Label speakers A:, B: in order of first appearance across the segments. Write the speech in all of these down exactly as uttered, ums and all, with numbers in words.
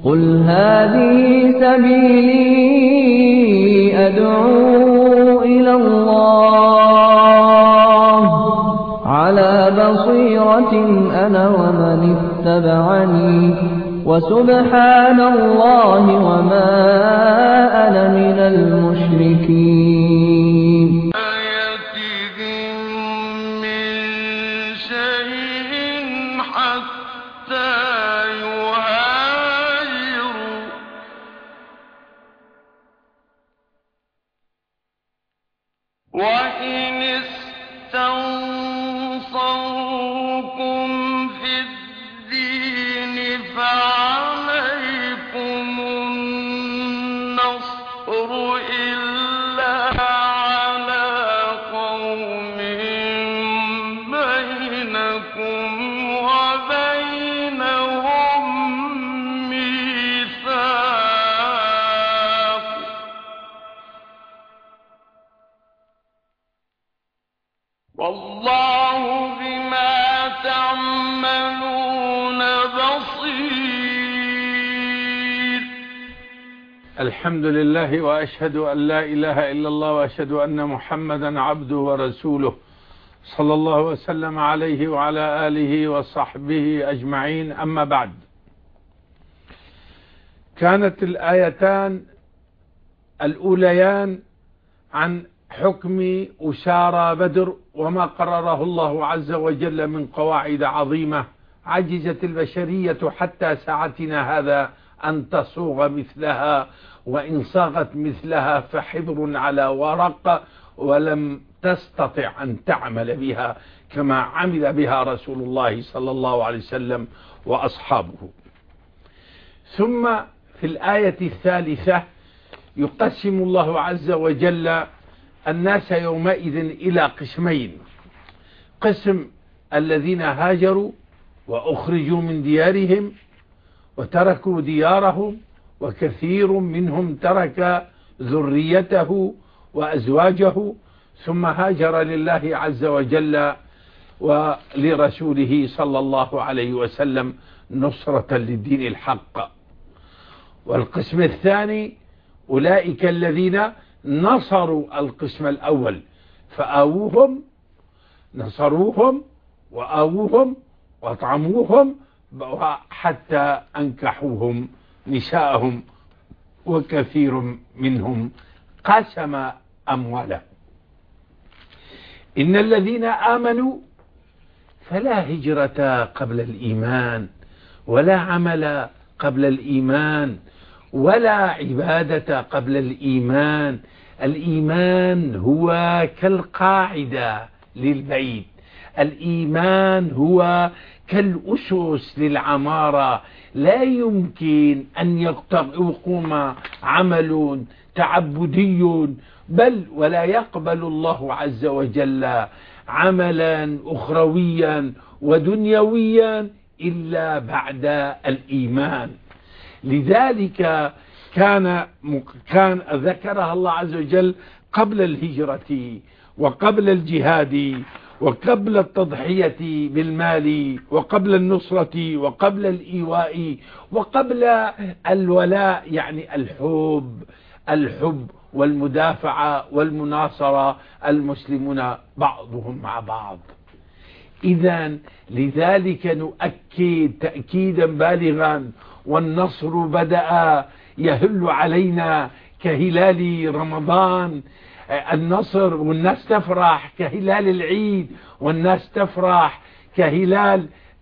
A: قل هذه سبيلي أدعو إلى الله على بصيرة أنا ومن اتبعني وسبحان الله وما أنا من المشركين.
B: وإن استنصركم في الدين فعليكم النصر إلا على قوم بينكم وبينهم ميثاق والله بما تعملون بصير.
C: الحمد لله وأشهد أن لا إله إلا الله وأشهد أن محمدا عبده ورسوله صلى الله وسلم عليه وعلى آله وصحبه أجمعين. أما بعد، كانت الآيتان الأوليان عن حكم أسارى بدر وما قرره الله عز وجل من قواعد عظيمة عجزت البشرية حتى ساعتنا هذا أن تصوغ مثلها، وإن صاغت مثلها فحبر على ورق، ولم تستطع أن تعمل بها كما عمل بها رسول الله صلى الله عليه وسلم وأصحابه. ثم في الآية الثالثة يقسم الله عز وجل الناس يومئذ إلى قسمين: قسم الذين هاجروا وأخرجوا من ديارهم وتركوا ديارهم، وكثير منهم ترك ذريته وأزواجه ثم هاجر لله عز وجل ولرسوله صلى الله عليه وسلم نصرة للدين الحق. والقسم الثاني أولئك الذين نصروا القسم الأول فآووهم، نصروهم وآووهم وأطعموهم حتى أنكحوهم نساءهم، وكثير منهم قسم أموالهم. إن الذين آمنوا فلا هجرة قبل الإيمان ولا عمل قبل الإيمان ولا عبادة قبل الإيمان. الإيمان هو كالقاعدة للبيت، الإيمان هو كالأسس للعمارة. لا يمكن أن يقوم عمل تعبدي بل ولا يقبل الله عز وجل عملا أخرويا ودنيويا إلا بعد الإيمان. لذلك كان كان ذكرها الله عز وجل قبل الهجرة وقبل الجهاد وقبل التضحية بالمال وقبل النصرة وقبل الإيواء وقبل الولاء، يعني الحب الحب والمدافعة والمناصرة، المسلمون بعضهم مع بعض. إذن لذلك نؤكد تأكيدا بالغا: والنصر بدأ يهل علينا كهلال رمضان. النصر والناس تفرح كهلال العيد، والناس تفرح كهلال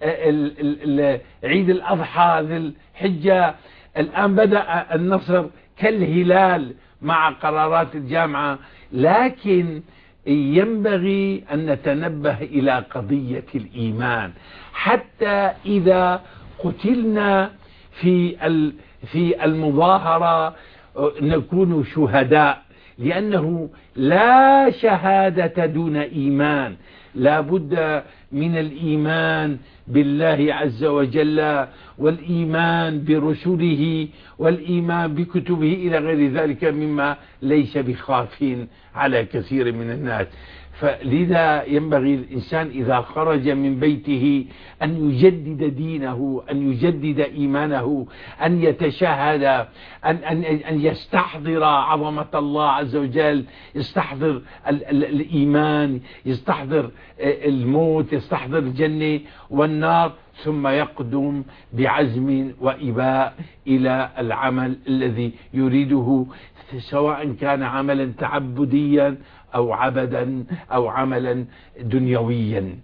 C: عيد الأضحى ذي الحجة. الآن بدأ النصر كالهلال مع قرارات الجامعة، لكن ينبغي أن نتنبه إلى قضية الإيمان حتى إذا قتلنا في في المظاهرة نكون شهداء، لأنه لا شهادة دون إيمان. لا بد من الإيمان بالله عز وجل والإيمان برسله والإيمان بكتبه إلى غير ذلك مما ليس بخاف على كثير من الناس. فلذا ينبغي الإنسان إذا خرج من بيته أن يجدد دينه، أن يجدد إيمانه، أن يتشهد، أن, أن, أن يستحضر عظمة الله عز وجل، يستحضر ال ال الإيمان، يستحضر الموت، يستحضر الجنة والنار، ثم يقدم بعزم وإباء إلى العمل الذي يريده، سواء كان عملا تعبديا أو عبدا أو عملا دنيويا.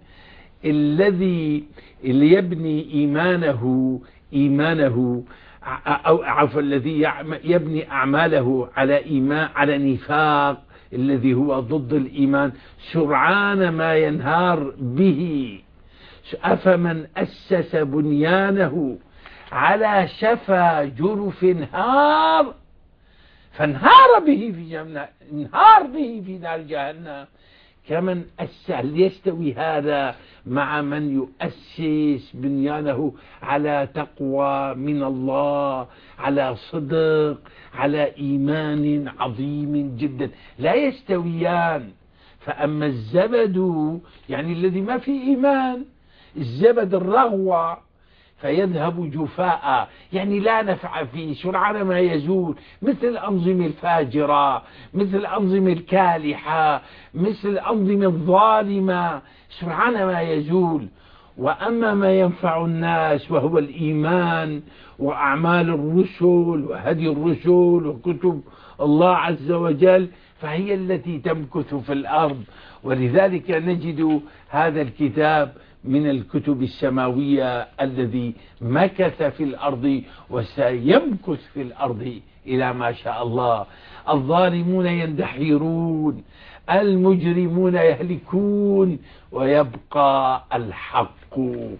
C: الذي اللي يبني إيمانه إيمانه أو عفوا الذي يبني أعماله على إيمان على نفاق الذي هو ضد الإيمان سرعان ما ينهار به. أفمن أسس بنيانه على شفا جرف هار فانهار به في جهنم، انهار به في نار جهنم. كمن أسس، هل يستوي هذا مع من يؤسس بنيانه على تقوى من الله، على صدق، على إيمان عظيم جدا؟ لا يستويان. فأما الزبد يعني الذي ما في إيمان، الزبد الرغوة فيذهب جفاء، يعني لا نفع فيه، سرعان ما يزول، مثل الأنظمة الفاجرة، مثل الأنظمة الكالحة، مثل الأنظمة الظالمة، سرعان ما يزول. وأما ما ينفع الناس وهو الإيمان وأعمال الرسل وهدي الرسل وكتب الله عز وجل، فهي التي تمكث في الأرض. ولذلك نجد هذا الكتاب من الكتب السماوية الذي مكث في الأرض وسيمكث في الأرض إلى ما شاء الله. الظالمون يندحرون، المجرمون يهلكون، ويبقى الحق.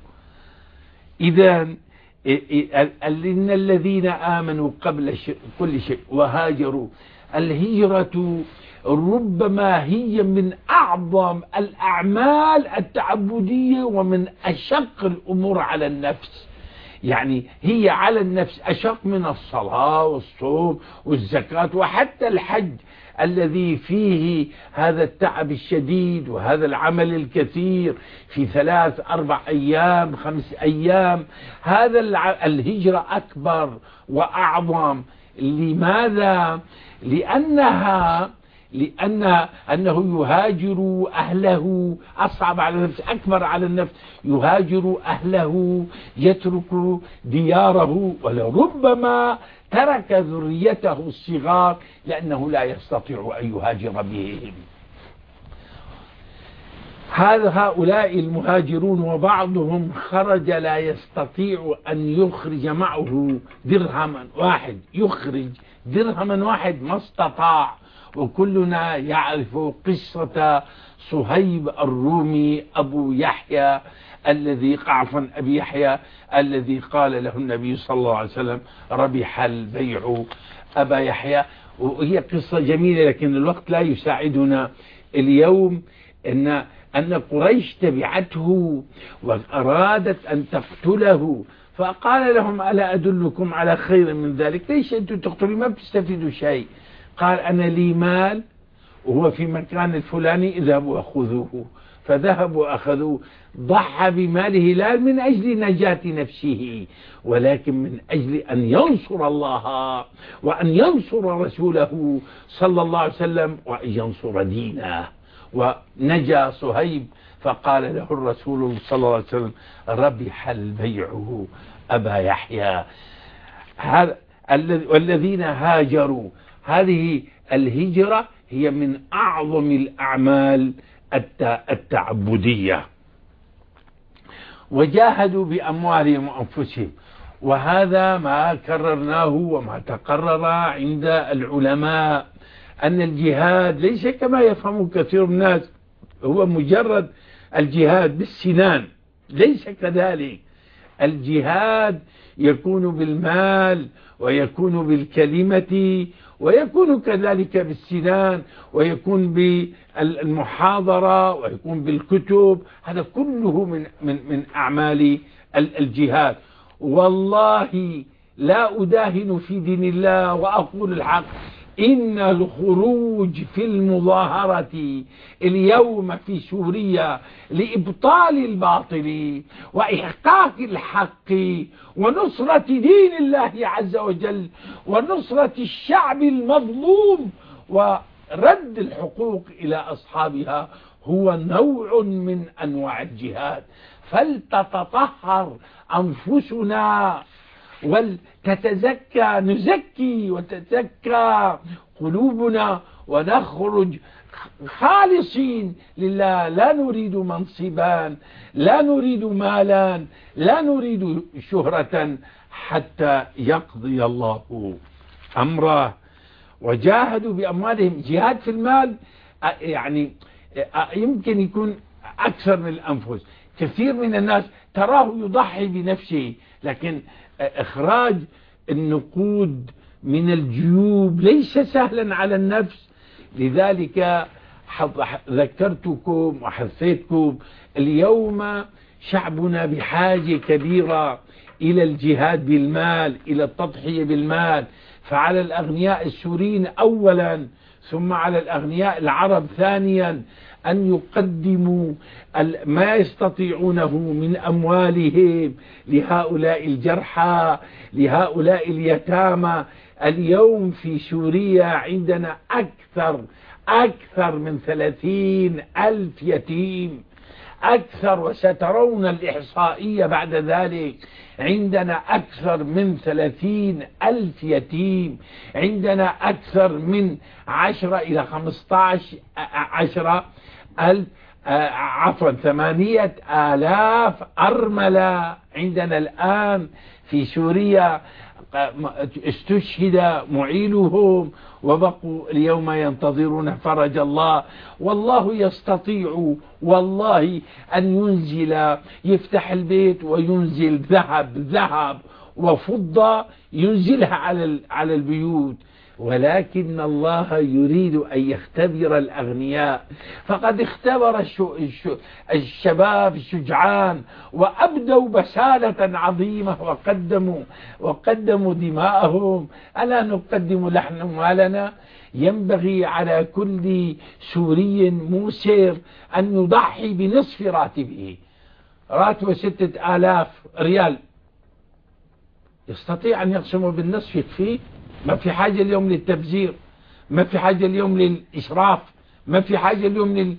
C: إذا إن الذين آمنوا قبل كل شيء وهاجروا، الهجرة ربما هي من أعظم الأعمال التعبدية ومن أشق الأمور على النفس. يعني هي على النفس أشق من الصلاة والصوم والزكاة وحتى الحج الذي فيه هذا التعب الشديد وهذا العمل الكثير في ثلاث أربع أيام خمس أيام. هذا الهجرة أكبر وأعظم. لماذا؟ لأنها لأن أنه يهاجر أهله، أصعب على النفس، أكبر على النفس، يهاجر أهله، يترك دياره، ولربما ترك ذريته الصغار لأنه لا يستطيع أن يهاجر بهم. هذا هؤلاء المهاجرون وبعضهم خرج لا يستطيع أن يخرج معه درهما واحد، يخرج درهما واحد ما استطاع. وكلنا يعرف قصة صهيب الرومي أبو يحيى الذي عفوا أبي يحيى الذي قال له النبي صلى الله عليه وسلم ربح البيع أبا يحيى. وهي قصة جميلة لكن الوقت لا يساعدنا اليوم. أن أن قريش تبعته وأرادت أن تقتله، فقال لهم ألا أدلكم على خير من ذلك؟ ليش أنتم تقتلوا؟ ما بتستفيدوا شيء. قال أنا لي مال وهو في مكان الفلاني، اذهبوا أخذوه. فذهبوا أخذوه. ضحى بماله لا من أجل نجاة نفسه ولكن من أجل أن ينصر الله وأن ينصر رسوله صلى الله عليه وسلم وأن ينصر دينه. ونجا صهيب، فقال له الرسول صلى الله عليه وسلم ربح البيع أبا يحيى. والذين هاجروا، هذه الهجرة هي من أعظم الأعمال التعبدية. وجاهدوا بأموالهم وأنفسهم، وهذا ما كررناه وما تقرر عند العلماء أن الجهاد ليس كما يفهم كثير من الناس هو مجرد الجهاد بالسنان، ليس كذلك. الجهاد يكون بالمال ويكون بالكلمة ويكون كذلك بالسنان ويكون بالمحاضرة ويكون بالكتب. هذا كله من من من أعمال الجهاد. والله لا أداهن في دين الله وأقول الحق، إن الخروج في المظاهرة اليوم في سوريا لإبطال الباطل وإحقاق الحق ونصرة دين الله عز وجل ونصرة الشعب المظلوم ورد الحقوق إلى أصحابها هو نوع من أنواع الجهاد. فلتتطهر أنفسنا ولتتزكى، نزكي وتتزكى قلوبنا ونخرج خالصين لله، لا نريد منصبا، لا نريد مالا، لا نريد شهرة، حتى يقضي الله أمره. وجاهدوا بأموالهم. جهاد في المال يعني يمكن يكون أكثر من الأنفس. كثير من الناس تراه يضحي بنفسه، لكن إخراج النقود من الجيوب ليس سهلا على النفس. لذلك ذكرتكم وحثيتكم اليوم شعبنا بحاجة كبيرة إلى الجهاد بالمال، إلى التضحية بالمال. فعلى الأغنياء السوريين أولا، ثم على الأغنياء العرب ثانيا، أن يقدموا ما يستطيعونه من أموالهم لهؤلاء الجرحى، لهؤلاء اليتامى. اليوم في سوريا عندنا أكثر أكثر من ثلاثين ألف يتيم، أكثر، وسترون الإحصائية بعد ذلك. عندنا أكثر من ثلاثين ألف يتيم، عندنا أكثر من عشرة إلى خمسة عشر عشرة ألف عفوا ثمانية آلاف أرملة عندنا الآن في سوريا استشهد معيلهم وبقوا اليوم ينتظرون فرج الله. والله يستطيع والله أن ينزل، يفتح البيت وينزل ذهب ذهب وفضة، ينزلها على على البيوت، ولكن الله يريد أن يختبر الأغنياء. فقد اختبر الشباب الشجعان وأبدوا بسالة عظيمة وقدموا وقدموا دماءهم. ألا نقدم نحن مالنا؟ ينبغي على كل سوري موسر أن يضحي بنصف راتبه. راتبه ستة آلاف ريال، يستطيع أن يقسمه بالنصف يكفيه. ما في حاجة اليوم للتبذير، ما في حاجة اليوم للإسراف، ما في حاجة اليوم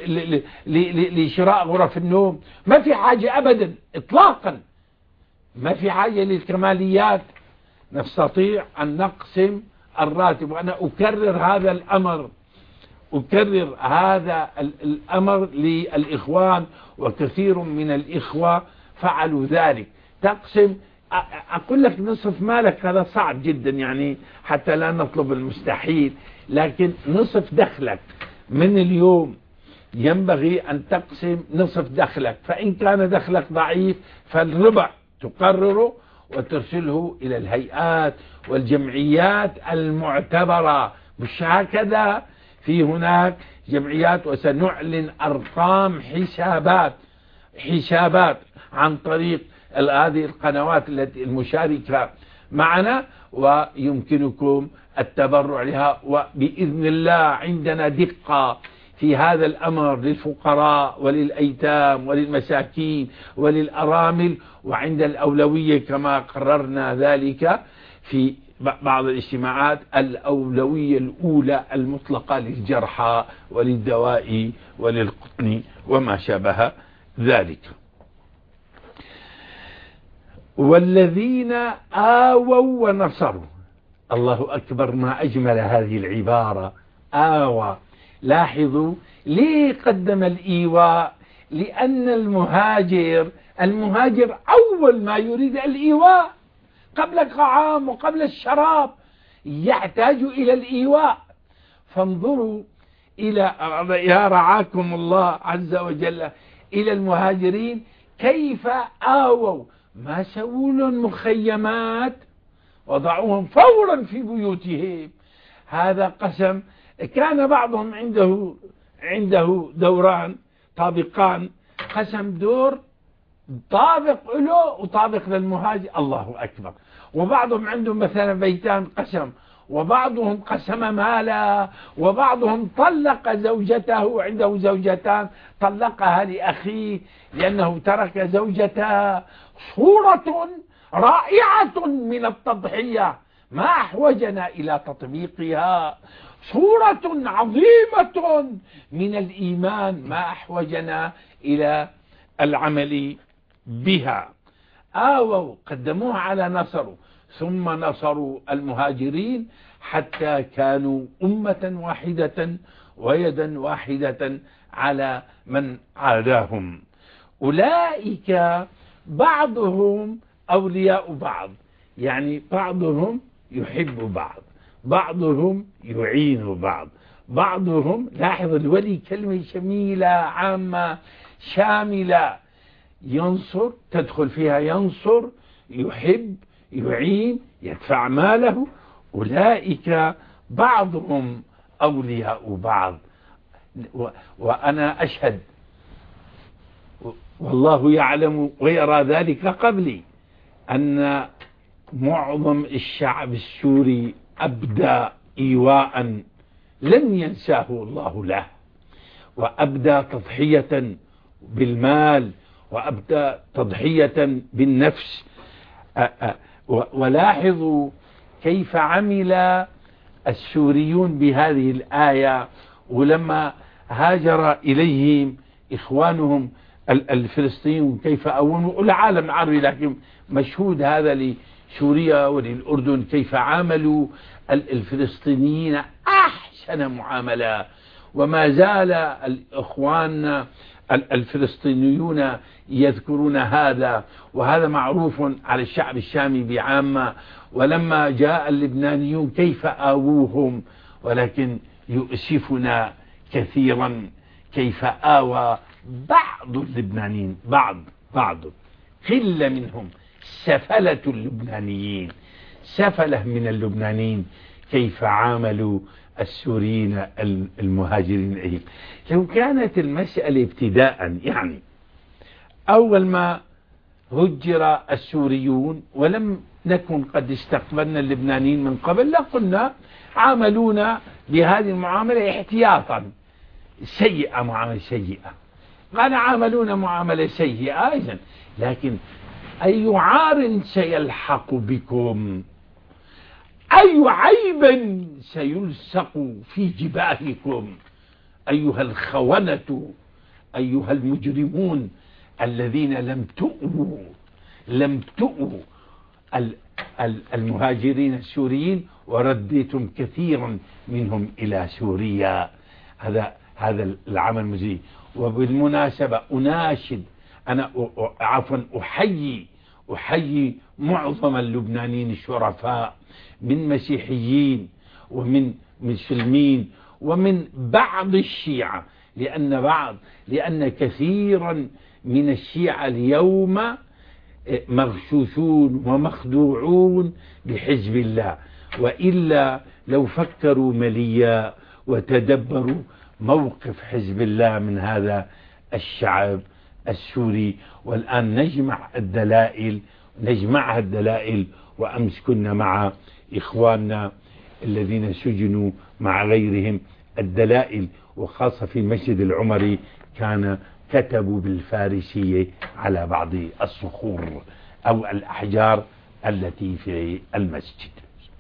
C: لشراء غرف النوم، ما في حاجة أبدا إطلاقا، ما في حاجة للكماليات. نستطيع أن نقسم الراتب. وأنا أكرر هذا الأمر، أكرر هذا الأمر للإخوان، وكثير من الإخوة فعلوا ذلك. تقسم، أقول لك نصف مالك هذا صعب جدا يعني، حتى لا نطلب المستحيل، لكن نصف دخلك من اليوم ينبغي أن تقسم نصف دخلك. فإن كان دخلك ضعيف فالربع تقرره وترسله إلى الهيئات والجمعيات المعتبرة. مش هكذا، في هناك جمعيات، وسنعلن أرقام حسابات حسابات عن طريق هذه القنوات التي المشاركة معنا، ويمكنكم التبرع لها. وبإذن الله عندنا دقة في هذا الأمر للفقراء وللأيتام وللمساكين وللأرامل، وعند الأولوية كما قررنا ذلك في بعض الاجتماعات، الأولوية الأولى المطلقة للجرحى وللدواء وللقطن وما شابه ذلك. والذين آووا ونصروا. الله أكبر، ما أجمل هذه العبارة، آوى. لاحظوا ليه قدم الإيواء؟ لأن المهاجر المهاجر أول ما يريد الإيواء، قبل الطعام وقبل الشراب يحتاج إلى الإيواء. فانظروا إلى يا رعاكم الله عز وجل إلى المهاجرين كيف آووا، ما سووا لهم مخيمات، وضعوهم فورا في بيوتهم. هذا قسم. كان بعضهم عنده عنده دوران طابقان، قسم دور طابق له وطابق للمهاجر. الله أكبر. وبعضهم عندهم مثلا بيتان، قسم وبعضهم قسم ماله، وبعضهم طلق زوجته، عنده زوجتان طلقها لأخيه لأنه ترك زوجته. صورة رائعة من التضحية ما أحوجنا إلى تطبيقها، صورة عظيمة من الإيمان ما أحوجنا إلى العمل بها. آووا قدموها على نصره، ثم نصروا المهاجرين حتى كانوا أمة واحدة ويدا واحدة على من عاداهم. أولئك بعضهم أولياء بعض، يعني بعضهم يحب بعض، بعضهم يعين بعض، بعضهم، لاحظ الولي كلمة جميلة عامة شاملة، ينصر تدخل فيها ينصر، يحب، يعين، يدفع ماله. أولئك بعضهم أولياء بعض. وأنا أشهد والله يعلم ويرى ذلك قبلي أن معظم الشعب السوري أبدى إيواء لن ينساه الله له، وأبدى تضحية بالمال، وأبدى تضحية بالنفس. ولاحظوا كيف عمل السوريون بهذه الآية، ولما هاجر إليهم إخوانهم الفلسطينيون كيف أولوا العالم العربي، لكن مشهود هذا لسوريا وللأردن كيف عاملوا الفلسطينيين أحسن معاملة. وما زال الإخوان الفلسطينيون يذكرون هذا، وهذا معروف على الشعب الشامي بعامة. ولما جاء اللبنانيون كيف آووهم، ولكن يؤسفنا كثيرا كيف آوى بعض اللبنانيين، بعض بعض قلة منهم، سفلة اللبنانيين، سفلة من اللبنانيين كيف عاملوا السوريين المهاجرين إليهم. لو كانت المسألة ابتداء، يعني أول ما هجر السوريون ولم نكن قد استقبلنا اللبنانيين من قبل لقلنا عاملونا بهذه المعاملة احتياطا، سيئة، معاملة سيئة، قال عاملونا معاملة سيئة إذن، لكن أي عار سيلحق بكم، أي عيب سيلصق في جباهكم أيها الخونة، أيها المجرمون الذين لم تؤووا لم تؤووا المهاجرين السوريين ورديتم كثيرا منهم إلى سوريا. هذا هذا العمل مزري. وبالمناسبة أناشد أنا عفوا أحيي أحيي معظم اللبنانيين الشرفاء من مسيحيين ومن مسلمين ومن بعض الشيعة، لأن بعض لأن كثيرا من الشيعة اليوم مغشوشون ومخدوعون بحزب الله، وإلا لو فكروا مليا وتدبروا موقف حزب الله من هذا الشعب السوري. والآن نجمع الدلائل نجمعها الدلائل وأمس كنا مع إخواننا الذين سجنوا مع غيرهم الدلائل، وخاصة في المسجد العمري كان كتبوا بالفارسية على بعض الصخور أو الأحجار التي في المسجد.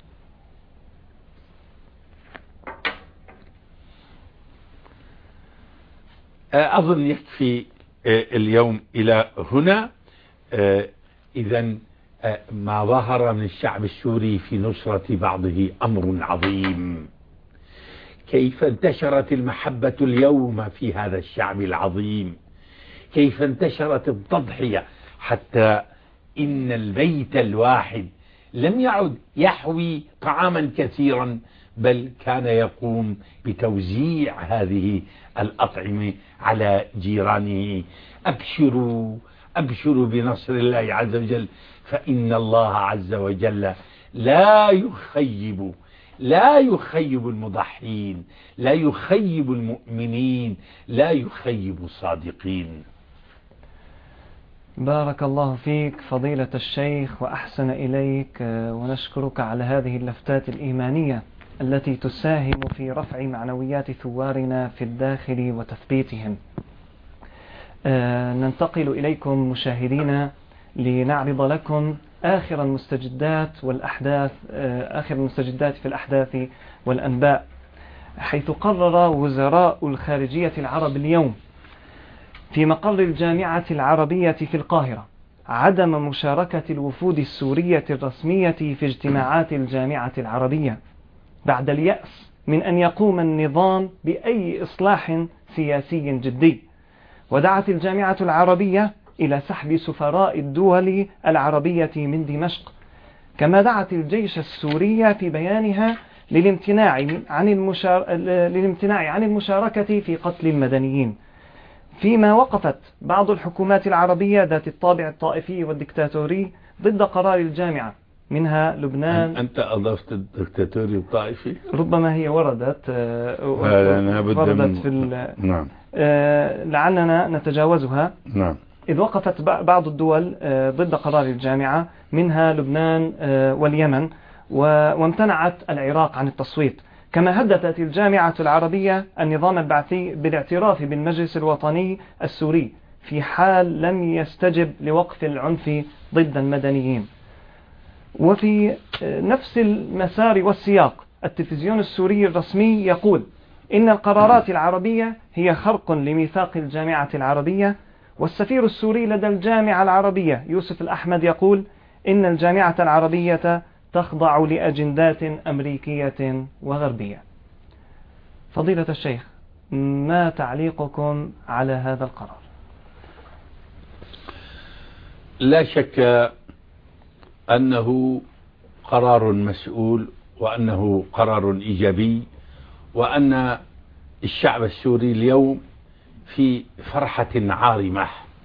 C: أظن يكفي اليوم إلى هنا. إذن ما ظهر من الشعب السوري في نصرة بعضه أمر عظيم. كيف انتشرت المحبة اليوم في هذا الشعب العظيم، كيف انتشرت التضحية، حتى إن البيت الواحد لم يعد يحوي طعاما كثيرا، بل كان يقوم بتوزيع هذه الأطعمة على جيرانه. أبشروا أبشروا بنصر الله عز وجل، فإن الله عز وجل لا يخيب لا يخيب المضحين، لا يخيب المؤمنين، لا يخيب الصادقين.
D: بارك الله فيك فضيلة الشيخ وأحسن إليك، ونشكرك على هذه اللفتات الإيمانية التي تساهم في رفع معنويات ثوارنا في الداخل وتثبيتهم. ننتقل إليكم مشاهدينا لنعرض لكم آخر المستجدات والأحداث آخر المستجدات في الأحداث والأنباء، حيث قرر وزراء الخارجية العرب اليوم في مقر الجامعة العربية في القاهرة عدم مشاركة الوفود السورية الرسمية في اجتماعات الجامعة العربية بعد اليأس من أن يقوم النظام بأي إصلاح سياسي جدي. ودعت الجامعة العربية إلى سحب سفراء الدول العربية من دمشق، كما دعت الجيش السوري في بيانها للامتناع عن المشار... للامتناع عن المشاركة في قتل المدنيين، فيما وقفت بعض الحكومات العربية ذات الطابع الطائفي والدكتاتوري ضد قرار الجامعة، منها لبنان.
C: أنت أضفت الدكتاتوري الطائفي؟
D: ربما هي وردت
C: وردت
D: في ال...
C: نعم.
D: لعلنا نتجاوزها.
C: نعم.
D: إذ وقفت بعض الدول ضد قرار الجامعة، منها لبنان واليمن، وامتنعت العراق عن التصويت. كما هددت الجامعة العربية النظام البعثي بالاعتراف بالمجلس الوطني السوري في حال لم يستجب لوقف العنف ضد المدنيين. وفي نفس المسار والسياق، التلفزيون السوري الرسمي يقول إن القرارات العربية هي خرق لميثاق الجامعة العربية، والسفير السوري لدى الجامعة العربية يوسف الأحمد يقول إن الجامعة العربية تخضع لأجندات أمريكية وغربية. فضيلة الشيخ، ما تعليقكم على هذا القرار؟
C: لا شك أنه قرار مسؤول، وأنه قرار إيجابي، وأن الشعب السوري اليوم في فرحة عارمة،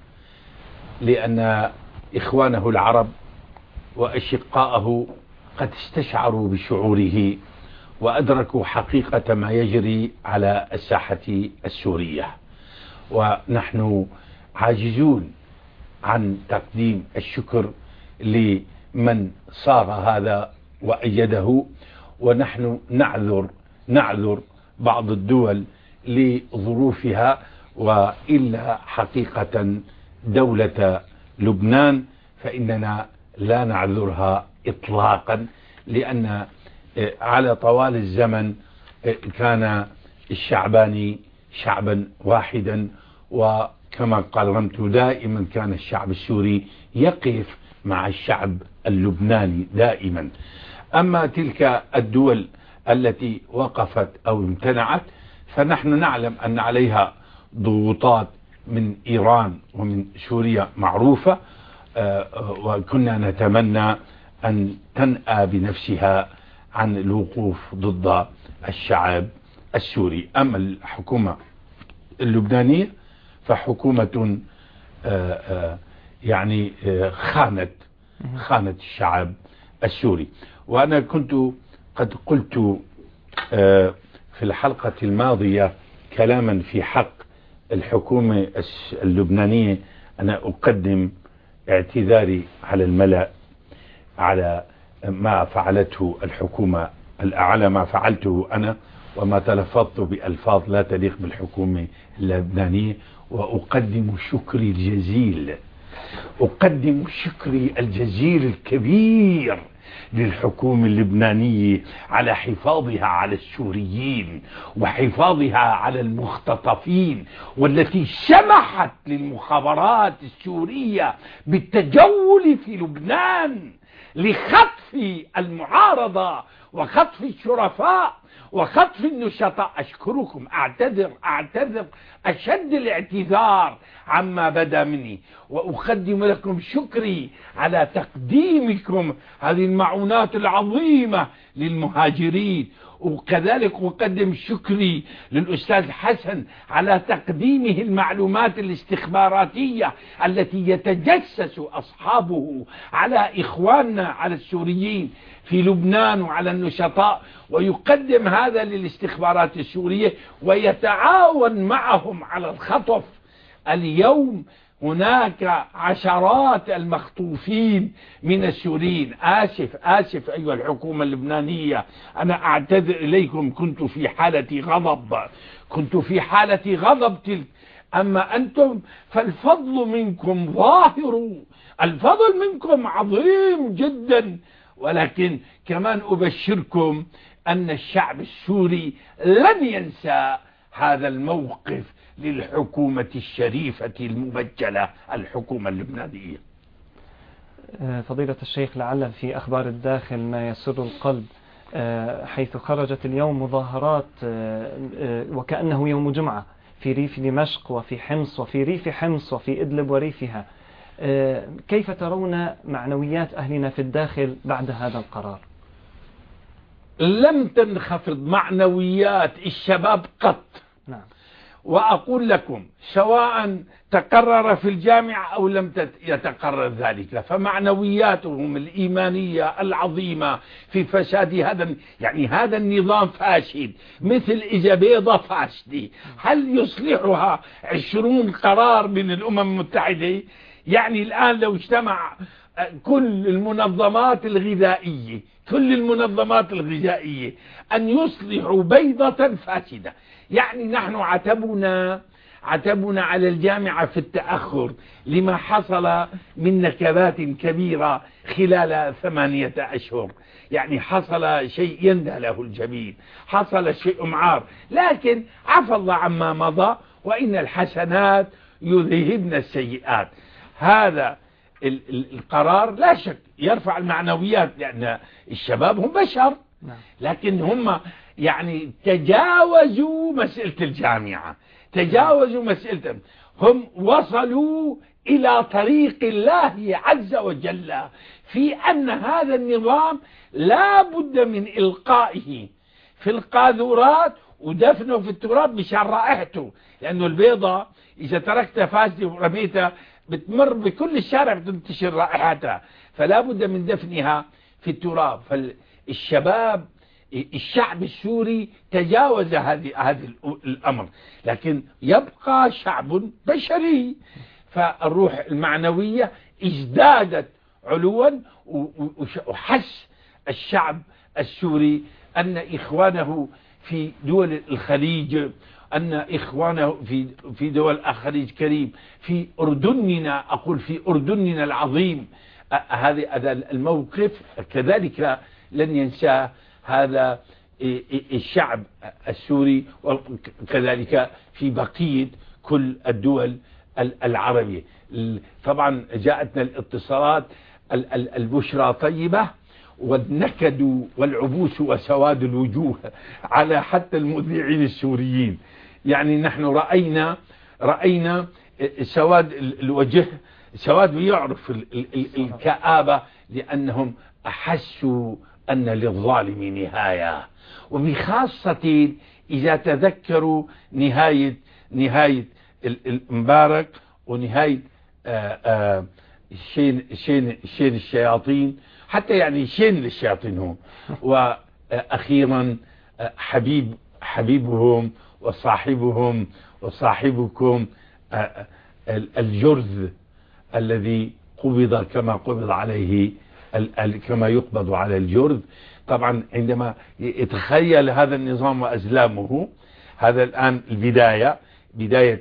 C: لأن إخوانه العرب وأشقاءه قد استشعروا بشعوره وأدركوا حقيقة ما يجري على الساحة السورية، ونحن عاجزون عن تقديم الشكر لمن صاغ هذا وأيده. ونحن نعذر نعذر بعض الدول لظروفها، وإلا حقيقة دولة لبنان فإننا لا نعذرها إطلاقا، لأن على طوال الزمن كان الشعبان شعبا واحدا، وكما قررت دائما كان الشعب السوري يقف مع الشعب اللبناني دائما. أما تلك الدول التي وقفت أو امتنعت فنحن نعلم أن عليها ضغوطات من إيران ومن سوريا معروفة، وكنا نتمنى أن تنأى بنفسها عن الوقوف ضد الشعب السوري. أما الحكومة اللبنانية فحكومة يعني خانت خانت الشعب السوري. وأنا كنت قد قلت في الحلقة الماضية كلاما في حق الحكومة اللبنانية. أنا أقدم اعتذاري على الملأ على ما فعلته الحكومة، على ما فعلته أنا وما تلفظت بألفاظ لا تليق بالحكومة اللبنانية. وأقدم شكري الجزيل أقدم شكري الجزيل الكبير للحكومة اللبنانية على حفاظها على السوريين وحفاظها على المختطفين، والتي سمحت للمخابرات السورية بالتجول في لبنان لخطف المعارضة وخطف الشرفاء وخطف النشطاء. أشكركم، أعتذر أعتذر أشد الاعتذار عما بدا مني، وأقدم لكم شكري على تقديمكم هذه المعونات العظيمة للمهاجرين. وكذلك أقدم شكري للأستاذ حسن على تقديمه المعلومات الاستخباراتية التي يتجسس أصحابه على إخواننا على السوريين في لبنان وعلى النشطاء، ويقدم هذا للاستخبارات السورية ويتعاون معهم على الخطف. اليوم هناك عشرات المخطوفين من السوريين. آسف آسف أيها الحكومة اللبنانية، أنا أعتذر إليكم، كنت في حالة غضب، كنت في حالة غضب تلك. أما أنتم فالفضل منكم ظاهر، الفضل منكم عظيم جدا، ولكن كمان أبشركم أن الشعب السوري لن ينسى هذا الموقف للحكومة الشريفة المبجلة، الحكومة اللبنانية.
D: فضيلة الشيخ، لعل في أخبار الداخل ما يسر القلب، حيث خرجت اليوم مظاهرات وكأنه يوم جمعة في ريف دمشق وفي حمص وفي ريف حمص وفي إدلب وريفها. كيف ترون معنويات أهلنا في الداخل بعد هذا القرار؟
C: لم تنخفض معنويات الشباب قط.
D: نعم.
C: وأقول لكم سواء تقرر في الجامعة أو لم يتقرر ذلك، فمعنوياتهم الإيمانية العظيمة في فساد هذا، يعني هذا النظام فاشل، مثل إذا بيضة فاشلة هل يصلحها عشرون قرار من الأمم المتحدة؟ يعني الآن لو اجتمع كل المنظمات الغذائية كل المنظمات الغذائية أن يصلحوا بيضة فاسدة، يعني نحن عتبنا عتبنا على الجامعة في التأخر لما حصل من نكبات كبيرة خلال ثمانية أشهر، يعني حصل شيء يندى له الجبين، حصل شيء معار، لكن عفى الله عما مضى، وإن الحسنات يذهبن السيئات. هذا القرار لا شك يرفع المعنويات، لأن الشباب هم بشر، لكن هم يعني تجاوزوا مسألة الجامعة، تجاوزوا مسألة، هم وصلوا إلى طريق الله عز وجل في أن هذا النظام لا بد من إلقائه في القاذورات ودفنه في التراب مشان رائحته، لأنه البيضة إذا تركتها فاسدة ورميتها بتمر بكل الشارع بتنتشر رائحتها، فلا بد من دفنها في التراب. فالشباب الشعب السوري تجاوز هذه هذا الأمر، لكن يبقى شعب بشري، فالروح المعنوية ازدادت علوا، وحس الشعب السوري أن إخوانه في دول الخليج، أن إخوانه في في دول الخليج كريم، في أردننا، أقول في أردننا العظيم، هذا الموقف كذلك لن ينساه هذا الشعب السوري، وكذلك في بقية كل الدول العربية. طبعا جاءتنا الاتصالات البشرى طيبة، والنكد والعبوس وسواد الوجوه على حتى المذيعين السوريين، يعني نحن رأينا رأينا سواد الوجه، سواد يعرف الكآبة، لأنهم أحسوا أن للظالم نهاية، وبخاصة إذا تذكروا نهاية نهاية المبارك ونهاية آآ آآ شين شين شين الشياطين، حتى يعني شين للشياطين هم، وأخيرا حبيب حبيبهم وصاحبهم وصاحبكم الجرذ الذي قبض كما قبض عليه كما يقبض على الجرذ. طبعا عندما يتخيل هذا النظام وأزلامه، هذا الآن البداية، بداية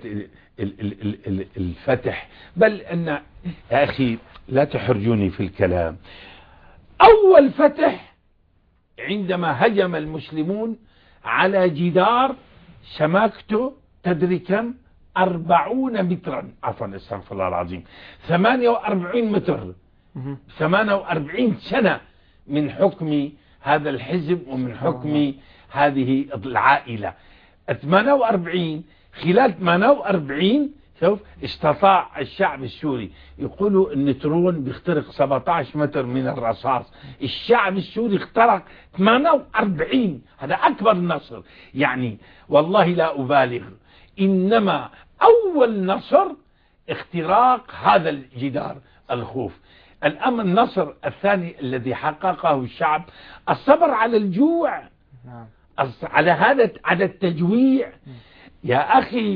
C: الفتح، بل أن يا أخي لا تحرجوني في الكلام، أول فتح عندما هجم المسلمون على جدار سماكته تدري كم؟ أربعون مترا، عفوا استغفر الله العظيم، ثمانية وأربعين متر، ثمانية وأربعين سنة من حكم هذا الحزب ومن حكم هذه العائلة. ثمانية وأربعين، خلال ثمانية وأربعين شوف استطاع الشعب السوري، يقولوا النترون بيخترق سبعة عشر متر من الرصاص، الشعب السوري اخترق ثمانية وأربعين، هذا أكبر نصر، يعني والله لا أبالغ، إنما أول نصر اختراق هذا الجدار الخوف. الأمر النصر الثاني الذي حققه الشعب الصبر على الجوع، على هذا على التجويع. يا أخي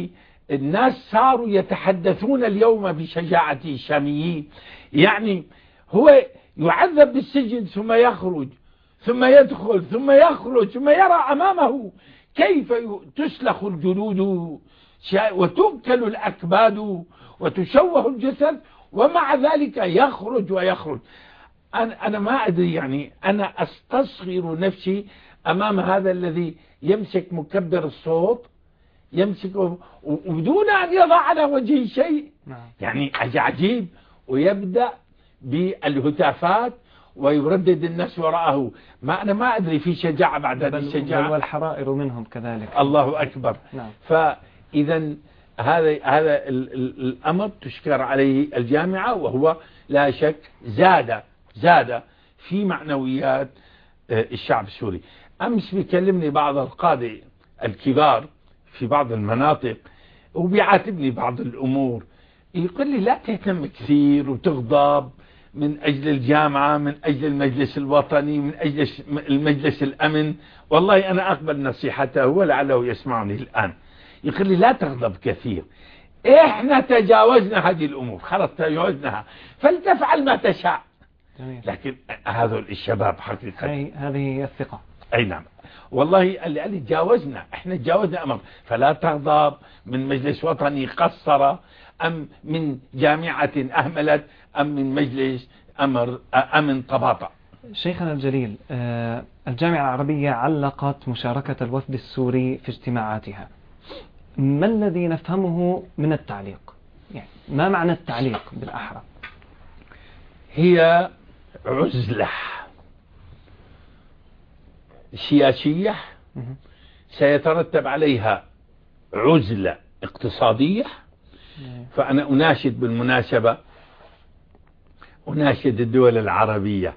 C: الناس صاروا يتحدثون اليوم بشجاعة الشاميين. يعني هو يعذب بالسجن ثم يخرج ثم يدخل ثم يخرج ثم يرى أمامه كيف تسلخ الجلود وتؤكل الأكباد وتشوه الجسد، ومع ذلك يخرج ويخرج. أنا, أنا ما أدري، يعني أنا أستصغر نفسي أمام هذا الذي يمسك مكبر الصوت، يمسكه وبدون أن يضع على وجهه شيء، يعني عجيب، ويبدأ بالهتافات ويردد الناس وراءه. ما أنا ما أدري في شجاعة بعد هذه الشجاعة،
D: والحرائر منهم كذلك.
C: الله أكبر.
D: نعم.
C: فإذا هذا هذا الأمر تشكر عليه الجامعة، وهو لا شك زاد زاد في معنويات الشعب السوري. أمس بيكلمني بعض القادة الكبار في بعض المناطق وبيعاتبني بعض الأمور، يقول لي لا تهتم كثير وتغضب من أجل الجامعة، من أجل المجلس الوطني، من أجل المجلس الأمن. والله أنا أقبل نصيحته ولعله يسمعني الآن. يقول لي لا تغضب كثير، إحنا تجاوزنا هذه الأمور، خلاص تجاوزناها، فلتفعل ما تشاء. لكن هذول الشباب حقيقة
D: هذه هي الثقة.
C: أي نعم والله، اللي قال لي تجاوزنا، احنا تجاوزنا أمر. فلا تغضب من مجلس وطني قصر، أم من جامعة أهملت، أم من مجلس أمر أمن تباطأ.
D: شيخنا الجليل، الجامعة العربية علقت مشاركة الوفد السوري في اجتماعاتها. ما الذي نفهمه من التعليق؟ يعني ما معنى التعليق بالأحرى؟
C: هي عزلة سياسية سيترتب عليها عزلة اقتصادية. فأنا أناشد بالمناسبة، أناشد الدول العربية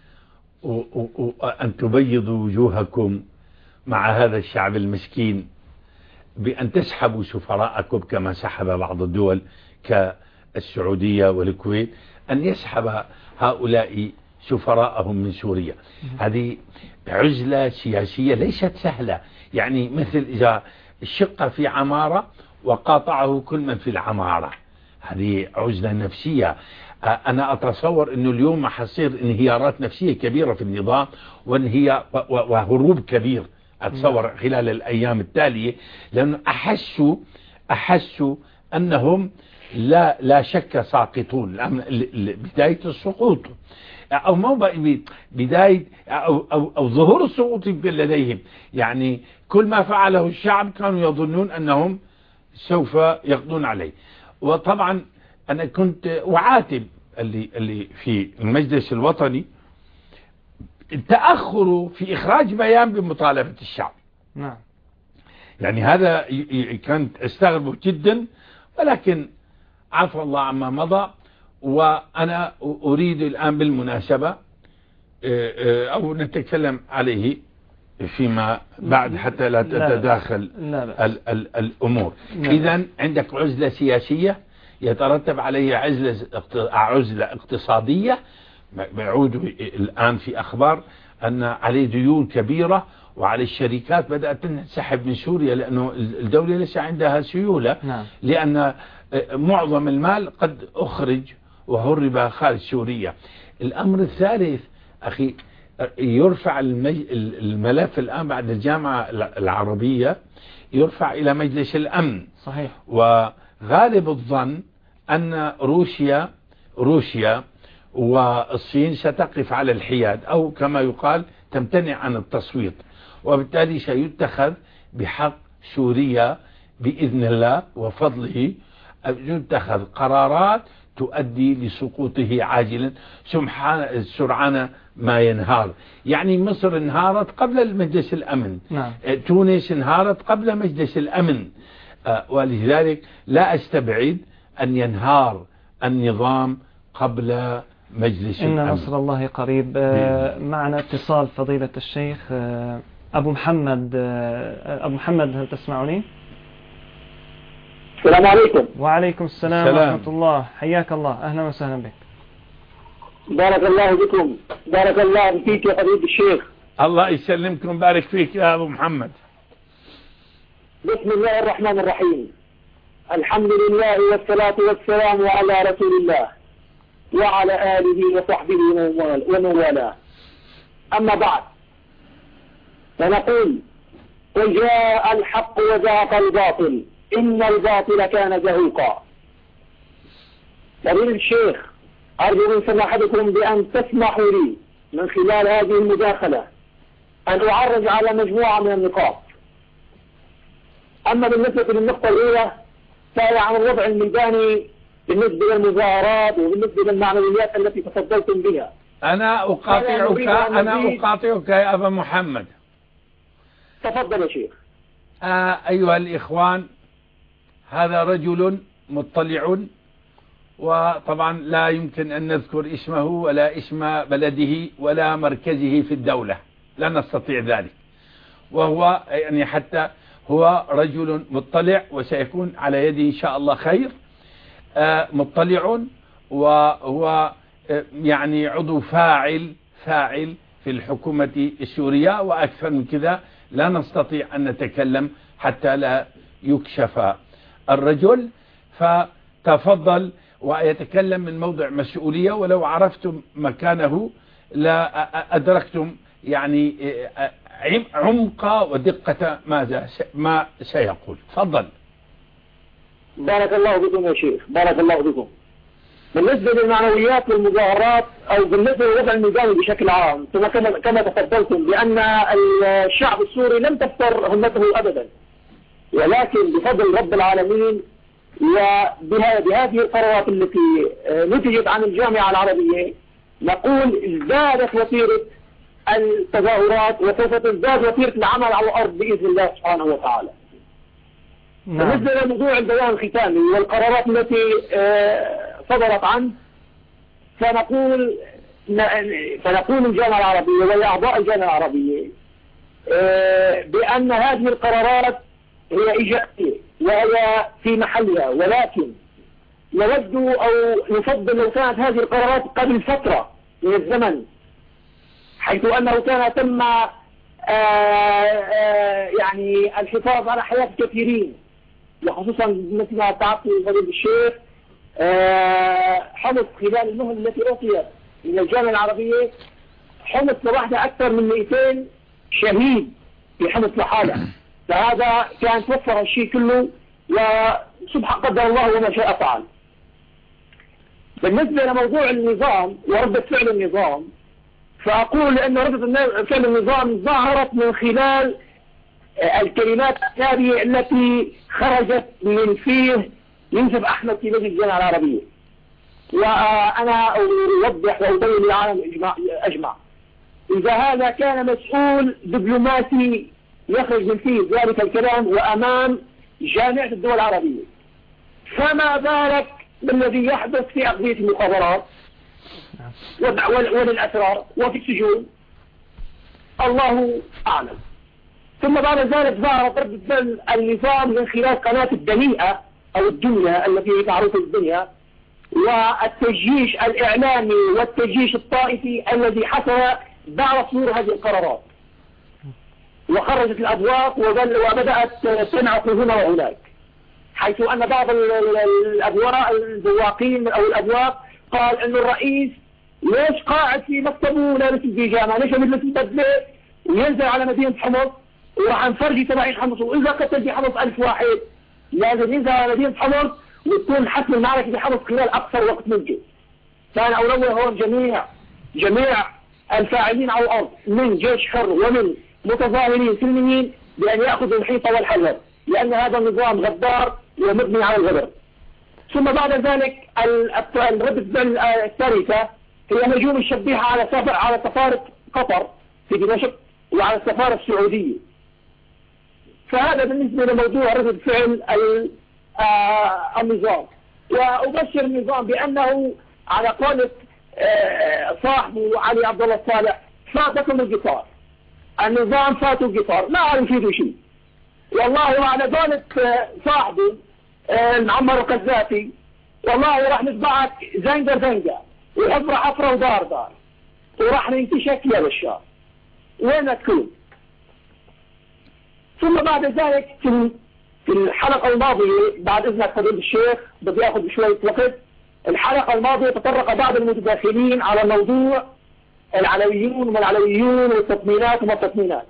C: أن تبيضوا وجوهكم مع هذا الشعب المسكين بأن تسحبوا سفراءكم كما سحب بعض الدول كالسعودية والكويت، أن يسحب هؤلاء سفراءهم من سوريا. هذه عزلة سياسية ليست سهلة، يعني مثل إذا الشقة في عمارة وقاطعه كل من في العمارة، هذه عزلة نفسية. أنا أتصور أنه اليوم حصير انهيارات نفسية كبيرة في النظام وانهيار وهروب كبير، أتصور خلال الأيام التالية، لأنه أحسوا أحسوا أنهم لا لا شك ساقطون. بداية السقوط أو مو بداية أو, أو, أو ظهور السقوط لديهم، يعني كل ما فعله الشعب كانوا يظنون أنهم سوف يقضون عليه. وطبعا أنا كنت أعاتب اللي, اللي في المجلس الوطني التأخر في إخراج بيان بمطالبة الشعب.
D: نعم.
C: يعني هذا كانت أستغربه جدا، ولكن عفى الله عما مضى. وأنا أريد الآن بالمناسبة أو نتكلم عليه فيما بعد حتى لا تتداخل لا لا. ال ال الأمور. إذن عندك عزلة سياسية يترتب عليه عزلة عزلة اقتصادية. يعود الآن في أخبار أن عليه ديون كبيرة وعلى الشركات بدأت تنسحب من سوريا، لأنه الدولة ليس عندها سيولة.
D: نعم.
C: لأن معظم المال قد أخرج وهرب خارج سوريا. الأمر الثالث أخي، يرفع الملف الآن بعد الجامعة العربية، يرفع إلى مجلس الأمن.
D: صحيح.
C: وغالب الظن أن روسيا روسيا والصين ستقف على الحياد، أو كما يقال تمتنع عن التصويت، وبالتالي سيتخذ بحق سوريا بإذن الله وفضله يتخذ قرارات تؤدي لسقوطه عاجلا سرعان ما ينهار. يعني مصر انهارت قبل المجلس الأمن.
D: نعم.
C: تونس انهارت قبل مجلس الأمن. ولذلك لا أستبعد أن ينهار النظام قبل مجلس
D: إن
C: الأمن.
D: نصر الله قريب. معنا اتصال فضيلة الشيخ أبو محمد. أبو محمد، هل تسمعني؟
E: السلام عليكم.
D: وعليكم السلام, السلام ورحمة الله. حياك الله، أهلا وسهلا بك.
E: بارك الله بكم، بارك الله فيك يا حبيب الشيخ.
C: الله يسلمكم، بارك فيك يا أبو محمد.
E: بسم الله الرحمن الرحيم. الحمد لله والصلاة والسلام على رسول الله وعلى آله وصحبه ومن والاه. أما بعد، فنقول: وجاء الحق وزهق الباطل إن الباطل كان زهوقا. فضيلة الشيخ، أرجو من سماحتكم بأن تسمحوا لي من خلال هذه المداخلة أن أعرج على مجموعة من النقاط. أما بالنسبة للنقطة الأولى فهي عن الوضع الميداني بالنسبة للمظاهرات وبالنسبة للمعنويات التي تفضلتم بها.
C: أنا أقاطعك أنا أقاطعك يا أبا محمد.
E: تفضل يا شيخ.
C: آه أيها الإخوان، هذا رجل مطلع، وطبعا لا يمكن أن نذكر اسمه ولا اسم بلده ولا مركزه في الدولة، لا نستطيع ذلك، وهو يعني حتى هو رجل مطلع وسيكون على يده إن شاء الله خير. آه مطلع، وهو آه يعني عضو فاعل فاعل في الحكومة السورية، وأكثر من كذا لا نستطيع أن نتكلم حتى لا يكشف الرجل. فتفضل ويتكلم من موضع مسؤولية، ولو عرفتم مكانه لا أدركتم يعني عمق ودقة ماذا ما سيقول. تفضل.
E: بارك الله بكم يا شيخ، بارك الله بكم. بالنسبة للمعنويات والمظاهرات أو بالنسبة للوضع الميداني بشكل عام، كما تفضلتم بأن الشعب السوري لم تفتر همته أبدا، ولكن بفضل رب العالمين وبهذه القرارات التي نتجت عن الجامعة العربية نقول ازدادت وتيرة التظاهرات وسوف تزداد وتيرة العمل على الأرض بإذن الله سبحانه وتعالى. نعم. بالنسبة لموضوع البيان الختامي والقرارات التي صدرت عنه، فنقول فنقول الجامعة العربية ولأعضاء الجامعة العربية بأن هذه القرارات هي إيجابية وهي في محلها، ولكن نود أو نفضل لو كانت هذه القرارات قبل فترة من الزمن، حيث أنه كان تم آآ آآ يعني الحفاظ على حياة كثيرين، وخصوصا مثل ما تعطي فضيلة الشيخ حمص خلال المهل التي أعطيت من الجامعة العربية. حمص لوحدها أكثر من مئتين شهيد في حمص لحالها، فهذا كان توفر الشيء كله، وسبحان قدر الله وما شاء فعل. بالنسبة لموضوع النظام وردة فعل النظام، فأقول أن ردة فعل النظام ظهرت من خلال الكلمات التالية التي خرجت من فيه يوسف أحمد في مجلس الجامعة العربية، وأنا أوضح وأبين للعالم أجمع. إذا هذا كان مسؤول دبلوماسي يخرج من فيه ذلك الكلام وأمام جامعة الدول العربية، فما بالك بالذي يحدث في أقضية المخابرات وللأسرار وفي السجون؟ الله أعلم. ثم بعد ذلك ظهرت ردة النظام من خلال قناة الدنيئة أو الدنيا التي معروفة بالدنيا، والتجيش الإعلامي والتجيش الطائفي الذي حصل بعد صدور هذه القرارات، وخرجت الأبواق وبدأت تنعق هنا وهناك، حيث أن بعض الأبواق البواقين أو الأبواق قال أن الرئيس ليش قاعد في مكتبه لابس البيجامة، ليش مثل البدلة وينزل على مدينة حمص وراح نفرجي تبعين حمص، وإذا قتل في حمص ألف واحد لازم ينزل على مدينة حمص وتكون حسم المعركة في حمص خلال أقصر وقت ممكن. فأنا أولوه هون جميع جميع الفاعلين على الأرض من جيش حر ومن متظاهرين سلميين بأن يأخذوا الحيطة والحذر، لأن هذا النظام غدار ومبني على الغدر. ثم بعد ذلك الردة الثالثة هي هجوم الشبيحة على سفر على سفارة قطر في دمشق وعلى السفارة السعودية. فهذا بالنسبة لموضوع ردة فعل النظام. وأبشر النظام بأنه على قولة صاحبه علي عبد الله الصالح فاتكم القطار. النظام فاتوا القطار، ما عم يفيدوا شيء والله. وعلى قولة صاحبه معمر القذافي، والله راح نتبعك زنقة زنقة وحفرة حفرة ودار دار وراح ننتشك يا بشار وين تكون. ثم بعد ذلك في في الحلقة الماضية بعد إذنك فضيلة الشيخ بدي أخذ بشوية وقت. الحلقة الماضية تطرق بعض المتداخلين على موضوع العلويون وما العلويون والتطمينات وما التطمينات.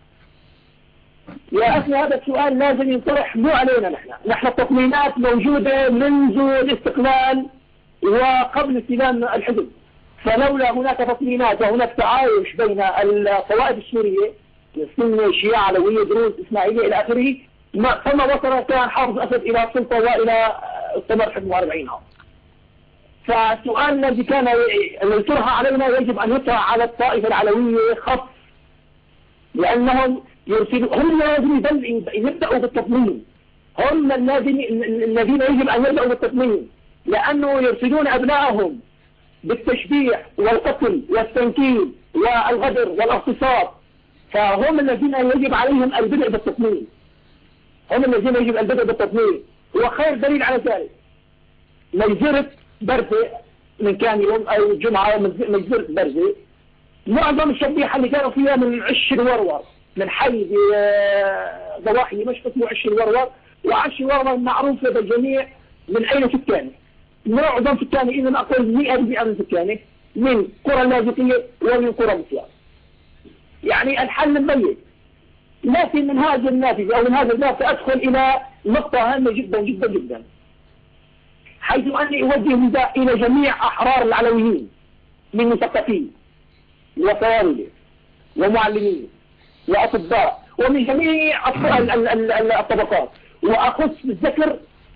E: يا أخي هذا السؤال لازم ينطرح مو علينا نحن. نحن التطمينات موجودة منذ الاستقلال وقبل استلام الحزب، فلولا هناك تطمينات وهناك تعايش بين الطوائف السورية السنة شيعة علوية دروز إسماعيلية إلى آخره فما وصل كان حافظ أسد إلى السلطة وإلى استمر حكمه أربعين عام. فالسؤال الذي كان يطرح علينا يجب أن يطرح على الطائفة العلوية خاص، لأنهم يرسلوا هم لازم يبدأوا بالتطمين، هم الذين يجب أن يبدأوا بالتطمين، لأنه يرسلون أبنائهم بالتشبيح والقتل والتنكيل والغدر والاغتصاب، فهم الذين يجب عليهم البدء بالتطمين، هم الذين يجب البدء بالتطمين. وخير دليل على ذلك مجزرة برزة من كان يوم أو الجمعة مجزرة برزة، معظم الشبيحة اللي كانوا فيها من عش الورور، من حي ضواحي دمشق اسمه عش الورور، وعش الورور معروفة بالجميع من أين سكانه، معظم سكانه إذا أقول مئة بالمئة من سكانه من قرى اللاذقية ومن قرى مسيار. يعني الحل مبين، لكن من هذا الناتج أو من هذا الباب سأدخل إلى نقطة هامة جدا جدا جدا، حيث أني أوجه نداء إلى جميع أحرار العلويين من مثقفين وصوارد ومعلمين وأطباء ومن جميع الطبقات، وأخص بالذكر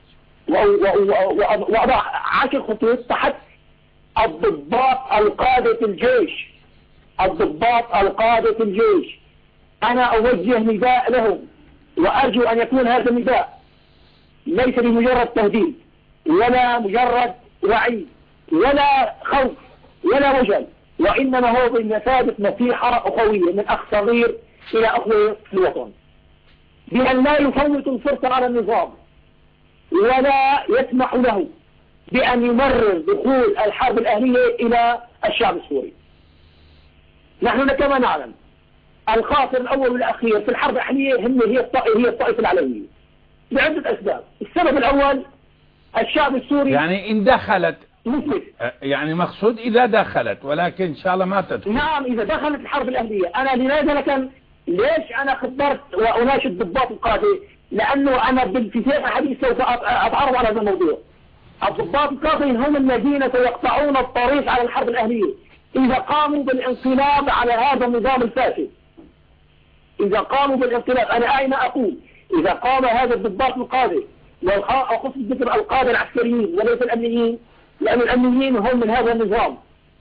E: وأضع عشر خطوط تحت الضباط القادة الجيش، الضباط القادة الجيش. أنا أوجه نداء لهم، وأرجو أن يكون هذا النداء ليس بمجرد تهديد ولا مجرد وعي ولا خوف ولا وجل، وإنما هو بمثابة نصيحة أخوية من أخ صغير إلى أخوة في الوطن، بأن لا يفوت الفرصة على النظام ولا يسمح له بأن يمرر دخول الحرب الأهلية إلى الشعب السوري. نحن كما نعلم الخاسر الأول والأخير في الحرب الأهلية هم هي الطائفة هي الطائفة العلوية بعدة أسباب. السبب الأول الشعب السوري
C: يعني إن دخلت
E: مثل
C: يعني مقصود إذا دخلت، ولكن إن شاء الله ما تدخل.
E: نعم إذا دخلت الحرب الأهلية. أنا لماذا لكن ليش أنا خبرت وأناشد ضباط القادة؟ لأنه أنا بالكتاب الحديث سوف أتعرض على هذا الموضوع. الضباط القادة هم الذين سيقطعون الطريق على الحرب الأهلية إذا قاموا بالانقلاب على هذا النظام الفاسد. إذا قاموا بالانقلاب، أنا أين أقول إذا قام هذا الضباط القادة، وأخص ذكر القادة العسكريين وليس الأمنيين، لأن الأمنيين هم من هذا النظام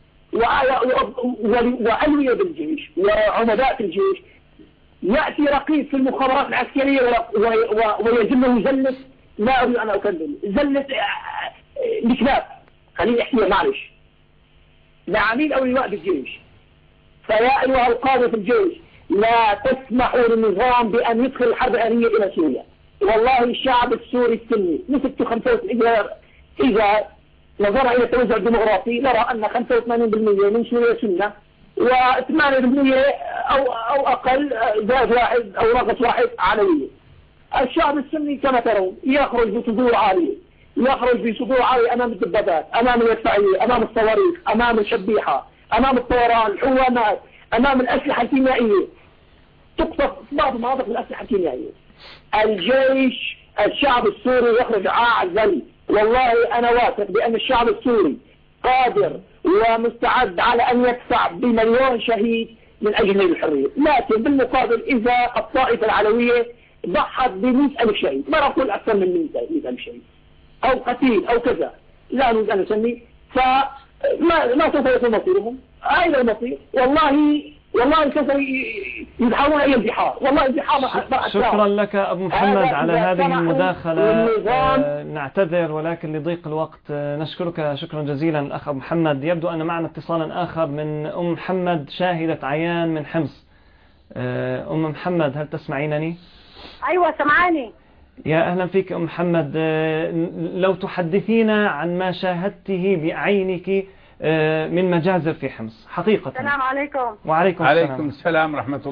E: وألوية بالجيش وعمداء في الجيش، يأتي رقيب في المخابرات العسكرية ويجله زلة، لا أريد أن أكلم زلة لكلاب، خليني أحكيها معلش، لعميل أو لواء بالجيش. فيا أيها القادة في الجيش لا تسمحوا للنظام بأن يدخل الحرب الأهلية إلى سوريا. والله الشعب السوري السني نسبته خمسة إذا إذا نظرنا إلى التوزع الديمغرافي نرى أن خمسة وثمانين بالمئة من سوريا سنة وثمانية بالمئة أو أو أقل زاد واحد أو ناقص واحد علوية. الشعب السني كما ترون يخرج بصدور عالية، يخرج بصدور عالية أمام الدبابات، أمام المدفعية، أمام الصواريخ، أمام الشبيحة، أمام الطيران، الحوامات، أمام الأسلحة الكيميائية، تقصف بعض مناطق الأسلحة الكيميائية. الجيش الشعب السوري يخرج عاعزل. والله أنا واثق بأن الشعب السوري قادر ومستعد على أن يدفع بمليون شهيد من أجل نيل الحرية، لكن بالمقابل إذا الطائفة العلوية ضحت بمئة ألف شهيد، ما أقول أكثر من مئة ألف شهيد أو قتيل أو كذا، لا نريد أن نسمي، فما ما سوف يكون مصيرهم؟ أين المصير؟ والله والله سوف يدحرون أي انتحار، والله انتحار.
D: شكرا لك أبو محمد على هذه المداخلة. آه نعتذر ولكن لضيق الوقت. آه نشكرك شكرا جزيلا أخ أبو محمد. يبدو أن معنا اتصالا آخر من أم محمد شاهدة عيان من حمص. آه أم محمد هل تسمعينني؟
F: أيوة سمعاني.
D: يا أهلا فيك أم محمد. آه لو تحدثينا عن ما شاهدته بعينك من مجازر في حمص حقيقة.
F: السلام عليكم.
D: وعليكم
C: السلام. عليكم السلام ورحمة الله.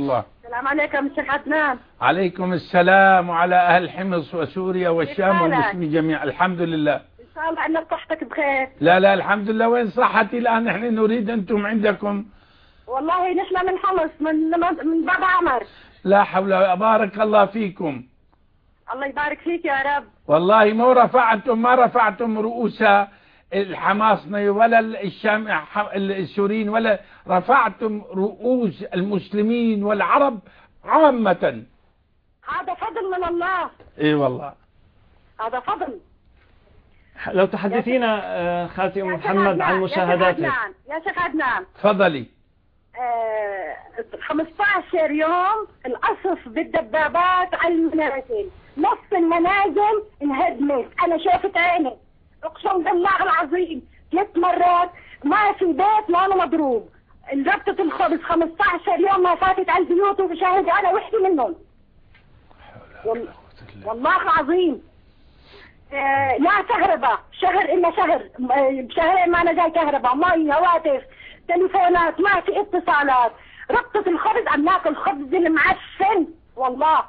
F: السلام عليكم الشيخ عدنان.
C: عليكم السلام وعلى أهل حمص وسوريا والشام
F: كيف حالك؟
C: والمسلمين جميعا. الحمد لله.
F: ان شاء الله ان صحتك بخير.
C: لا لا الحمد لله. وين صحتي الآن؟ نحن نريد أنتم عندكم.
F: والله نحن من حمص من من باب عمر.
C: لا حول. بارك الله فيكم.
F: الله يبارك فيك يا رب.
C: والله ما رفعتم ما رفعتم رؤوس الحماصني ولا الشام السوريين، ولا رفعتم رؤوس المسلمين والعرب عامة.
F: هذا فضل من الله.
C: اي والله
F: هذا فضل.
D: لو تحدثينا آه، خالتي أم
F: يا شيخ
D: محمد
F: عدنان،
D: عن مشاهداتك.
F: يا شيخ عدنان يا شيخ عدنان
C: تفضلي.
F: آه، خمسة عشر يوم القصف بالدبابات على المنازل، نص المنازل انهدمت، انا شافت عيني اقسم بالله العظيم ثلاث مرات، ما في بيت ما أنا مضروب. ربطة الخبز خمسة عشر يوم ما فاتت على البيوت وبشاهد انا وحدي منهم. وال... والله العظيم آه لا كهرباء شهر الا شهر، بشهرين ما انا جاي كهرباء، مي، هواتف، تليفونات، ما في اتصالات. ربطة الخبز عم ناكل خبز المعفن. والله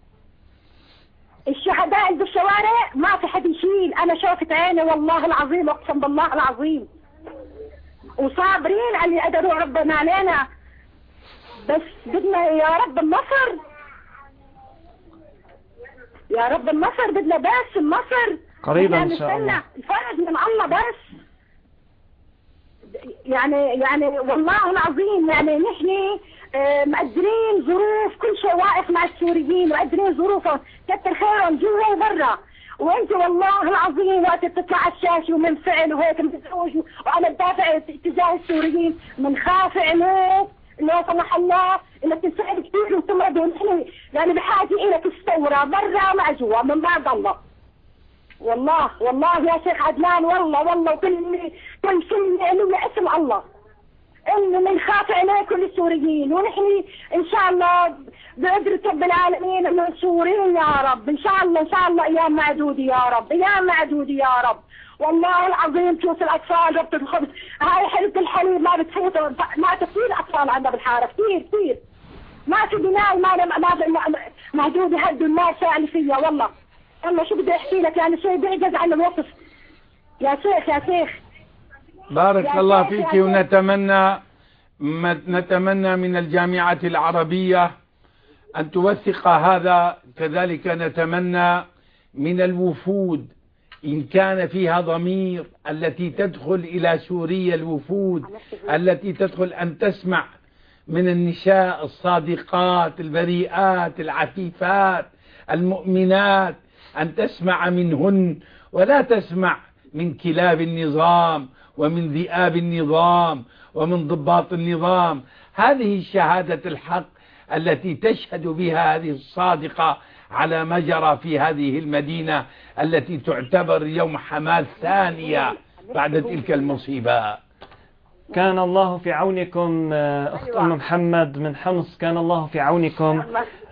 F: الشهداء اللي بالشوارع ما في حد يشيل، انا شافت عيني والله العظيم اقسم بالله العظيم، وصابرين على اللي قدروا ربنا علينا. بس بدنا يا رب النصر، يا رب النصر، بدنا بس النصر
D: قريبا ان شاء الله.
F: الفرج من الله بس. يعني يعني والله العظيم يعني نحن آه مقدرين ظروف كل شيء واقف مع السوريين، مقدرين ظروفهم كتر خيرهم جوا وبرا. وانت والله العظيم وقت بتطلع على الشاشه ومنفعل وهيك بتزوج وانا بدافع تجاه السوريين، بنخاف عليك لا سمح الله انك تنسحب كثير وتمرض، ونحن يعني بحاجه الك الثوره برا مع جوا من بعد الله. والله والله يا شيخ عدنان والله والله وكل كل كلمه لي اسم الله انه بنخاف عليكم السوريين، ونحن ان شاء الله بقدرة رب العالمين انه سوريين يا رب، ان شاء الله ان شاء الله ايام معدوده يا رب، ايام معدوده يا رب. والله العظيم تشوف الاطفال ربطة الخبز، هاي حلبة الحليب ما بتفوت، ما كثير اطفال عندنا بالحاره كثير كثير، ما في بناء ما ما معدوده هدوا الناس اللي فيها. والله والله شو بدي احكي لك يعني شيء بيعجز عن الوصف يا شيخ يا شيخ.
C: بارك الله فيك. ونتمنى نتمنى من الجامعة العربية أن توثق هذا، كذلك نتمنى من الوفود إن كان فيها ضمير التي تدخل إلى سوريا، الوفود التي تدخل أن تسمع من النساء الصادقات البريئات العفيفات المؤمنات، أن تسمع منهن ولا تسمع من كلاب النظام ومن ذئاب النظام ومن ضباط النظام. هذه شهادة الحق التي تشهد بها هذه الصادقة على ما جرى في هذه المدينة التي تعتبر يوم حماة ثانية بعد تلك المصيبة.
D: كان الله في عونكم أخت أم محمد من حمص، كان الله في عونكم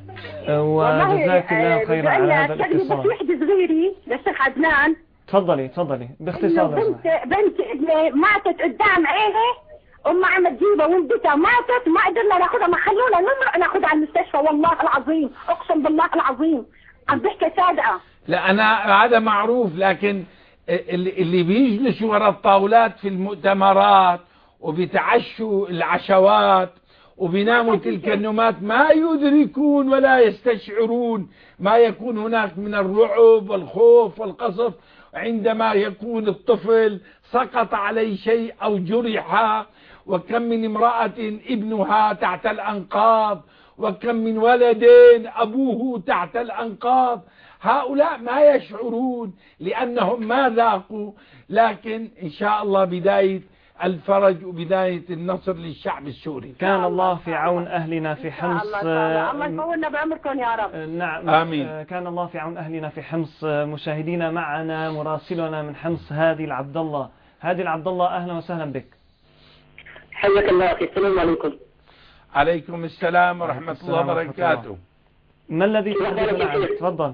D: وجزاك الله خيرا على هذا الاتصال.
F: بس وحدة صغيرة للشيخ عدنان.
D: تفضلي تفضلي باختصار.
F: بنت بنت ابني ماتت قدام عيني، امها عم تجيبها ولدتها ماتت، ما قدرنا ناخذها، ما خلونا نمرق ناخذها على المستشفى. والله العظيم اقسم بالله العظيم عم بحكي صادقة.
C: لا أنا هذا معروف، لكن اللي بيجلسوا وراء الطاولات في المؤتمرات وبيتعشوا العشوات وبيناموا تلك النومات ما يدركون ولا يستشعرون ما يكون هناك من الرعب والخوف والقصف عندما يكون الطفل سقط عليه شيء أو جرح. وكم من امرأة ابنها تحت الأنقاض، وكم من ولد أبوه تحت الأنقاض. هؤلاء ما يشعرون لأنهم ما ذاقوا، لكن إن شاء الله بداية الفرج وبداية النصر للشعب السوري.
D: كان الله في عون أهلنا في حمص.
F: الله يطولنا بعمركم يا رب.
D: نعم
C: آمين.
D: كان الله في عون أهلنا في حمص. مشاهدينا معنا مراسلنا من حمص هادي العبد الله. هادي العبد الله أهلا وسهلا بك.
E: حياك الله أخي. السلام عليكم.
C: عليكم السلام ورحمة الله وبركاته.
D: ما الذي تحدثنا عنه؟ تفضل.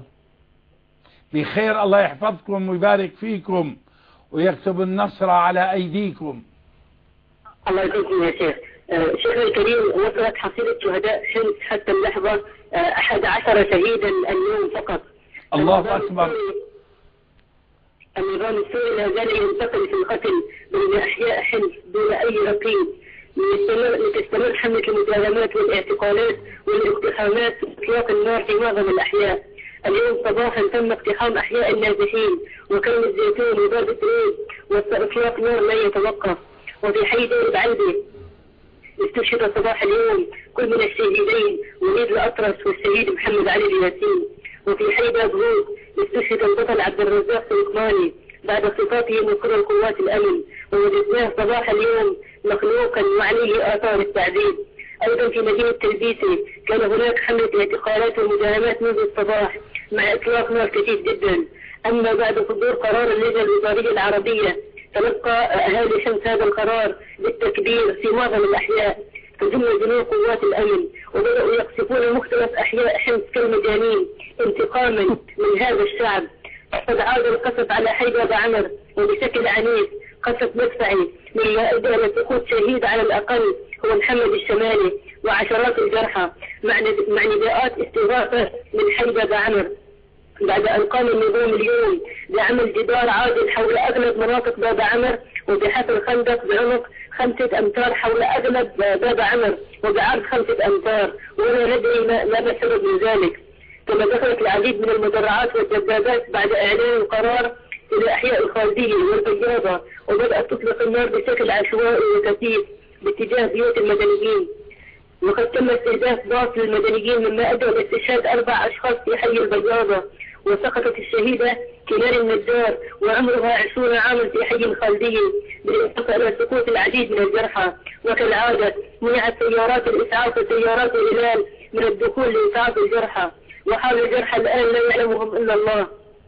C: بخير، الله يحفظكم ويبارك فيكم ويكتب النصر على أيديكم.
E: الله يكرمكم يا شيخ. شيخنا الكريم، وصلت حصيلة شهداء حمص حتى اللحظة أحد عشر شهيدا اليوم فقط.
C: الله أكبر.
E: النظام السوري لا زال ينتقل في القتل بين أحياء حمص دون أي رقيب، لتستمر حملة المداهمات والاعتقالات والاقتحامات وإطلاق النار في معظم الأحياء. اليوم صباحا تم اقتحام أحياء النازحين وكرم الزيتون وباب الدريد وإطلاق نار لا يتوقف. وفي حي دير بعلبة استشهد صباح اليوم كل من الشهيدين وليد الأطرس والشهيد محمد علي الياسين. وفي حي باب هود استشهد البطل عبد الرزاق سليماني بعد اختطافه من قبل قوات الأمن، ووجدناه صباح اليوم مخلوقا وعليه آثار التعذيب. أيضا في مدينة تلبيسي كان هناك حملة اعتقالات ومداهمات منذ الصباح مع إطلاق نار كثيف جدا. أما بعد صدور قرار اللجنة الوزارية العربية تلقى أهالي حمص هذا القرار بالتكبير في معظم الأحياء، فجم جنود قوات الأمن وبدأوا يقصفون مختلف أحياء حمص كالمجانين انتقاما من هذا الشعب. قد عاد القصف على حي باب عمر وبشكل عنيف، قصف مدفعي مما أدى إلى سقوط شهيد على الأقل هو محمد الشمالي وعشرات الجرحى، مع نداءات استغاثة من حي باب عمر. بعد أن قام النظام اليوم بعمل جدار عادل حول أغلب مناطق باب عمر وبحفر خندق بعمق خمسة أمتار حول أغلب باب عمر وبعرض خمسة أمتار، ولا ندري ما ما السبب من ذلك. كما دخلت العديد من المدرعات والدبابات بعد إعلان القرار إلى أحياء الخالدية والبياضة، وبدأت تطلق النار بشكل عشوائي وكثيف باتجاه بيوت المدنيين. وقد تم استهداف باص للمدنيين مما أدى إلى استشهاد أربع أشخاص في حي البياضة، وسقطت الشهيدة كنار النجار وعمرها عشرون عاما في حي الخالدية، بالإضافة إلى سقوط العديد من الجرحى. وكالعادة منعت سيارات الإسعاف وسيارات الهلال من الدخول لإسعاف الجرحى، وحال الجرحى الآن لا يعلمهم إلا الله.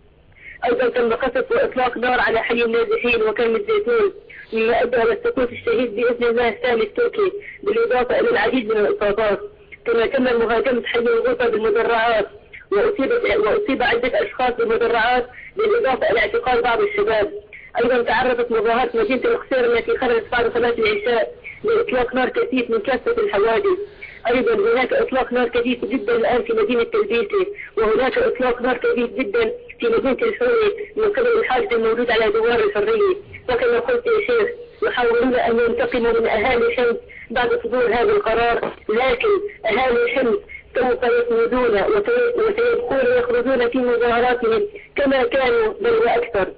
E: أيضا تم قصف وإطلاق نار على حي النازحين وكرم الزيتون مما أدى إلى سقوط الشهيد بإذن الله الثاني التركي، بالإضافة إلى العديد من الإصابات. كما تم مهاجمة حي الغوطة بالمدرعات وأصيب وأصيب عدة أشخاص بالمدرعات، بالإضافة إلى اعتقال بعض الشباب. أيضا تعرضت مظاهرة مدينة القصير التي خرجت بعد صلاة العشاء لإطلاق نار كثيف من كافة الحوادث. أيضا هناك إطلاق نار كثيف جدا الآن في مدينة تلبيسي، وهناك إطلاق نار كثيف جدا في مدينة الحوري من قبل الحاجز الموجود على دوار الحرية. وكما قلت يا شيخ يحاولون أن ينتقموا من أهالي حمص بعد صدور هذا القرار، لكن أهالي حمص سوف يصمدون وسيبقون يخرجون في مظاهراتهم كما كانوا بل وأكثر.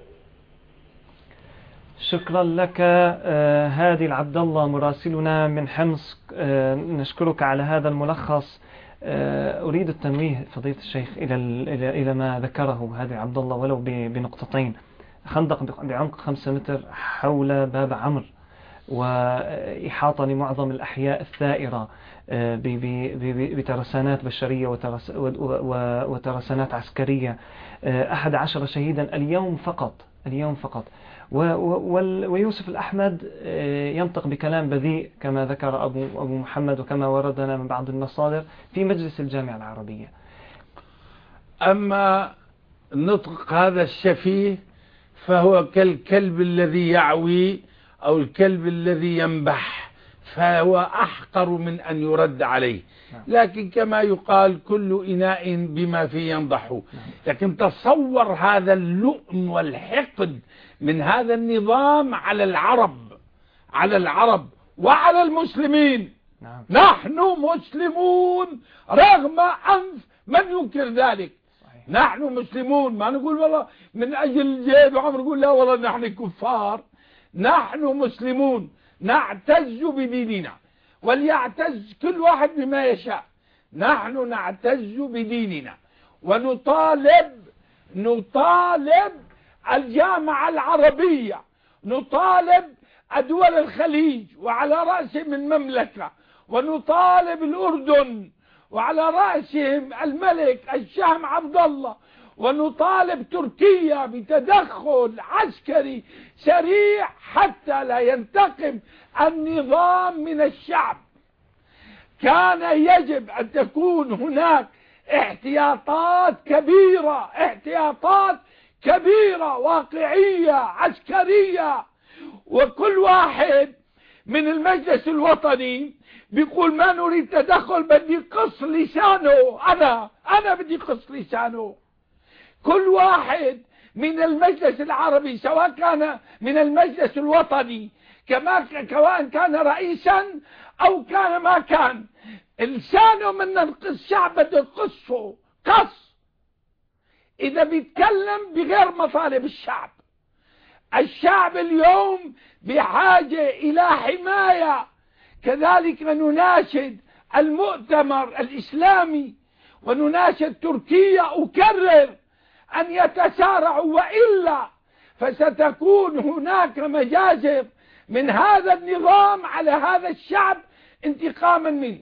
D: شكرا لك آه هادي العبد الله مراسلنا من حمص، آه نشكرك على هذا الملخص. آه أريد التنويه فضيلة الشيخ إلى إلى إلى ما ذكره هادي العبد الله ولو بنقطتين. خندق بعمق خمسة متر حول باب عمر، وإحاطة لمعظم الأحياء الثائرة بترسانات بشرية وترسانات عسكرية. أحد عشر شهيدا اليوم فقط اليوم فقط ويوسف الأحمد ينطق بكلام بذيء كما ذكر أبو أبو محمد وكما وردنا من بعض المصادر في مجلس الجامعة العربية.
C: أما نطق هذا الشفيه فهو كالكلب الذي يعوي أو الكلب الذي ينبح، فهو أحقر من أن يرد عليه. لكن كما يقال كل إناء بما فيه ينضح. لكن تصور هذا اللؤم والحقد من هذا النظام على العرب على العرب وعلى المسلمين. نحن مسلمون رغم أنف من ينكر ذلك. نحن مسلمون، ما نقول والله من أجل الجهاد وعمر نقول لا والله نحن كفار. نحن مسلمون نعتز بديننا، وليعتز كل واحد بما يشاء. نحن نعتز بديننا ونطالب نطالب الجامعة العربية، نطالب دول الخليج وعلى رأسهم المملكة، ونطالب الأردن وعلى رأسهم الملك الشهم عبد الله، ونطالب تركيا بتدخل عسكري سريع حتى لا ينتقم النظام من الشعب. كان يجب أن تكون هناك احتياطات كبيرة احتياطات كبيرة واقعية عسكرية، وكل واحد من المجلس الوطني بيقول ما نريد تدخل، بدي قص لسانه، أنا أنا بدي قص لسانه. كل واحد من المجلس العربي سواء كان من المجلس الوطني كما سواء كان رئيسا أو كان ما كان، لسانه من الشعب بده يقصه قص إذا بيتكلم بغير مطالب الشعب. الشعب اليوم بحاجة إلى حماية. كذلك نناشد المؤتمر الإسلامي ونناشد تركيا أكرر أن يتسارعوا، وإلا فستكون هناك مجازر من هذا النظام على هذا الشعب انتقاما منه.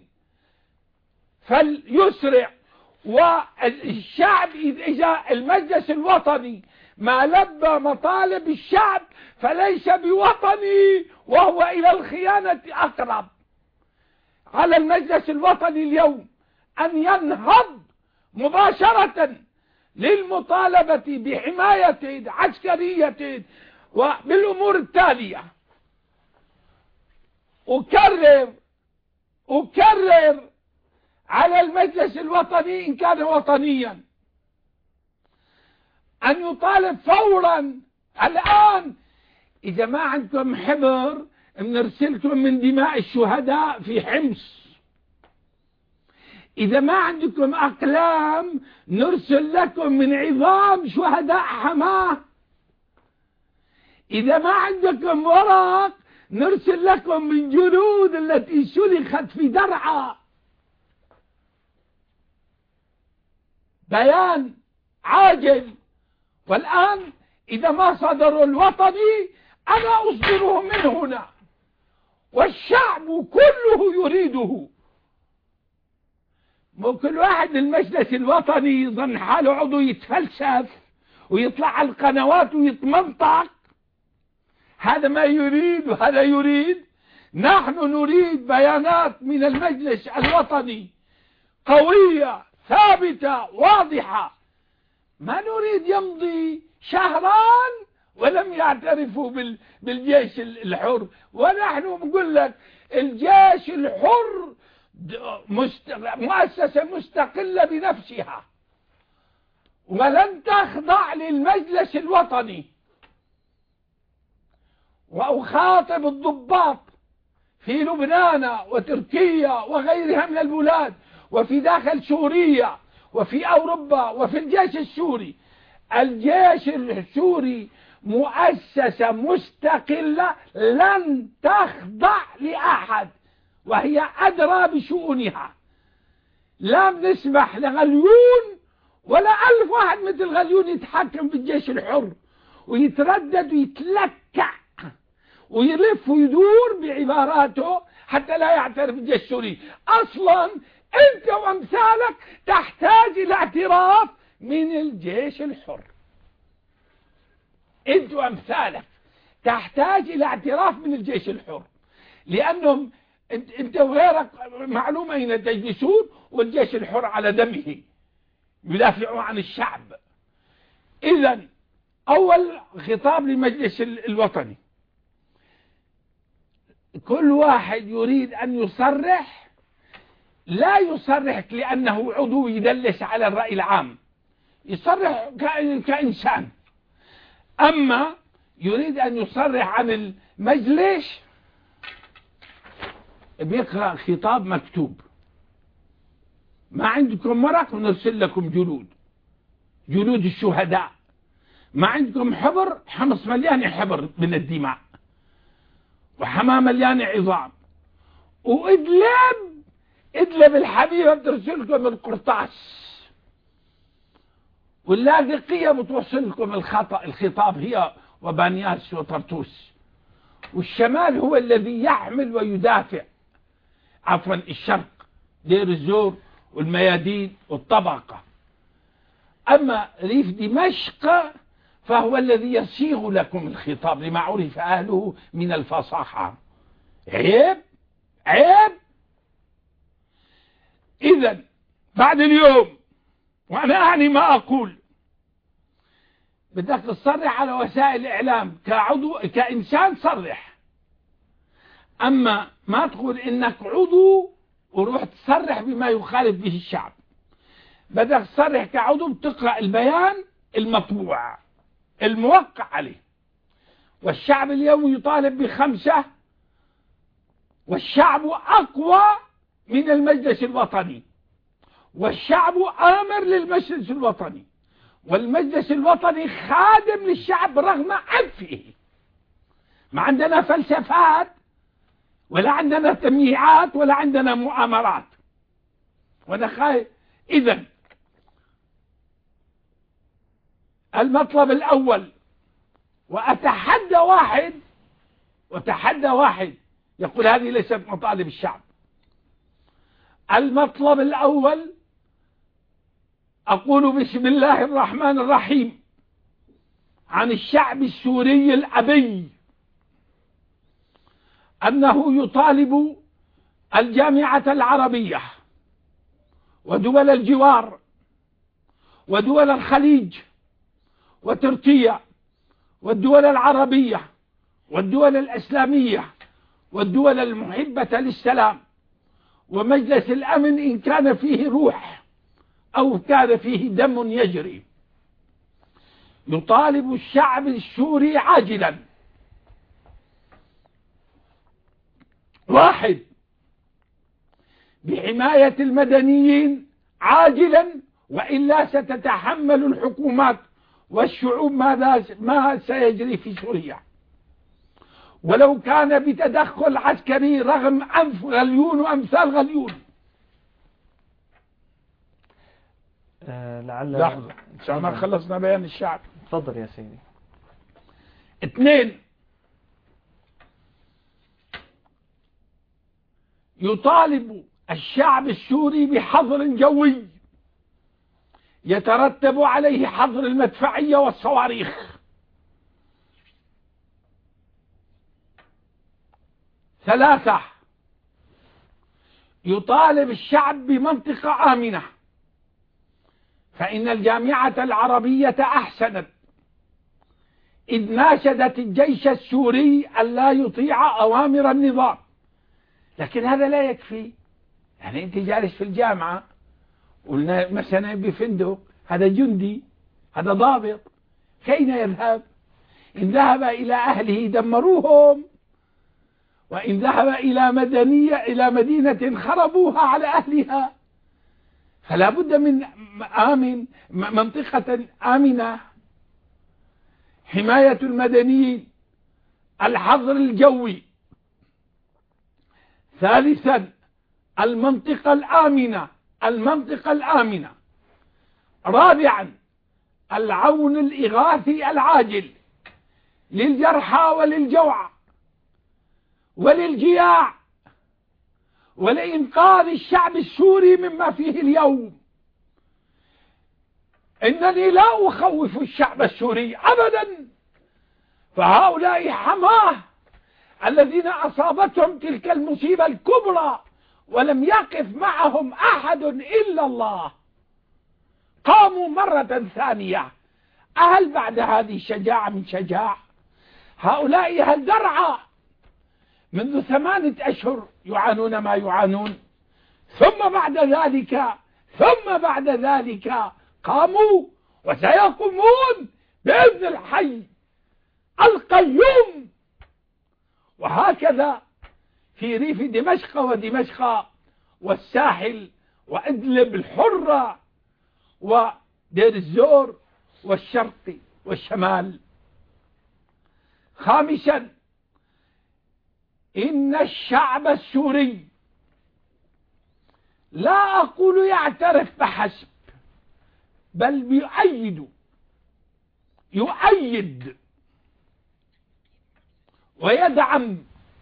C: فليسرع. والشعب إذا المجلس الوطني ما لبى مطالب الشعب فليس بوطني، وهو إلى الخيانة أقرب. على المجلس الوطني اليوم أن ينهض مباشرة للمطالبة بحماية عسكرية وبالأمور التالية. أكرر أكرر على المجلس الوطني إن كان وطنيا أن يطالب فورا الآن. إذا ما عندكم حبر بنرسلكم من دماء الشهداء في حمص، إذا ما عندكم أقلام نرسل لكم من عظام شهداء حماه، إذا ما عندكم ورق نرسل لكم من جنود التي سلخت في درعا. بيان عاجل. والآن إذا ما صدروا الوطني أنا أصدره من هنا، والشعب كله يريده. مو كل واحد المجلس الوطني يظن حاله عضو يتفلسف ويطلع على القنوات ويتمنطق. هذا ما يريد وهذا يريد. نحن نريد بيانات من المجلس الوطني قوية ثابتة واضحة. ما نريد يمضي شهران ولم يعترفوا بالجيش الحر. ونحن نقول لك الجيش الحر مؤسسة مستقلة بنفسها ولن تخضع للمجلس الوطني. وأخاطب الضباط في لبنان وتركيا وغيرها من البلاد وفي داخل سوريا وفي أوروبا وفي الجيش السوري. الجيش السوري مؤسسة مستقلة لن تخضع لأحد وهي أدرى بشؤونها. لا نسمح لغليون ولا ألف واحد مثل غليون يتحكم بالجيش الحر ويتردد ويتلكع ويلف ويدور بعباراته حتى لا يعترف بالجيش السوري. أصلا أنت وأمثالك تحتاج إلى اعتراف من الجيش الحر. أنت وأمثالك تحتاج إلى اعتراف من الجيش الحر، لأنهم أنت وغيرك معلوم أين تجلسون، والجيش الحر على دمه يدافعون عن الشعب. إذن أول خطاب للمجلس الوطني، كل واحد يريد أن يصرح، لا يصرح لأنه عضو يدلس على الرأي العام، يصرح كإنسان. أما يريد أن يصرح عن المجلس بيقرأ خطاب مكتوب. ما عندكم ورق ونرسل لكم جلود جلود الشهداء. ما عندكم حبر، حمص مليان حبر من الدماء وحما مليان عظام. وإدلب إدلب الحبيبة بترسل لكم القرطاس، واللاذقية بتوصل لكم الخطأ الخطاب هي وبانياس وطرطوس. والشمال هو الذي يحمل ويدافع، عفوا الشرق دير الزور والميادين والطبقة. أما ريف دمشق فهو الذي يصيغ لكم الخطاب لما عرف أهله من الفصاحة. عيب عيب. إذن بعد اليوم وأنا أعني ما أقول، بدك تصرح على وسائل الإعلام كعضو كإنسان، صرح. أما ما تقول إنك عضو وروح تصرح بما يخالف به الشعب، بدك تصرح كعضو بتقرأ البيان المطبوع الموقع عليه، والشعب اليوم يطالب بخمسة، والشعب أقوى من المجلس الوطني، والشعب آمر للمجلس الوطني، والمجلس الوطني خادم للشعب رغم أنفه. ما عندنا فلسفات ولا عندنا تمييعات ولا عندنا مؤامرات. وأنا خايف. إذن المطلب الأول، وأتحدى واحد وتحدى واحد يقول هذه ليست مطالب الشعب. المطلب الأول أقول بسم الله الرحمن الرحيم عن الشعب السوري الأبي أنه يطالب الجامعة العربية ودول الجوار ودول الخليج وتركيا والدول العربية والدول الإسلامية والدول المحبة للسلام ومجلس الأمن إن كان فيه روح أو كان فيه دم يجري، يطالب الشعب السوري عاجلا: واحد، بحماية المدنيين عاجلا، وإلا ستتحمل الحكومات والشعوب ماذا ما سيجري في سوريا، ولو كان بتدخل عسكري رغم أنف غليون وأمثال غليون.
D: آه لعل
C: لحظة عشان ما خلصنا بيان الشعب.
D: تفضل يا سيدي.
C: اثنين، يطالب الشعب السوري بحظر جوي يترتب عليه حظر المدفعية والصواريخ. ثلاثة، يطالب الشعب بمنطقة آمنة، فإن الجامعة العربية أحسنت إذ ناشدت الجيش السوري ألا يطيع أوامر النظام. لكن هذا لا يكفي. يعني أنت جالس في الجامعة، قلنا مثلا بفندق، هذا جندي، هذا ضابط، أين يذهب؟ إن ذهب إلى أهله دمروهم، وإن ذهب إلى مدنية إلى مدينة خربوها على أهلها. فلا بد من آمن منطقة آمنة، حماية المدنيين، الحظر الجوي. ثالثا، المنطقة الآمنة المنطقة الآمنة. رابعا، العون الإغاثي العاجل للجرحى وللجوع وللجياع ولإنقاذ الشعب السوري مما فيه اليوم. إنني لا أخوف الشعب السوري أبدا، فهؤلاء حماه الذين أصابتهم تلك المصيبة الكبرى ولم يقف معهم أحد إلا الله، قاموا مرة ثانية. هل بعد هذه الشجاعة من شجاع؟ هؤلاء هل درعا منذ ثمانية أشهر يعانون ما يعانون، ثم بعد ذلك ثم بعد ذلك قاموا وسيقومون بإذن الحي القيوم. وهكذا في ريف دمشق ودمشق والساحل وإدلب الحرة ودير الزور والشرق والشمال. خامسا، إن الشعب السوري لا أقول يعترف بحسب، بل يؤيد يؤيد ويدعم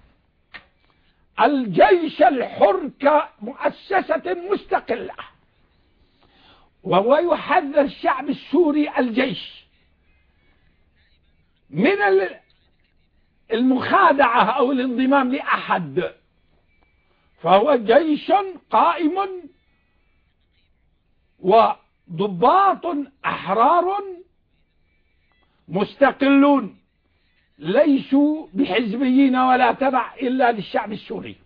C: الجيش الحر كمؤسسة مستقلة، وهو يحذر الشعب السوري الجيش من المخادعة أو الانضمام لأحد، فهو جيش قائم وضباط أحرار مستقلون ليسوا بحزبيين ولا تبع إلا للشعب السوري.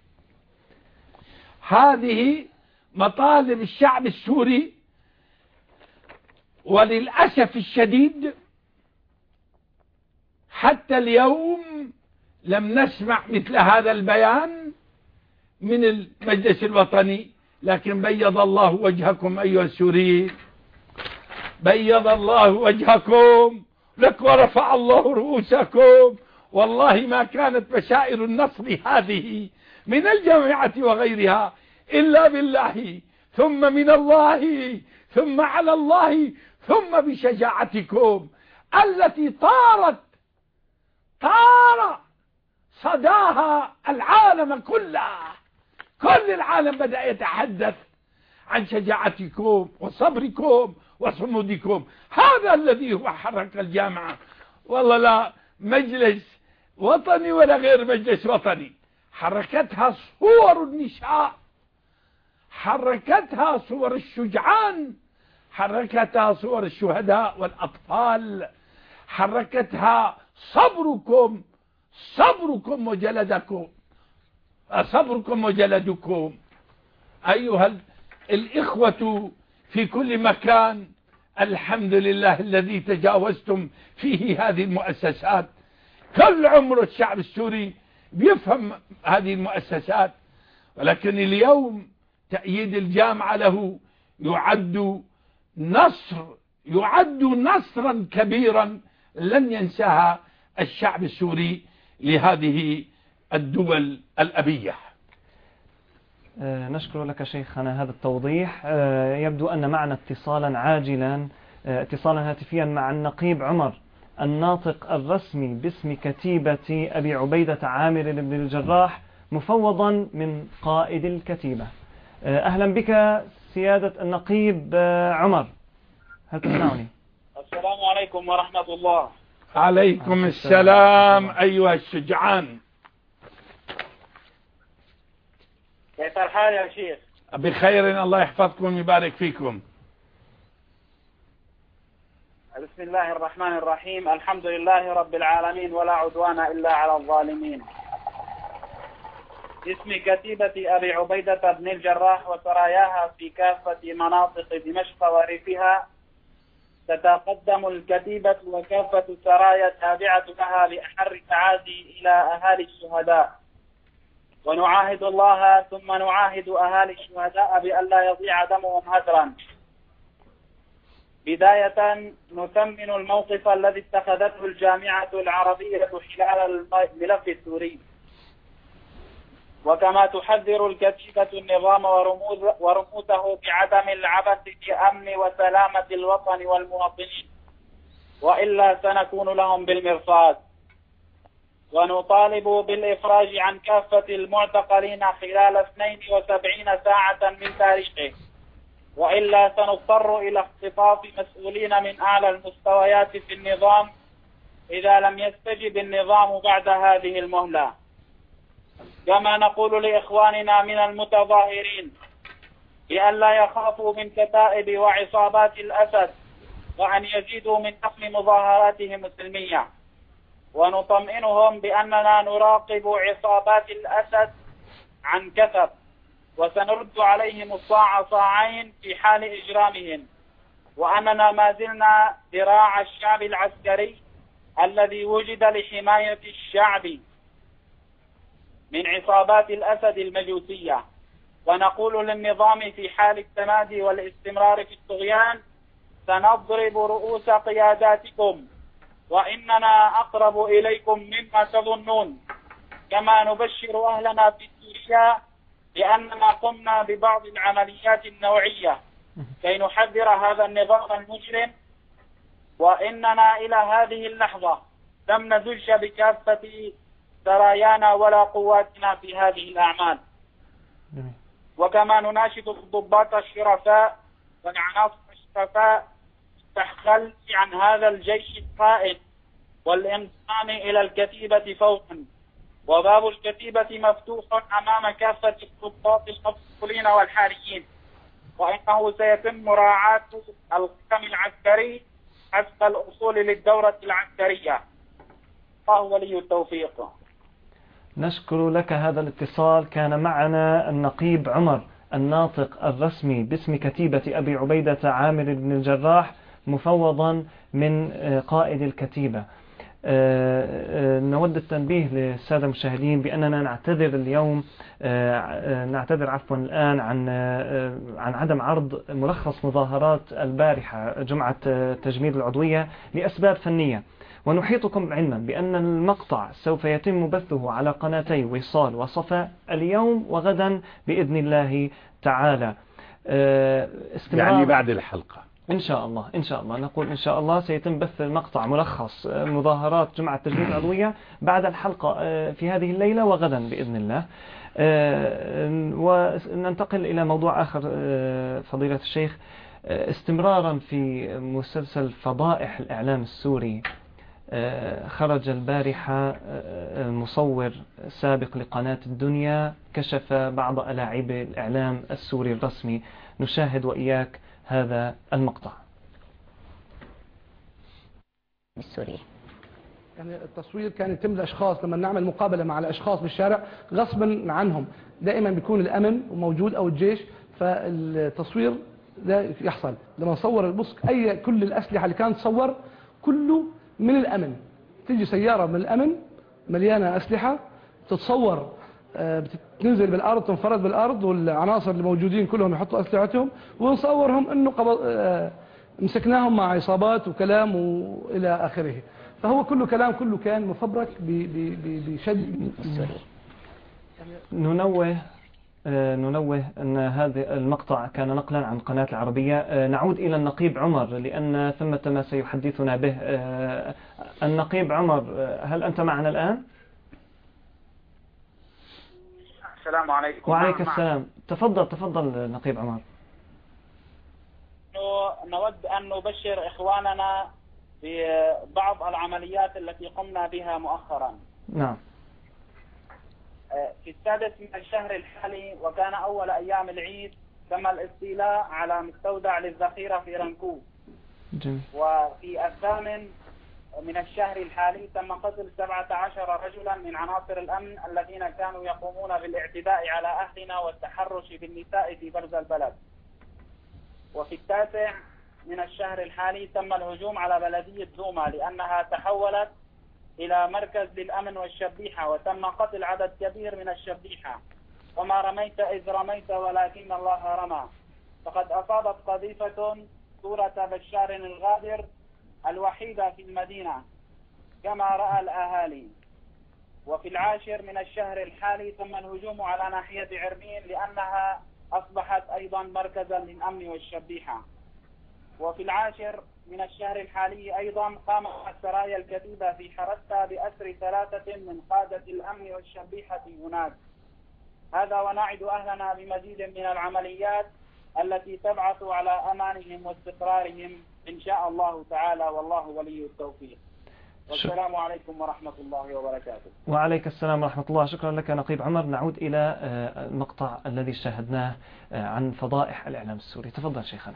C: هذه مطالب الشعب السوري، وللأسف الشديد حتى اليوم لم نسمع مثل هذا البيان من المجلس الوطني. لكن بيض الله وجهكم أيها السوريين، بيض الله وجهكم لك ورفع الله رؤوسكم. والله ما كانت بشائر النصر هذه من الجامعة وغيرها إلا بالله، ثم من الله، ثم على الله، ثم بشجاعتكم التي طارت طار صداها العالم كله. كل العالم بدأ يتحدث عن شجاعتكم وصبركم وصمودكم. هذا الذي هو حرك الجامعة. والله لا مجلس وطني ولا غير مجلس وطني، حركتها صور النساء، حركتها صور الشجعان، حركتها صور الشهداء والأطفال، حركتها صبركم صبركم وجلدكم صبركم وجلدكم. أيها الإخوة في كل مكان، الحمد لله الذي تجاوزتم فيه هذه المؤسسات. كل عمر الشعب السوري بيفهم هذه المؤسسات، ولكن اليوم تأييد الجامعة له يعد نصر يعد نصرا كبيرا لن ينساها الشعب السوري لهذه الدول الأبية.
D: نشكر لك شيخنا هذا التوضيح. يبدو أن معنا اتصالا عاجلا، اتصالا هاتفيا مع النقيب عمر، الناطق الرسمي باسم كتيبة أبي عبيدة عامر بن الجراح، مفوضا من قائد الكتيبة. أهلا بك سيادة النقيب عمر، هل تسمعني؟
G: السلام عليكم ورحمة الله.
C: عليكم السلام أيها الشجعان.
G: كيف الحال يا شيخ؟
C: بخير، الله يحفظكم ويبارك فيكم.
G: بسم الله الرحمن الرحيم، الحمد لله رب العالمين ولا عدوان إلا على الظالمين. اسم كتيبة أبي عبيدة بن الجراح وسراياها في كافة مناطق دمشق وريفها، تتقدم الكتيبة وكافة السرايا التابعة لها بأحر التعازي إلى أهالي الشهداء، ونعاهد الله ثم نعاهد أهالي الشهداء بأن لا يضيع دمهم هدرا. بداية نثمن الموقف الذي اتخذته الجامعة العربية خلال الملف السوري، وكما تحذر الكتيبة النظام ورموز ورموزه بعدم العبث بأمن وسلامة الوطن والمواطنين، وإلا سنكون لهم بالمرصاد. ونطالب بالإفراج عن كافة المعتقلين خلال اثنتين وسبعين ساعة من تاريخه، وإلا سنضطر إلى اختطاف مسؤولين من أعلى المستويات في النظام إذا لم يستجب النظام بعد هذه المهلة. كما نقول لإخواننا من المتظاهرين بأن لا يخافوا من كتائب وعصابات الأسد، وأن يزيدوا من نقل مظاهراتهم السلمية، ونطمئنهم بأننا نراقب عصابات الأسد عن كثب، وسنرد عليهم الصاع صاعين في حال إجرامهم، وأننا ما زلنا ذراع الشعب العسكري الذي وجد لحماية الشعب من عصابات الأسد المجوسية. ونقول للنظام في حال التمادي والاستمرار في الطغيان: سنضرب رؤوس قياداتكم، وإننا أقرب إليكم مما تظنون. كما نبشر أهلنا في سوريا بأننا قمنا ببعض العمليات النوعية كي نحذر هذا النظام المجرم، وإننا إلى هذه اللحظة لم نزج بكافة سرايانا ولا قواتنا في هذه الأعمال. وكما نناشد الضباط الشرفاء والعناصر الشرفاء التخلي عن هذا الجيش القائد والانضمام إلى الكتيبة فورا، وباب الكتيبة مفتوح أمام كافة الضباط المفصولين والحاليين، وإنه سيتم مراعاة القسم العسكري حسب الأصول للدورة العسكرية. الله ولي التوفيق.
D: نشكر لك هذا الاتصال. كان معنا النقيب عمر الناطق الرسمي باسم كتيبة أبي عبيدة عامر بن الجراح مفوضا من قائد الكتيبة. نود التنبيه للسادة المشاهدين بأننا نعتذر اليوم نعتذر عفوا الآن عن عن عدم عرض ملخص مظاهرات البارحة جمعة تجميد العضوية لأسباب فنية، ونحيطكم علما بأن المقطع سوف يتم بثه على قناتي وصال وصفاء اليوم وغدا بإذن الله تعالى.
C: يعني بعد الحلقة
D: إن شاء الله إن شاء الله نقول إن شاء الله سيتم بث مقطع ملخص مظاهرات جمعة التجميد العضوية بعد الحلقة في هذه الليلة وغدا بإذن الله. وننتقل إلى موضوع آخر فضيلة الشيخ. استمرارا في مسلسل فضائح الإعلام السوري، خرج البارحة مصور سابق لقناة الدنيا كشف بعض ألاعيب الإعلام السوري الرسمي. نشاهد وإياك هذا المقطع.
H: السوري
I: يعني التصوير كان يتم لأشخاص لما نعمل مقابلة مع الأشخاص بالشارع غصبا عنهم، دائما بيكون الأمن موجود أو الجيش، فالتصوير لا يحصل. لما نصور البصق أي كل الأسلحة اللي كانت تصور كله من الأمن، تيجي سيارة من الأمن مليانة أسلحة تتصور، بتنزل بالأرض تنفرد بالأرض، والعناصر اللي موجودين كلهم يحطوا أسلحتهم ونصورهم إنه قبض مسكناهم مع عصابات وكلام وإلى آخره. فهو كله كلام كله كان مفبرك بشد.
D: ننوه ننوه أن هذا المقطع كان نقلا عن قناة العربية. نعود إلى النقيب عمر لأن ثمة ما سيحدثنا به. النقيب عمر، هل أنت معنا الآن؟
G: السلام عليكم.
D: وعليك السلام. تفضل تفضل نقيب عمر.
G: نود أن نبشر إخواننا ببعض العمليات التي قمنا بها مؤخرا.
D: نعم.
G: في السادس من الشهر الحالي وكان أول أيام العيد تم الاستيلاء على مستودع للذخيرة في رنكوب.
D: جميل.
G: وفي الثامن من الشهر الحالي تم قتل سبعة عشر رجلا من عناصر الأمن الذين كانوا يقومون بالاعتداء على أهلنا والتحرش بالنساء في برز البلد. وفي التاسع من الشهر الحالي تم الهجوم على بلدية دوما لأنها تحولت إلى مركز للأمن والشبيحة، وتم قتل عدد كبير من الشبيحة. وما رميت إذ رميت ولكن الله رمى. فقد أصابت قذيفة صورة بشار الغادر الوحيدة في المدينة كما رأى الأهالي. وفي العاشر من الشهر الحالي تم الهجوم على ناحية عرمين لأنها أصبحت أيضا مركزا للأمن والشبيحة. وفي العاشر من الشهر الحالي أيضا قامت سرايا الكتيبة في حرستا بأسر ثلاثة من قادة الأمن والشبيحة هناك. هذا ونعد أهلنا بمزيد من العمليات التي تبعث على أمانهم واستقرارهم إن شاء الله تعالى، والله ولي التوفيق. والسلام عليكم ورحمة الله وبركاته.
D: وعليك السلام ورحمة الله. شكرا لك نقيب عمر. نعود إلى المقطع الذي شاهدناه عن فضائح الإعلام السوري. تفضل شيخنا.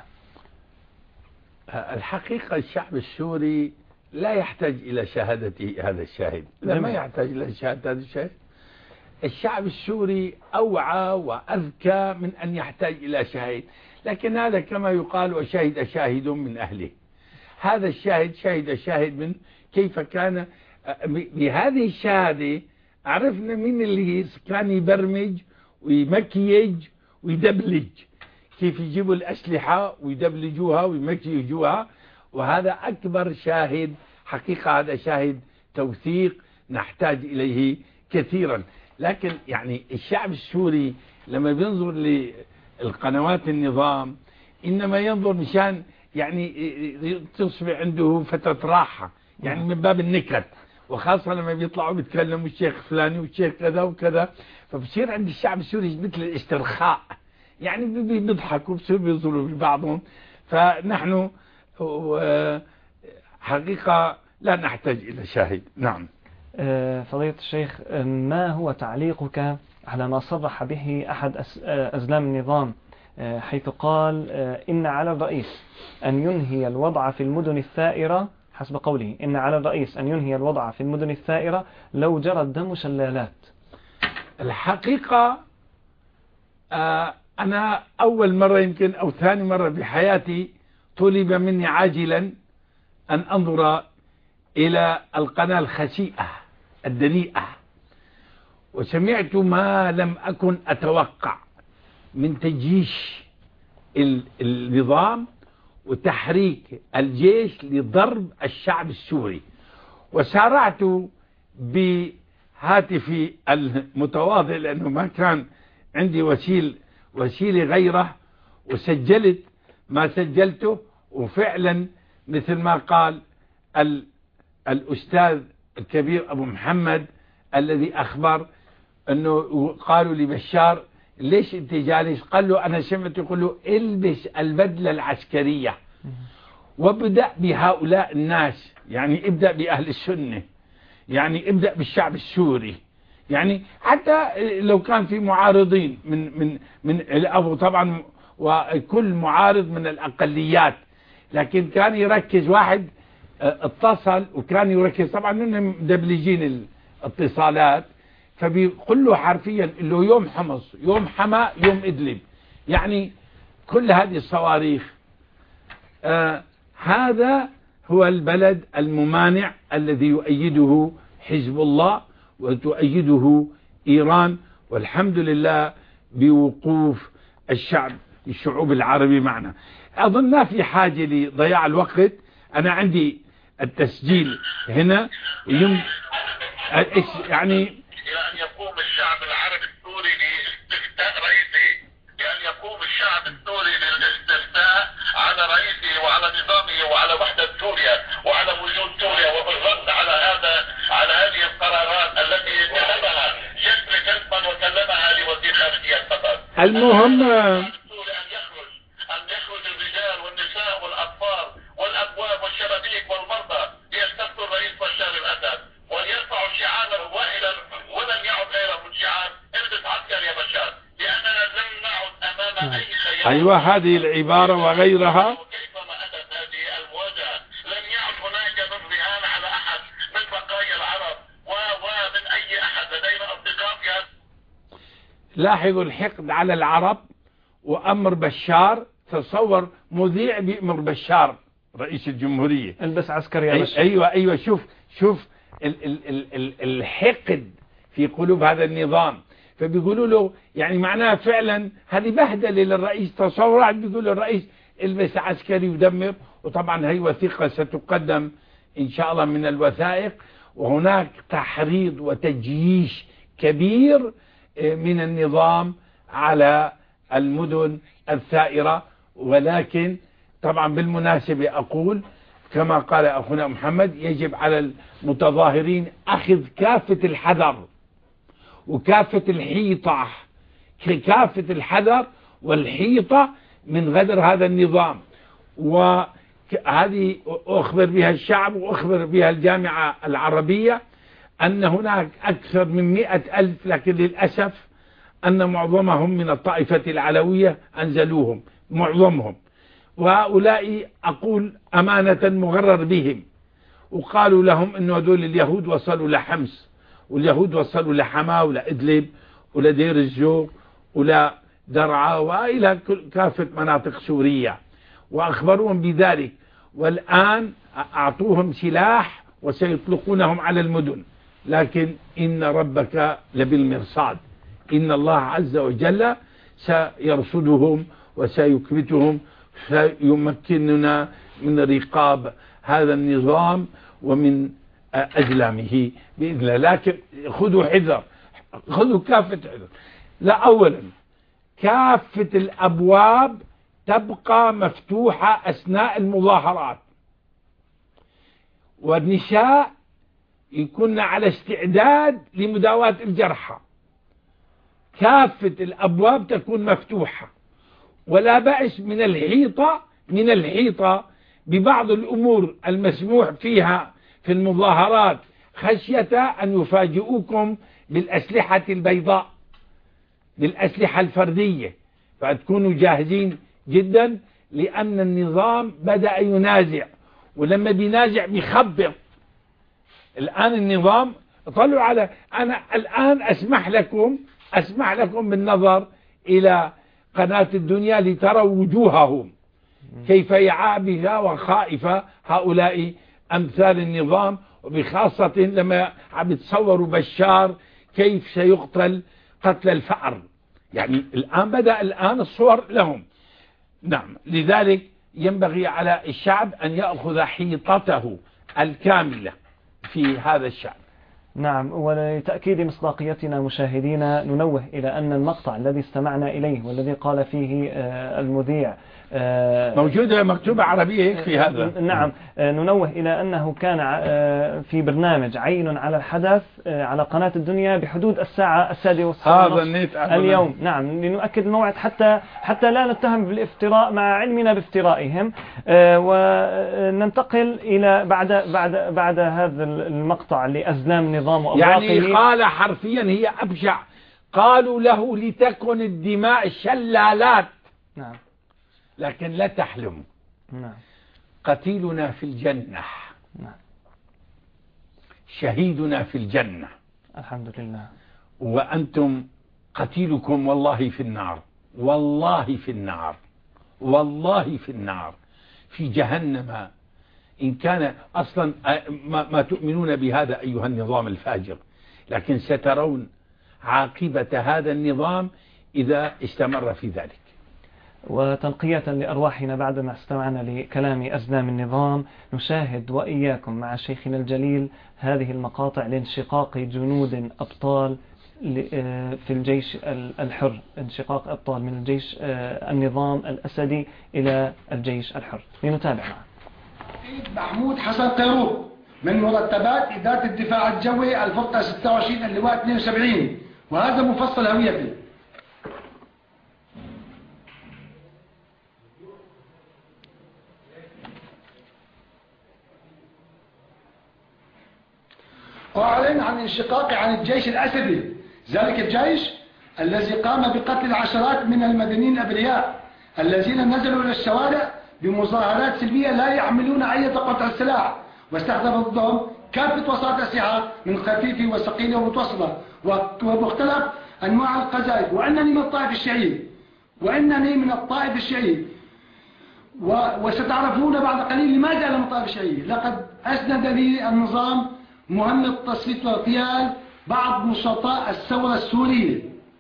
C: الحقيقة الشعب السوري لا يحتاج إلى شهادة هذا الشاهد، لا ما يحتاج إلى شهادة هذا الشاهد. الشعب السوري أوعى وأذكى من أن يحتاج إلى شاهد، لكن هذا كما يقال وشهد شاهد من أهله. هذا الشاهد شهد شاهد من كيف كان بهذه الشهادة عرفنا من اللي كان يبرمج ويمكيج ويدبلج، كيف يجيبوا الأسلحة ويدبلجوها ويمكيجوها. وهذا أكبر شاهد حقيقة، هذا شاهد توثيق نحتاج إليه كثيرا. لكن يعني الشعب السوري لما بينظر للقنوات النظام إنما ينظر مشان يعني تصبح عنده فترة راحة، يعني من باب النكت، وخاصة لما بيطلعوا بيتكلموا الشيخ فلاني والشيخ كذا وكذا، فبصير عند الشعب السوري مثل الاسترخاء، يعني بيضحكوا بصير بينظروا لبعضهم. فنحن حقيقة لا نحتاج إلى شاهد. نعم.
D: فضيلة الشيخ، ما هو تعليقك على ما صرح به أحد أزلام النظام حيث قال إن على الرئيس أن ينهي الوضع في المدن الثائرة حسب قوله إن على الرئيس أن ينهي الوضع في المدن الثائرة لو جرى الدم شلالات.
C: الحقيقة آه أنا أول مرة يمكن أو ثاني مرة بحياتي طلب مني عاجلا أن أنظر إلى القناة الخسيئة الدنيئة، وسمعت ما لم أكن أتوقع من تجيش النظام وتحريك الجيش لضرب الشعب السوري. وسارعت بهاتفي المتواضع لأنه ما كان عندي وسيل وسيلة غيره، وسجلت ما سجلته. وفعلا مثل ما قال ال الأستاذ الكبير أبو محمد الذي أخبر أنه قالوا لبشار ليش أنت جالس؟ قال له أنا سمعت يقول له البس البدلة العسكرية وابدأ بهؤلاء الناس، يعني ابدأ بأهل السنة، يعني ابدأ بالشعب السوري، يعني حتى لو كان في معارضين من من من أبو طبعا وكل معارض من الأقليات، لكن كان يركز واحد اتصل وكان يركز طبعا انهم مدبلجين الاتصالات، فبيقول له حرفيا له يوم حمص يوم حما يوم ادلب، يعني كل هذه الصواريخ. آه هذا هو البلد الممانع الذي يؤيده حزب الله وتؤيده إيران، والحمد لله بوقوف الشعب الشعوب العربي معنا. أظن ما في حاجة لضياع الوقت، أنا عندي التسجيل هنا يم... يعني
H: إلى أن يقوم الشعب العربي السوري لاستفتاء رئيسي، لأن يقوم الشعب السوري للاستفتاء على رئيسه وعلى نظامه وعلى وحدة سوريا وعلى وجود سوريا، وبالرد على هذا على هذه القرارات التي كتبها جسر كلفا وسلمها لوزير خارجية قطر.
C: المهم
H: أن يخرج أن يخرج الرجال والنساء والأطفال والأبواب والشبابيك والمرضى ليستفتوا الرئيس بشار الأسد وليرفعوا شعارا وائلا ولن يعد غيره شعار البس عسكر يا بشار، لأننا لن نعد أمام أي خيار.
C: أيوة هذه العبارة وغيرها.
H: كيفما أتت هذه المواجهة لن يعد هناك من رهان على أحد من بقايا العرب ومن أي أحد. لدينا أصدقاء في هذا.
C: لاحظوا الحقد على العرب وأمر بشار. تصور مذيع بأمر بشار رئيس الجمهورية
D: البس عسكري يا بشار.
C: أيوة أيوة شوف شوف ال ال ال ال الحقد في قلوب هذا النظام. فبيقولوا له يعني معناها فعلا هذه بهدلة للرئيس. تصور بيقول الرئيس البس عسكري ودمر. وطبعا هي وثيقة ستقدم إن شاء الله من الوثائق، وهناك تحريض وتجييش كبير من النظام على المدن الثائرة. ولكن طبعا بالمناسبة أقول كما قال أخونا محمد يجب على المتظاهرين أخذ كافة الحذر وكافة الحيطة، كافة الحذر والحيطة من غدر هذا النظام. وهذه أخبر بها الشعب وأخبر بها الجامعة العربية أن هناك أكثر من مئة ألف، لكن للأسف أن معظمهم من الطائفة العلوية أنزلوهم معظمهم، وهؤلاء أقول أمانة مغرر بهم. وقالوا لهم أنه هذول اليهود وصلوا لحمص، واليهود وصلوا لحماة ولإدلب ولدير الزور ولدرعا وإلى كافة مناطق سورية، وأخبروهم بذلك. والآن أعطوهم سلاح وسيطلقونهم على المدن، لكن إن ربك لبالمرصاد. إن الله عز وجل سيرصدهم وسيكبتهم، سيمكننا من رقاب هذا النظام ومن أزلامه بإذن الله. لكن خذوا حذر، خذوا كافة حذر. لا، أولا كافة الأبواب تبقى مفتوحة أثناء المظاهرات، والنساء يكون على استعداد لمداواة الجرحى. كافة الأبواب تكون مفتوحة، ولا بأس من الحيطة من الحيطة ببعض الأمور المسموح فيها في المظاهرات، خشية أن يفاجئوكم بالأسلحة البيضاء، بالأسلحة الفردية، فتكونوا جاهزين جدا، لأن النظام بدأ ينازع ولما بينازع بيخبط. الآن النظام طلعوا على، أنا الآن أسمح لكم أسمح لكم بالنظر إلى قناة الدنيا لتروا وجوههم كيف يعابث وخائفة هؤلاء أمثال النظام، وبخاصة لما عم يتصوروا بشار كيف سيقتل قتل الفأر. يعني الآن بدأ الآن الصور لهم. نعم، لذلك ينبغي على الشعب أن يأخذ حيطته الكاملة في هذا الشعب.
D: نعم، ولتأكيد مصداقيتنا مشاهدينا ننوه إلى أن المقطع الذي استمعنا إليه والذي قال فيه المذيع
C: موجودة مكتوبة عربية في هذا.
D: نعم، ننوه إلى أنه كان في برنامج عين على الحدث على قناة الدنيا بحدود الساعة السادسة والنصف اليوم. نعم، لنؤكد الموعد حتى حتى لا نتهم بالافتراء مع علمنا بافترائهم. وننتقل إلى بعد بعد بعد هذا المقطع لأزلام نظام وأبراقه.
C: يعني قال حرفيا هي أبشع، قالوا له لتكن الدماء شلالات.
D: نعم،
C: لكن لا تحلم.
D: نعم.
C: قتيلنا في الجنة.
D: نعم.
C: شهيدنا في الجنة.
D: الحمد لله.
C: وأنتم قتيلكم والله في النار، والله في النار، والله في النار، في جهنم. إن كان أصلا ما, ما تؤمنون بهذا أيها النظام الفاجر، لكن سترون عاقبة هذا النظام إذا استمر في ذلك.
D: وتنقية لأرواحنا بعدما استمعنا لكلام أزلام النظام، نشاهد وإياكم مع شيخنا الجليل هذه المقاطع لانشقاق جنود أبطال في الجيش الحر، انشقاق أبطال من الجيش النظام الأسدي إلى الجيش الحر. لنتابع معه.
J: محمود حسن قيروب من مرتبات إدارة الدفاع الجوي الفرقة ستة وعشرين اللواء اثنين وسبعين، وهذا مفصل هويتي. أعلن عن انشقاقي عن الجيش الأسدي، ذلك الجيش الذي قام بقتل العشرات من المدنيين الأبرياء الذين نزلوا إلى الشوارع بمظاهرات سلمية لا يحملون أي قطع السلاح، واستخدم ضدهم كافة وسائل الأسلحة من خفيفة وثقيلة ومتوسطة ومختلف أنواع القذائف. وأنني من الطائف الشيعي وأنني من الطائف الشيعي و... وستعرفون بعد قليل لماذا أنا من الطائف الشيعي. لقد أسند لي النظام مهمة تصفية واغتيال بعض نشطاء الثورة السورية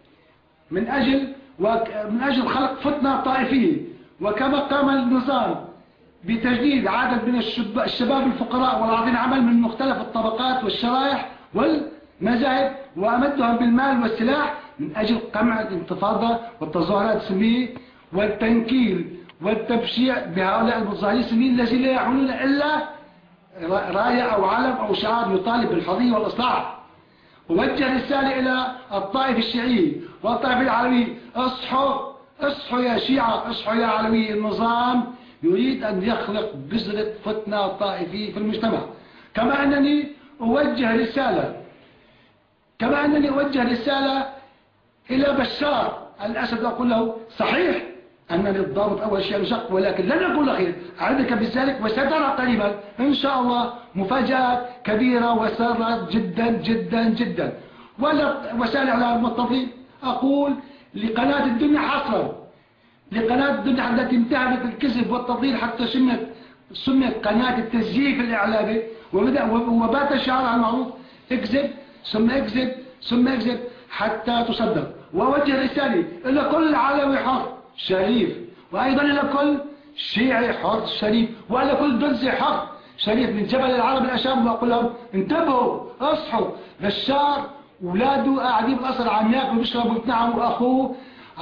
J: من أجل ومن أجل خلق فتنة طائفية، وكما قام النظام بتجديد عدد من الشباب الفقراء والعاطين عمل من مختلف الطبقات والشرائح والمذاهب وأمدهم بالمال والسلاح من أجل قمع الانتفاضة والتظاهرات السلمية والتنكيل والتبشيع بهؤلاء المتظاهرين السلميين الذين لا يحملون إلا راية أو علم أو شعار يطالب بالحرية والإصلاح. ووجه رسالة إلى الطائف الشيعي والطائف العلوي: اصحوا اصحوا يا شيعة، اصحوا يا علوي. النظام يريد أن يخلق بذرة فتنة طائفية في المجتمع. كما أنني أوجه رسالة كما أنني أوجه رسالة إلى بشار الأسد وأقول له: صحيح أنني الضابط أول شيء مشق، ولكن لن أقول أخير، أعدك بذلك وسترى قريبا إن شاء الله مفاجآت كبيرة وسارة جدا جدا جدا. وسائل الإعلام المتصلين أقول لقناة الدنيا حصرا، لقناة الدنيا التي انتهبت الكذب والتضليل حتى سمت سمت قناة التزييف الإعلامي، وبات شعارها المعروف: اكذب ثم اكذب ثم اكذب حتى تصدق. وأوجه رسالة إلى كل علوي حر شريف، وأيضا إلى كل شيعي حر شريف، وإلى كل دنزي حر شريف من جبل العرب الأشام، وأقول لهم: انتبهوا، اصحوا. بشار أولاده قاعدين بقصر عم ياكلوا وبيشربوا ويتنعموا، وأخوه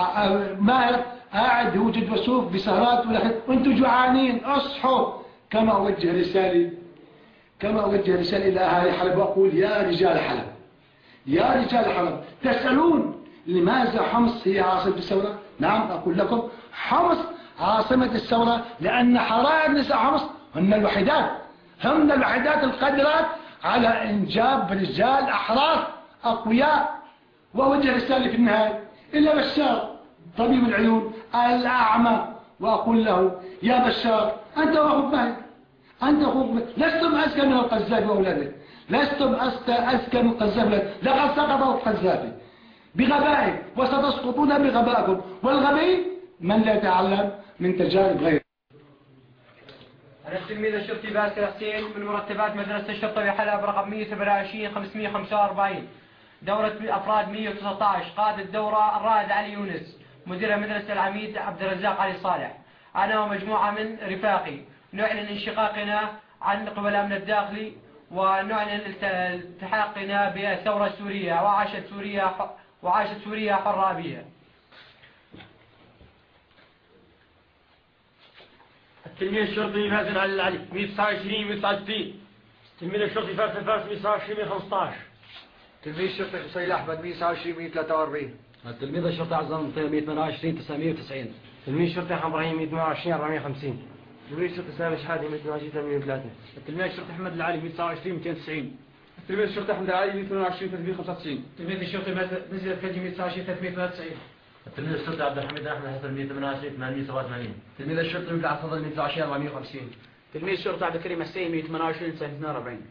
J: ماهر قاعد هو جد وسوف بسهرات، وانتم جوعانين، اصحوا. كما أوجه رسالة كما أوجه رسالة إلى أهالي حلب وأقول: يا رجال حلب، يا رجال حلب، تسألون لماذا حمص هي عاصمة الثورة؟ نعم، أقول لكم: حمص عاصمة الثورة لأن حرائر نساء حمص هن الوحيدات هن الوحيدات القادرات على إنجاب رجال أحرار أقوياء. وأوجه رسالة في النهاية إلى بشار طبيب العيون الأعمى وأقول له: يا بشار، أنت وأخوك ماهر، أنت أخوك لستم أذكى من القذافي وأولاده، لستم أذكى من القذافي، لقد سقط القذافي بغبائه وستسقطون بغبائكم، والغبي من لا يتعلم من تجارب غيره.
K: أنا التلميذ الشرطي باسل حسين من مرتبات مدرسة الشرطة بحلب رقم مئة وسبعة وعشرين خمسمئة وخمسة وأربعين، دورة أفراد مئة وتسعة عشر، قائد الدورة الرائد علي يونس، مدير مدرسة العميد عبد الرزاق علي صالح. أنا ومجموعة من رفاقي نعلن انشقاقنا عن قبل الأمن الداخلي، ونعلن التحاقنا بالثورة السورية، وعاشت سوريا وعاشت سوريا حرة أبية.
L: التلميذ الشرطي مازن علي العلي مئة وتسعة وعشرين مئة وتسعة وستين. التلميذ الشرطي فارس الفارس مئة وتسعة وعشرين مئة وخمسة عشر.
M: التلميذ الشرطي حسين أحمد مئة وتسعة وعشرين مئة وثلاثة وأربعين.
N: التلميذ الشرطي عزام المطير مئة وثمانية وعشرين تسعمئة وتسعين.
L: التلميذ الشرطي حمد ابراهيم مئة وثمانية وعشرين أربعمئة وخمسين.
M: التلميذ الشرطي سامي شحادي مئة وثمانية وعشرين ثمانمئة وثلاثة.
L: التلميذ الشرطي احمد العلي مئة وتسعة وعشرين مئتين وتسعين.
M: التلميذ الشرطي احمد العلي مئة وثمانية وعشرين ثلاثمئة وخمسة وتسعين.
L: التلميذ الشرطي نزل الثلجي مئة وتسعة وعشرين ثلاثمئة وثلاثة وتسعين.
N: التلميذ الشرطي عبد الحميد احمد حسن مئة وثمانية وعشرين ثمانمئة وسبعة وثمانين.
M: التلميذ الشرطي مبلع فضل مئة وتسعة وعشرين أربعمئة وخمسين.
N: التلميذ الشرطي عبد الكريم حسين مئة وثمانية وعشرين تسعمئة واثنين وأربعين.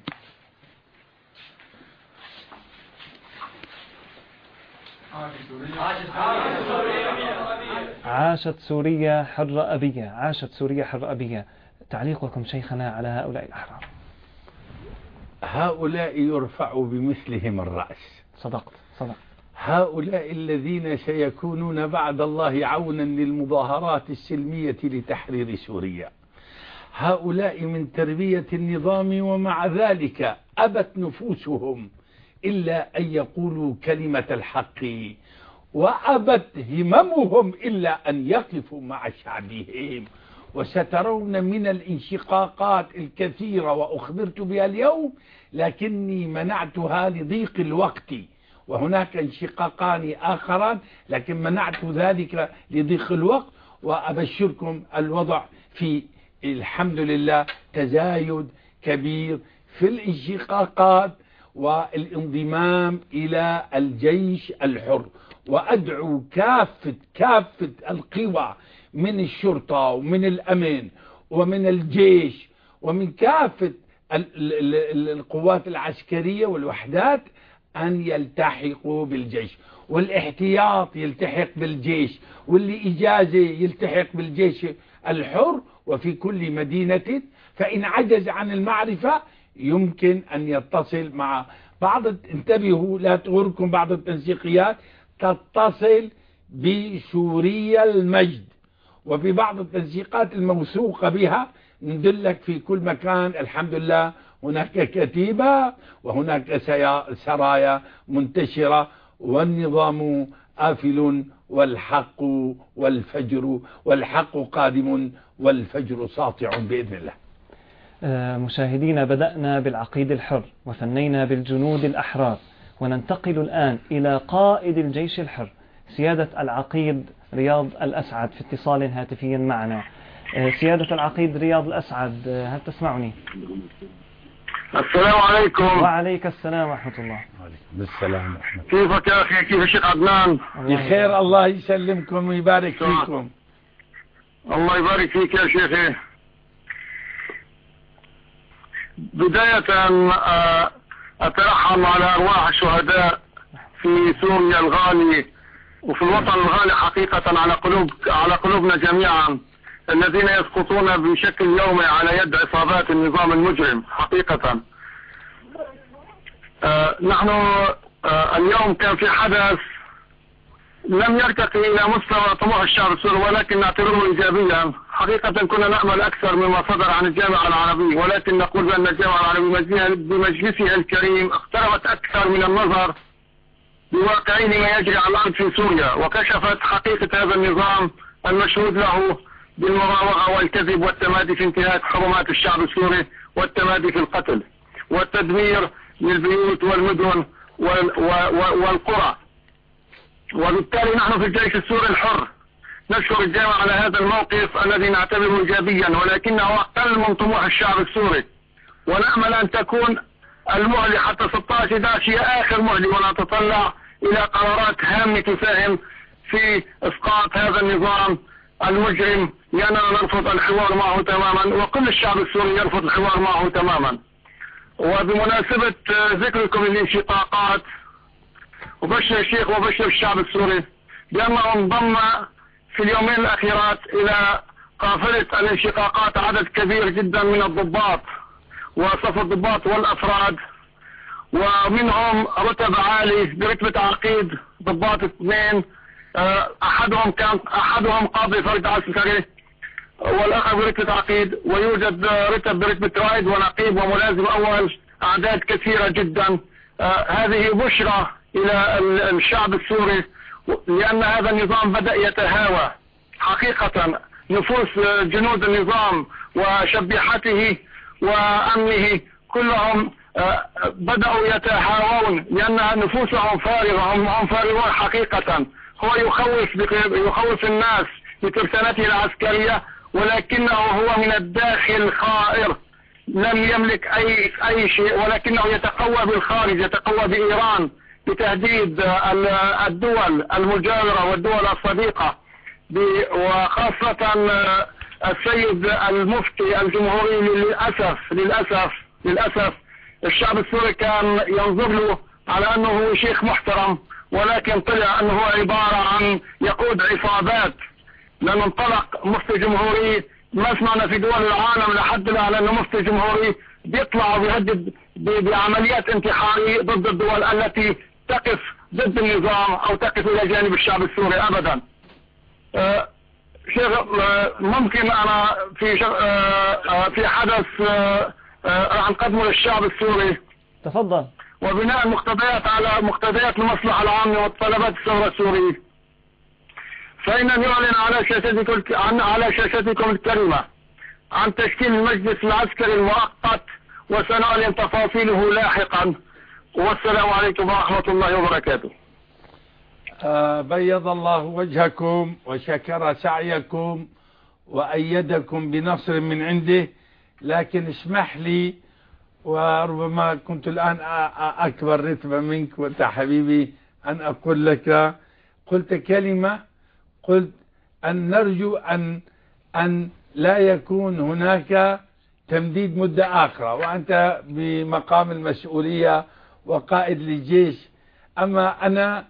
D: عاشت سوريا حرة أبية، عاشت سوريا حرة أبية. تعليقكم شيخنا على هؤلاء الأحرار؟
C: هؤلاء يرفع بمثلهم الرأس.
D: صدقت صدقت.
C: هؤلاء الذين سيكونون بعد الله عونا للمظاهرات السلمية لتحرير سوريا، هؤلاء من تربية النظام، ومع ذلك أبت نفوسهم إلا أن يقولوا كلمة الحق، وأبت هممهم إلا أن يقفوا مع شعبهم. وسترون من الانشقاقات الكثيرة وأخبرت بها اليوم، لكني منعتها لضيق الوقت، وهناك انشقاقان آخران لكن منعت ذلك لضيق الوقت. وأبشركم الوضع في الحمد لله تزايد كبير في الانشقاقات والانضمام إلى الجيش الحر. وأدعو كافة كافة القوى من الشرطة ومن الأمن ومن الجيش ومن كافة القوات العسكرية والوحدات أن يلتحقوا بالجيش، والاحتياط يلتحق بالجيش، واللي إجازة يلتحق بالجيش الحر. وفي كل مدينة فإن عجز عن المعرفة يمكن أن يتصل مع بعض، انتبهوا لا تغركم بعض التنسيقيات تتصل بسوريا المجد، وفي بعض التنسيقات الموثوقة بها ندلك في كل مكان الحمد لله هناك كتيبة وهناك سرايا منتشرة، والنظام آفل والحق والفجر والحق قادم والفجر ساطع بإذن الله.
D: مشاهدينا، بدأنا بالعقيد الحر وثنينا بالجنود الأحرار، وننتقل الآن إلى قائد الجيش الحر سيادة العقيد رياض الأسعد في اتصال هاتفي معنا. سيادة العقيد رياض الأسعد، هل تسمعني؟
O: السلام عليكم.
D: وعليك السلام ورحمة الله.
C: وعليكم السلام ورحمة الله.
O: كيفك يا أخي؟ كيف الشيخ عدنان؟
C: بخير الله يسلمكم ويبارك فيكم.
O: الله يبارك فيك يا شيخي. بداية أترحم على أرواح الشهداء في سوريا الغالي وفي الوطن الغالي حقيقة على قلوب على قلوبنا جميعا، الذين يسقطون بشكل يومي على يد عصابات النظام المجرم حقيقة. آه نحن آه اليوم كان في حدث لم يرتقي إلى مستوى طموح الشعب السوري، ولكن نعتبره إيجابيا. حقيقة كنا نأمل أكثر مما صدر عن الجامعة العربية، ولكن نقول بأن الجامعة العربية بمجلسها الكريم اقتربت أكثر من النظر بواقعين ما يجري على الأرض في سوريا، وكشفت حقيقة هذا النظام المشهود له بالمراوغة والكذب والتمادي في انتهاك حرمات الشعب السوري، والتمادي في القتل والتدمير للبيوت والمدن والقرى. وبالتالي نحن في الجيش السوري الحر نشكر الجامعة على هذا الموقف الذي نعتبره إيجابيا، ولكنه أقل من طموح الشعب السوري، ونأمل أن تكون المهلة حتى ستة عشر إحدى عشر هي آخر مهلة، ونتطلع إلى قرارات هامة تساهم في إسقاط هذا النظام المجرم، لأننا نرفض الحوار معه تماما، وكل الشعب السوري يرفض الحوار معه تماما. وبمناسبة ذكركم للانشقاقات، وبشر الشيخ وبشر الشعب السوري بأنه انضم في اليومين الأخيرات إلى قافلة الانشقاقات عدد كبير جدا من الضباط وصف الضباط والأفراد، ومنهم رتب عالي برتبة عقيد، ضباط اثنين، أحدهم كان أحدهم قاضي فرد عسكري والآخر برتبة عقيد، ويوجد رتب برتبة رائد ونقيب وملازم أول، أعداد كثيرة جدا. هذه بشرى إلى الشعب السوري، لأن هذا النظام بدأ يتهاوى حقيقة. نفوس جنود النظام وشبيحته وأمنه كلهم بدأوا يتهاوون، لأن نفوسهم فارغة، هم فارغون حقيقة. هو يخوف يخوف الناس بترسانته العسكرية، ولكنه هو من الداخل خائر، لم يملك أي أي شيء، ولكنه يتقوى بالخارج، يتقوى بإيران بتهديد الدول المجاورة والدول الصديقة، وخاصة السيد المفتي الجمهوري. للأسف للأسف للأسف الشعب السوري كان ينظر له على أنه شيخ محترم، ولكن طلع أنه عبارة عن يقود عصابات. لأنه انطلق مفتي جمهوري، ما سمعنا في دول العالم لحد الآن أنه مفتي جمهوري بيطلع وبيهدد بعمليات انتحارية ضد الدول التي تقف ضد النظام أو تقف إلى جانب الشعب السوري أبدا. أه شيخ أه ممكن أنا في أه في حدث راح نقدمه للشعب السوري.
D: تفضل.
O: وبناء المقتضيات على مقتضيات المصلحة العامة وطلبات الثورة السورية، فإنني أعلن على شاشتكم عن على شاشتكم الكريمة عن تشكيل المجلس العسكري المؤقت، وسنعلن تفاصيله لاحقا. والسلام عليكم ورحمة الله وبركاته.
C: آه بيض الله وجهكم وشكر سعيكم وأيدكم بنصر من عنده، لكن اسمح لي، وربما كنت الآن أكبر رتبة منك وأنت حبيبي، أن أقول لك، قلت كلمة، قلت أن نرجو أن أن لا يكون هناك تمديد مدة آخرى، وأنت بمقام المسؤولية وقائد للجيش. أما أنا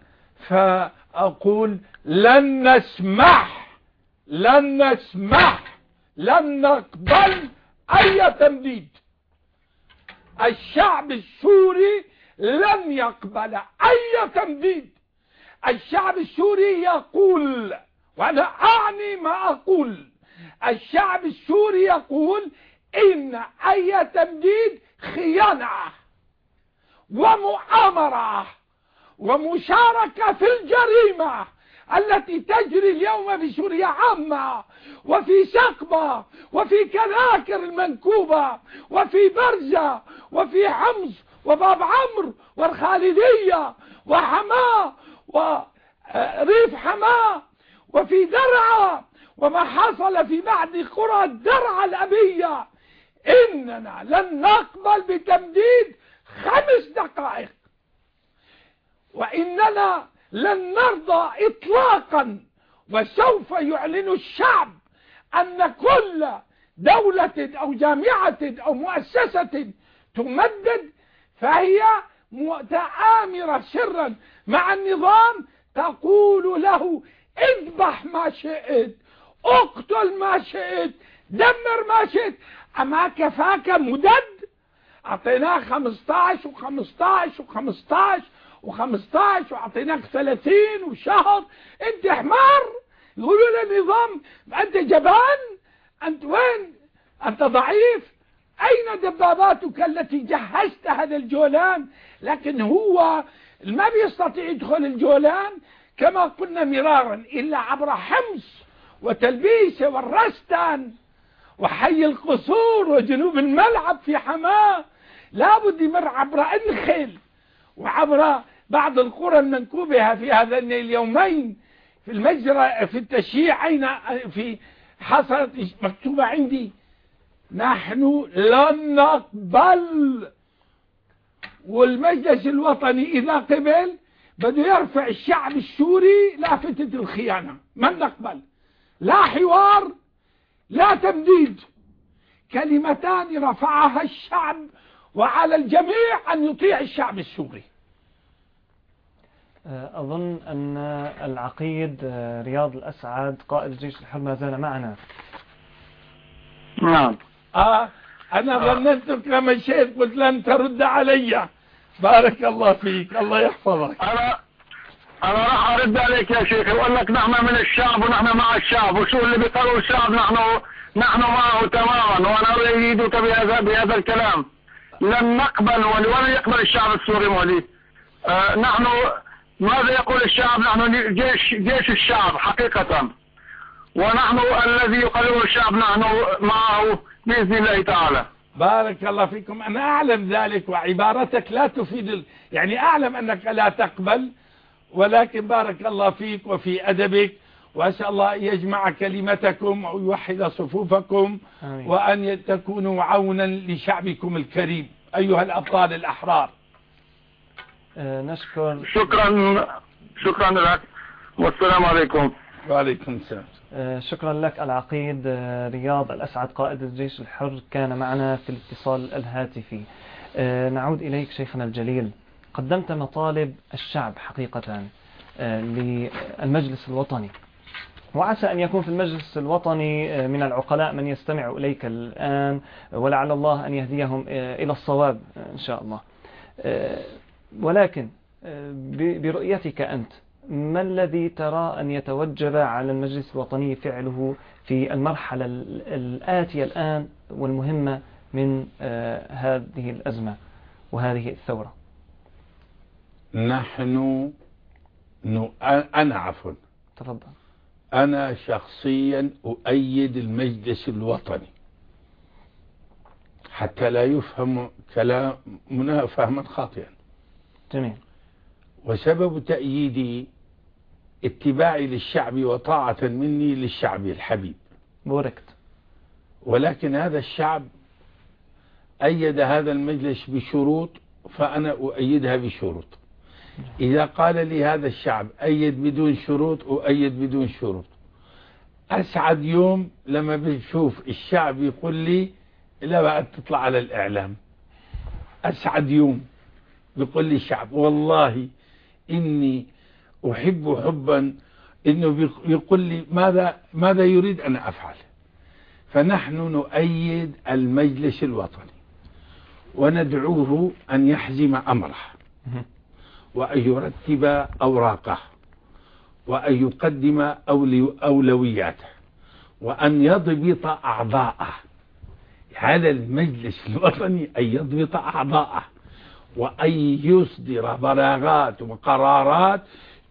C: فأقول لن نسمح لن نسمح لن نقبل أي تمديد. الشعب السوري لن يقبل أي تمديد. الشعب السوري يقول، وأنا أعني ما أقول، الشعب السوري يقول إن أي تمديد خيانة ومؤامرة ومشاركة في الجريمة التي تجري اليوم في سوريا عامة، وفي سقبة، وفي كناكر المنكوبة، وفي برزة، وفي حمص، وباب عمرو، والخالدية، وحماة، وريف حماة، وفي درعا، وما حصل في بعض قرى الدرعا الأبية. إننا لن نقبل بتمديد خمس دقائق، وإننا لن نرضى إطلاقا. وسوف يعلن الشعب أن كل دولة أو جامعة أو مؤسسة تمدد فهي متآمرة سرا مع النظام، تقول له اذبح ما شئت، اقتل ما شئت، دمر ما شئت. أما كفاك مدد؟ أعطيناك خمستاشر وخمستاشر وخمستاشر وخمستاشر وأعطيناك ثلاثين وشهر، أنت حمار. يقولوا للنظام أنت جبان، أنت وين؟ أنت ضعيف. أين دباباتك التي جهزتها للجولان؟ لكن هو ما بيستطيع يدخل الجولان كما قلنا مرارا إلا عبر حمص وتلبيسة والرستان وحي القصور وجنوب الملعب في حماة. لابد يمر عبر أنخل وعبر بعض القرى المنكوبة في هذين اليومين. في المجرى في التشييع أين في حصلت مكتوبة عندي نحن لن نقبل. والمجلس الوطني إذا قبل بده يرفع الشعب السوري لافتة الخيانة. من نقبل؟ لا حوار لا تمديد، كلمتان رفعها الشعب، وعلى الجميع أن يطيع الشعب السوري.
D: أظن أن العقيد رياض الأسعد قائد الجيش الحر ما زال معنا.
C: نعم. آه أنا ظننتك لما مشيت قلت لن ترد علي. بارك الله فيك، الله يحفظك.
O: أنا أنا راح أرد عليك يا شيخ، وأقول لك نحن من الشعب ونحن مع الشعب، وشو اللي بيقولوا الشعب نحن نحن معه تماما، وأنا أريدك بهذا بهذا الكلام. لن نقبل ولن يقبل الشعب السوري مولي. آه نحن ماذا يقول الشعب؟ نحن جيش جيش الشعب حقيقة، ونحن الذي يقرره الشعب نحن معه بإذن الله تعالى.
C: بارك الله فيكم. أنا أعلم ذلك، وعبارتك لا تفيد ال... يعني أعلم أنك لا تقبل، ولكن بارك الله فيك وفي أدبك، وأسأل الله أن يجمع كلمتكم ويوحد صفوفكم. آمين. وأن تكونوا عونا لشعبكم الكريم أيها الأبطال الأحرار.
D: أه نشكر.
O: شكرا شكرا لك، والسلام عليكم.
C: وعليكم السلام.
D: أه شكرا لك العقيد رياض الأسعد قائد الجيش الحر كان معنا في الاتصال الهاتفي. أه نعود إليك شيخنا الجليل. قدمت مطالب الشعب حقيقة أه للمجلس الوطني، وعسى أن يكون في المجلس الوطني من العقلاء من يستمع إليك الآن، ولعل الله أن يهديهم إلى الصواب إن شاء الله. ولكن برؤيتك أنت، ما الذي ترى أن يتوجب على المجلس الوطني فعله في المرحلة الآتية الآن والمهمة من هذه الأزمة وهذه الثورة؟
C: نحن ن... أنا عفوا
D: تفضل.
C: أنا شخصيا أؤيد المجلس الوطني، حتى لا يفهم كلامنا فهما خاطئا.
D: جميل.
C: وسبب تأييدي اتباعي للشعب وطاعة مني للشعب الحبيب.
D: بوركت.
C: ولكن هذا الشعب أيد هذا المجلس بشروط، فأنا أؤيدها بشروط. إذا قال لي هذا الشعب أيد بدون شروط، أؤيد بدون شروط. أسعد يوم لما بشوف الشعب يقول لي لا بقى تطلع على الإعلام. أسعد يوم بيقول لي الشعب والله إني أحب حبا إنه يقول لي ماذا ماذا يريد أن أفعل. فنحن نؤيد المجلس الوطني وندعوه أن يحزم أمره، وأن يرتب أوراقه، وأن يقدم أولوياته، وأن يضبط أعضاءه. على المجلس الوطني أن يضبط أعضاءه، وأن يصدر براغات وقرارات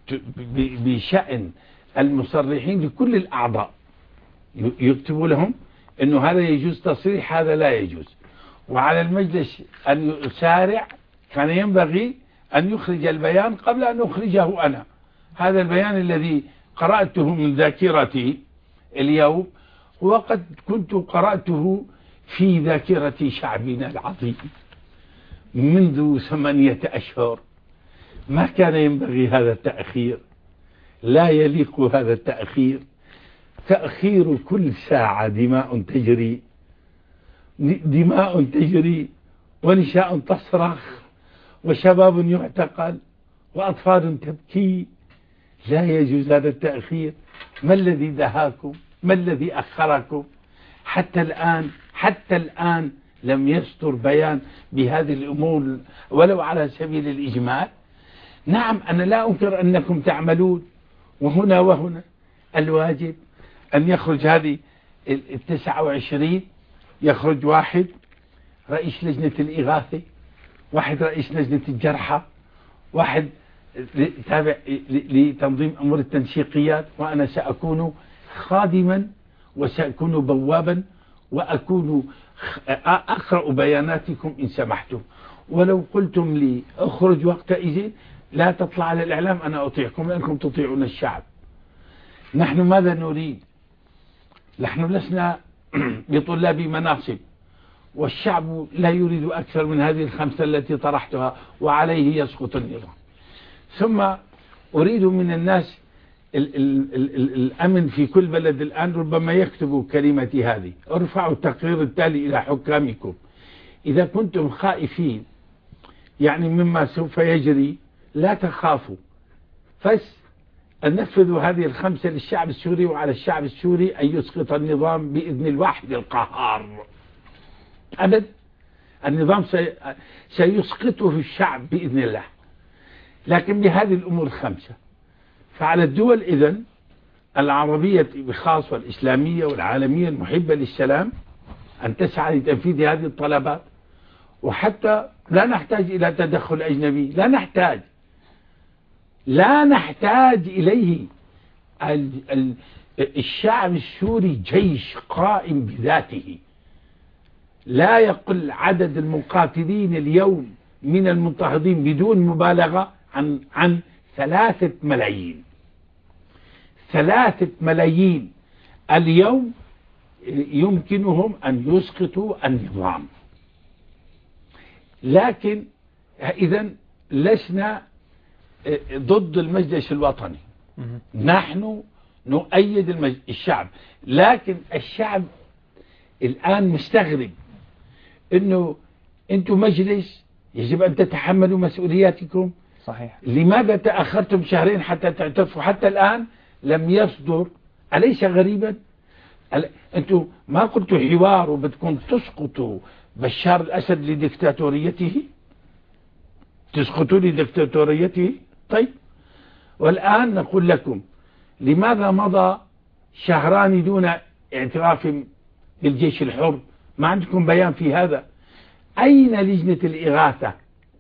C: بشأن المصرحين لكل الأعضاء، يكتبوا لهم أنه هذا يجوز تصريح، هذا لا يجوز. وعلى المجلس أن يسارع، كان ينبغي أن يخرج البيان قبل أن أخرجه أنا. هذا البيان الذي قرأته من ذاكرتي اليوم، وقد كنت قرأته في ذاكرة شعبنا العظيم منذ ثمانية أشهر. ما كان ينبغي هذا التأخير، لا يليق هذا التأخير. تأخير كل ساعة دماء تجري، دماء تجري، ونساء تصرخ، وشباب يعتقل، وأطفال تبكي. لا يجوز هذا التأخير. ما الذي دهاكم؟ ما الذي أخركم؟ حتى الآن حتى الآن لم يصدر بيان بهذه الأمور ولو على سبيل الإجمال. نعم أنا لا أنكر أنكم تعملون، وهنا وهنا الواجب أن يخرج هذه التسعة وعشرين، يخرج واحد رئيس لجنة الإغاثة، واحد رئيس لجنة الجرحى، واحد تابع لتنظيم أمور التنسيقيات، وأنا سأكون خادما وسأكون بوابا، وأكون أقرأ بياناتكم إن سمحتم. ولو قلتم لي أخرج وقتئذ لا تطلع على الإعلام أنا أطيعكم، لأنكم تطيعون الشعب. نحن ماذا نريد؟ نحن لسنا بطلاب مناصب، والشعب لا يريد أكثر من هذه الخمسة التي طرحتها، وعليه يسقط النظام. ثم أريد من الناس ال ال ال ال الأمن في كل بلد الآن ربما يكتبوا كلمتي هذه: ارفعوا التقرير التالي إلى حكامكم إذا كنتم خائفين يعني مما سوف يجري لا تخافوا، بس أن نفذوا هذه الخمسة للشعب السوري، وعلى الشعب السوري أن يسقط النظام بإذن الواحد القهار. أبد النظام سيسقطه الشعب بإذن الله، لكن بهذه الأمور الخمسة. فعلى الدول إذن العربية بخاص والإسلامية والعالمية المحبة للسلام أن تسعى لتنفيذ هذه الطلبات، وحتى لا نحتاج إلى تدخل أجنبي، لا نحتاج لا نحتاج إليه. الشعب السوري جيش قائم بذاته، لا يقل عدد المقاتلين اليوم من المضطهدين بدون مبالغة عن عن ثلاثة ملايين. ثلاثة ملايين اليوم يمكنهم أن يسقطوا النظام. لكن إذن لسنا ضد المجلس الوطني، نحن نؤيد المجلس الشعب، لكن الشعب الآن مستغرب إنه أنتم مجلس يجب أن تتحملوا مسؤولياتكم.
D: صحيح.
C: لماذا تأخرتم شهرين حتى تعترفوا؟ حتى الآن لم يصدر. أليس غريبا؟ أنتم ما قلتوا حوار وبدكم تسقطوا بشار الأسد لديكتاتوريته، تسقطوا لديكتاتوريته. طيب، والآن نقول لكم لماذا مضى شهران دون اعتراف بالجيش الحر؟ ما عندكم بيان في هذا؟ أين لجنة الإغاثة؟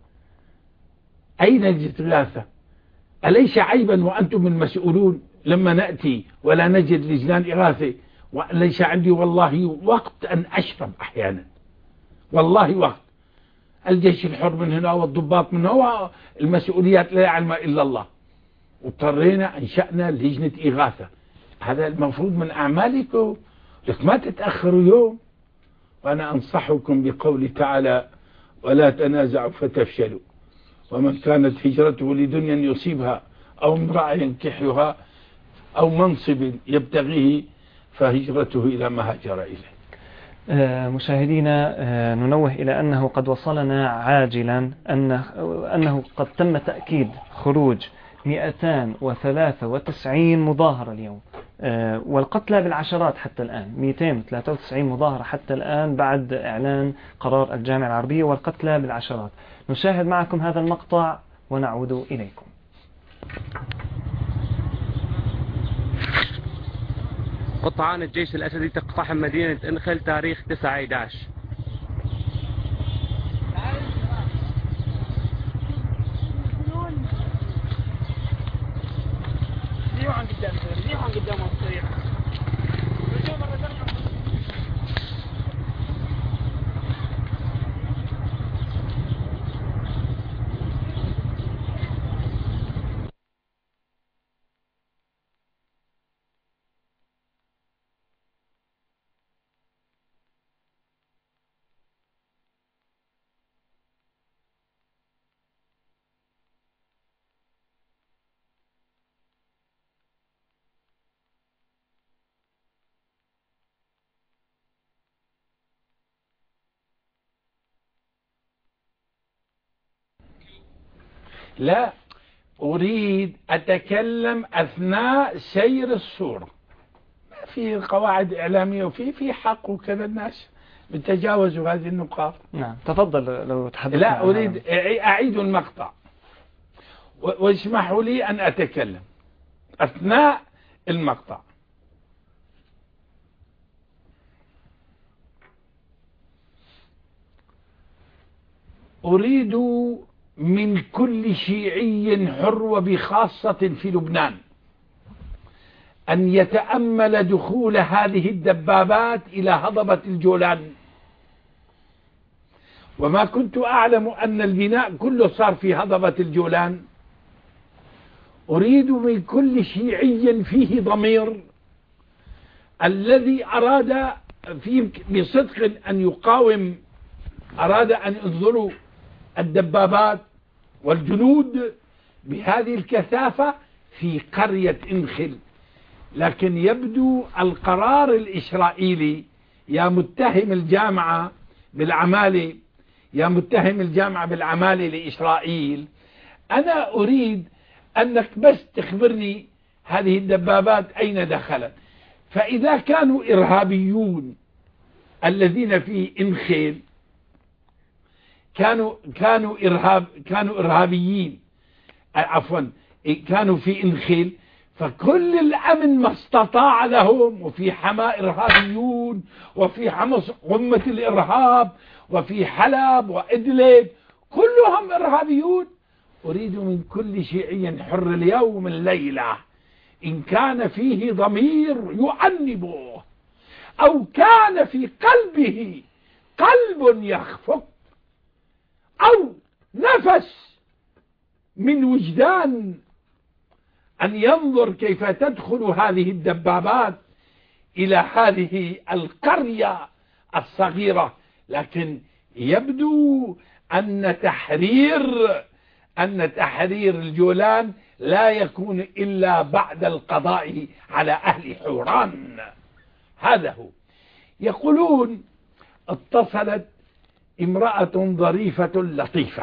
C: أين لجنة الإغاثة؟ أليس عيبا وأنتم المسؤولون لما نأتي ولا نجد لجنان إغاثة؟ وليس عندي والله وقت أن أشرب أحيانا، والله وقت. الجيش الحر من هنا والضباط من هنا، المسؤوليات لا يعلم إلا الله. واضطرينا أنشأنا لجنة إغاثة. هذا المفروض من أعمالكم، لك ما تتأخروا يوم. وأنا أنصحكم بقول تعالى: ولا تنازعوا فتفشلوا، ومن كانت هجرته لدنيا يصيبها أو امرأة ينكحها أو منصب يبتغيه فهجرته إلى ما هاجر إليه.
D: مشاهدينا، ننوه إلى أنه قد وصلنا عاجلا أنه, أنه قد تم تأكيد خروج مئتين وثلاثة وتسعين مظاهرة اليوم، والقتلى بالعشرات حتى الآن. مئتين وثلاثة وتسعين مظاهرة حتى الآن بعد إعلان قرار الجامعة العربية، والقتلى بالعشرات. نشاهد معكم هذا المقطع ونعود إليكم.
P: قطعان الجيش الأسدي تقتحم مدينة إنخل تاريخ تسعة أحد عشر.
Q: رجعوا عن قدام، رجعوا عن قدام السريع. رجعوا مرة ثانية.
C: لا أريد أتكلم أثناء سير الصورة. ما في قواعد إعلامية وفي في حق وكذا، الناس بتجاوزوا هذه النقاط.
D: نعم، تفضل لو تحدث.
C: لا أريد أعيد المقطع، واسمحوا لي أن أتكلم أثناء المقطع. أريد من كل شيعي حر وبخاصة في لبنان أن يتأمل دخول هذه الدبابات إلى هضبة الجولان. وما كنت أعلم أن البناء كله صار في هضبة الجولان. أريد من كل شيعي فيه ضمير الذي أراد فيه بصدق أن يقاوم، أراد أن ينظروا الدبابات والجنود بهذه الكثافة في قرية إنخل، لكن يبدو القرار الإسرائيلي يا متهم الجامعة بالعمالة يا متهم الجامعة بالعمالة لإسرائيل. أنا أريد أنك بس تخبرني هذه الدبابات أين دخلت. فإذا كانوا إرهابيون الذين في إنخيل كانوا كانوا إرهاب كانوا إرهابيين عفوا كانوا في إنخيل، فكل الأمن ما استطاع لهم، وفي حما إرهابيون، وفي حمص قمة الإرهاب، وفي حلب وإدلب كلهم إرهابيون. أريد من كل شيعي حر اليوم الليلة إن كان فيه ضمير يؤنبه أو كان في قلبه قلب يخفق أو نفس من وجدان أن ينظر كيف تدخل هذه الدبابات إلى هذه القرية الصغيرة. لكن يبدو أن تحرير أن تحرير الجولان لا يكون إلا بعد القضاء على أهل حوران. هذا هو. يقولون اتصلت امرأة ظريفة لطيفة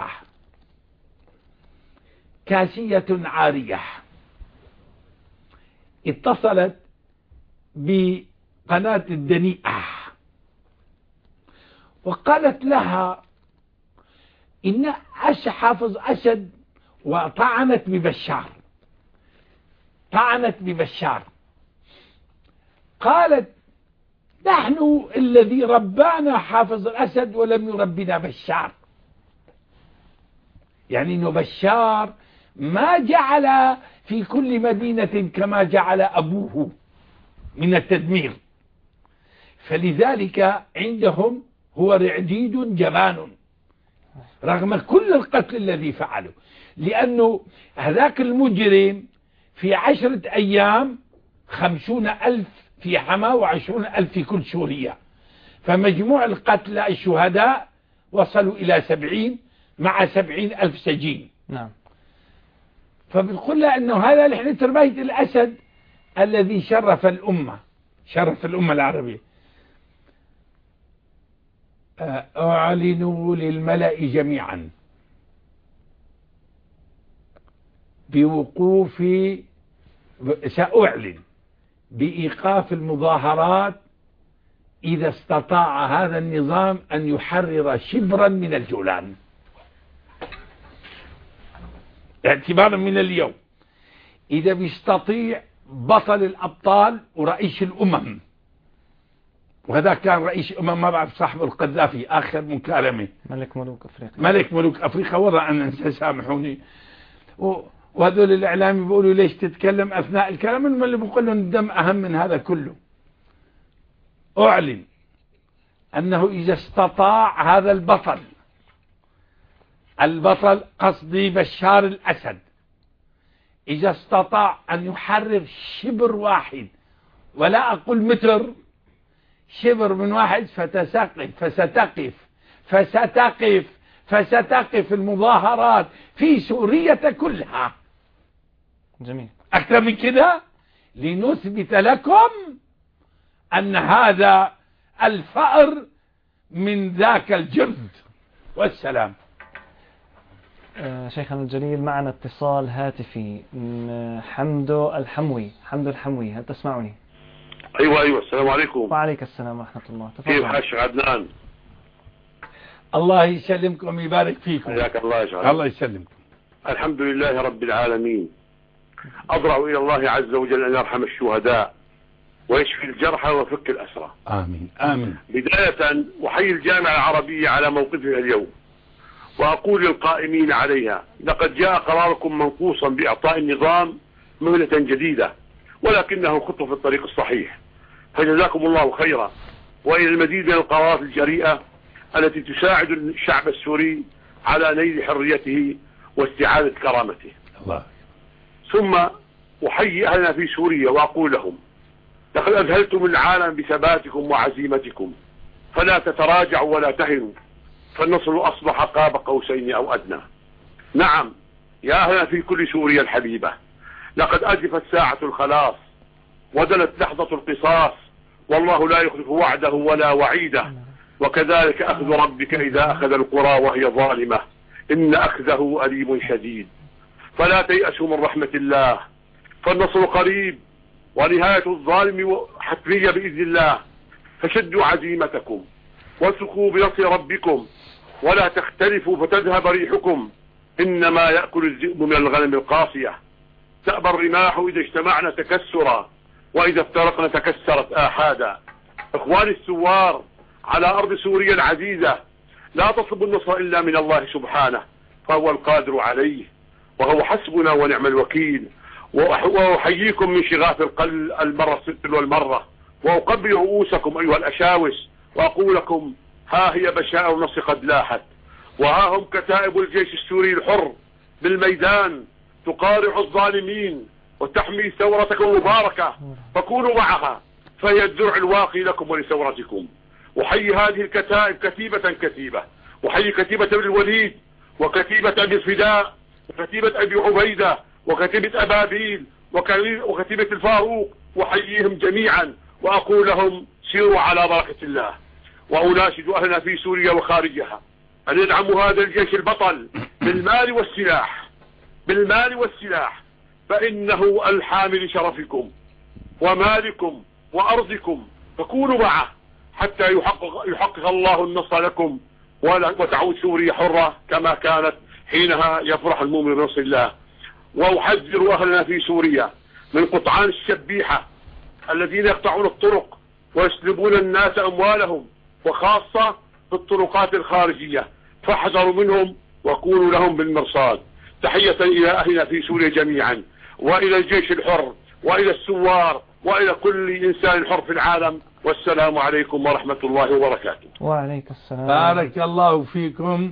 C: كاسية عارية، اتصلت بقناة الدنيئة وقالت لها إن أش حافظ أسد وطعنت ببشار طعنت ببشار قالت نحن الذي ربانا حافظ الأسد ولم يربنا بشار. يعني إنه بشار ما جعل في كل مدينة كما جعل أبوه من التدمير، فلذلك عندهم هو رعديد جبان رغم كل القتل الذي فعله، لأنه هذاك المجرم في عشرة أيام خمسون ألف في حما وعشرون ألف في كل سوريا، فمجموع القتلى الشهداء وصلوا إلى سبعين مع سبعين ألف سجين.
D: نعم.
C: فبنقول لها أنه هذا لحن تربية الأسد الذي شرف الأمة شرف الأمة العربية. أعلنوا للملأ جميعا بوقوف سأعلن بإيقاف المظاهرات إذا استطاع هذا النظام أن يحرر شبرا من الجولان، اعتبارا من اليوم. إذا بيستطيع بطل الأبطال ورئيس الأمم، وهذا كان رئيس أمم ما بعرف صاحب القذافي آخر مكالمة،
D: ملك ملوك أفريقيا
C: ملك ملوك أفريقيا ورا أن أنسى سامحوني. وهذول الإعلامي بيقولوا ليش تتكلم أثناء الكلام، اللي بيقول لهم الدم أهم من هذا كله. أعلن أنه إذا استطاع هذا البطل البطل قصدي بشار الأسد إذا استطاع أن يحرر شبر واحد، ولا أقول متر، شبر من واحد، فتسقف فستقف فستقف فستقف المظاهرات في سوريا كلها.
D: جميل.
C: أكثر من كده لنثبت لكم أن هذا الفأر من ذاك الجرد. والسلام.
D: آه شيخنا الجليل، معنا اتصال هاتفي من حمدو الحموي. حمدو الحموي، هل تسمعني؟
R: ايوه ايوه السلام عليكم.
D: وعليك السلام ورحمة الله. تفضل.
R: كيف حالك عدنان؟
C: الله يسلمكم ويبارك فيكم.
R: حياك الله يا شيخ.
C: الله يسلمكم.
R: الحمد لله رب العالمين. أضرع إلى الله عز وجل أن يرحم الشهداء ويشفي الجرحى ويفك الأسرى.
C: آمين آمين.
R: بداية أحيي الجامعة العربية على موقفها اليوم، وأقول للقائمين عليها لقد جاء قراركم منقوصا بإعطاء النظام مهلة جديدة، ولكنه خطوة في الطريق الصحيح، فجزاكم الله خيرا، وإلى المزيد من القرارات الجريئة التي تساعد الشعب السوري على نيل حريته واستعادة كرامته.
C: الله.
R: ثم أحيي أهلنا في سوريا وأقول لهم لقد أذهلتم العالم بثباتكم وعزيمتكم، فلا تتراجعوا ولا تهنوا، فالنصر أصبح قاب قوسين أو أدنى. نعم يا أهلنا في كل سوريا الحبيبة، لقد أزفت ساعة الخلاص ودلت لحظة القصاص، والله لا يخلف وعده ولا وعيده. وكذلك أخذ ربك إذا أخذ القرى وهي ظالمة إن أخذه أليم شديد. فلا تيأسوا من رحمة الله، فالنصر قريب ونهاية الظالم حتمية بإذن الله. فشدوا عزيمتكم وثقوا بنصر ربكم ولا تختلفوا فتذهب ريحكم، إنما يأكل الذئب من الغنم القاصية. تأبى الرماح إذا اجتمعنا تكسرا وإذا افترقنا تكسرت آحادا. إخواني الثوار على أرض سوريا العزيزة، لا تطلبوا النصر إلا من الله سبحانه، فهو القادر عليه وهو حسبنا ونعم الوكيل. وأحييكم من شغاف القلب المرة الست والمرة، وأقبل رؤوسكم أيها الأشاوس، وأقول لكم ها هي بشائر النصر قد لاحت، وها هم كتائب الجيش السوري الحر بالميدان تقارع الظالمين وتحمي ثورتكم المباركة، فكونوا معها فهي الدرع الواقي لكم ولثورتكم. وحي هذه الكتائب كتيبة كتيبة، وحي كتيبة ابن الوليد وكتيبة أبي الفداء وكتيبة أبي عبيدة وكتيبة أبابيل وكتيبة الفاروق، وحييهم جميعا وأقول لهم سيروا على بركة الله. وأناشد أهلنا في سوريا وخارجها أن يدعموا هذا الجيش البطل بالمال والسلاح، بالمال والسلاح، فإنه الحامل شرفكم ومالكم وأرضكم، فكونوا معه حتى يحقق, يحقق الله النصر لكم وتعود سوريا حرة كما كانت حينها يفرح المؤمن بنصر الله. وأحذر أهلنا في سوريا من قطعان الشبيحة الذين يقطعون الطرق ويسلبون الناس أموالهم، وخاصة في الطرقات الخارجية، فاحذروا منهم وكونوا لهم بالمرصاد. تحية إلى أهلنا في سوريا جميعا، وإلى الجيش الحر، وإلى الثوار، وإلى كل إنسان حر في العالم. والسلام عليكم ورحمة الله وبركاته.
D: وعليك السلام.
C: بارك الله فيكم،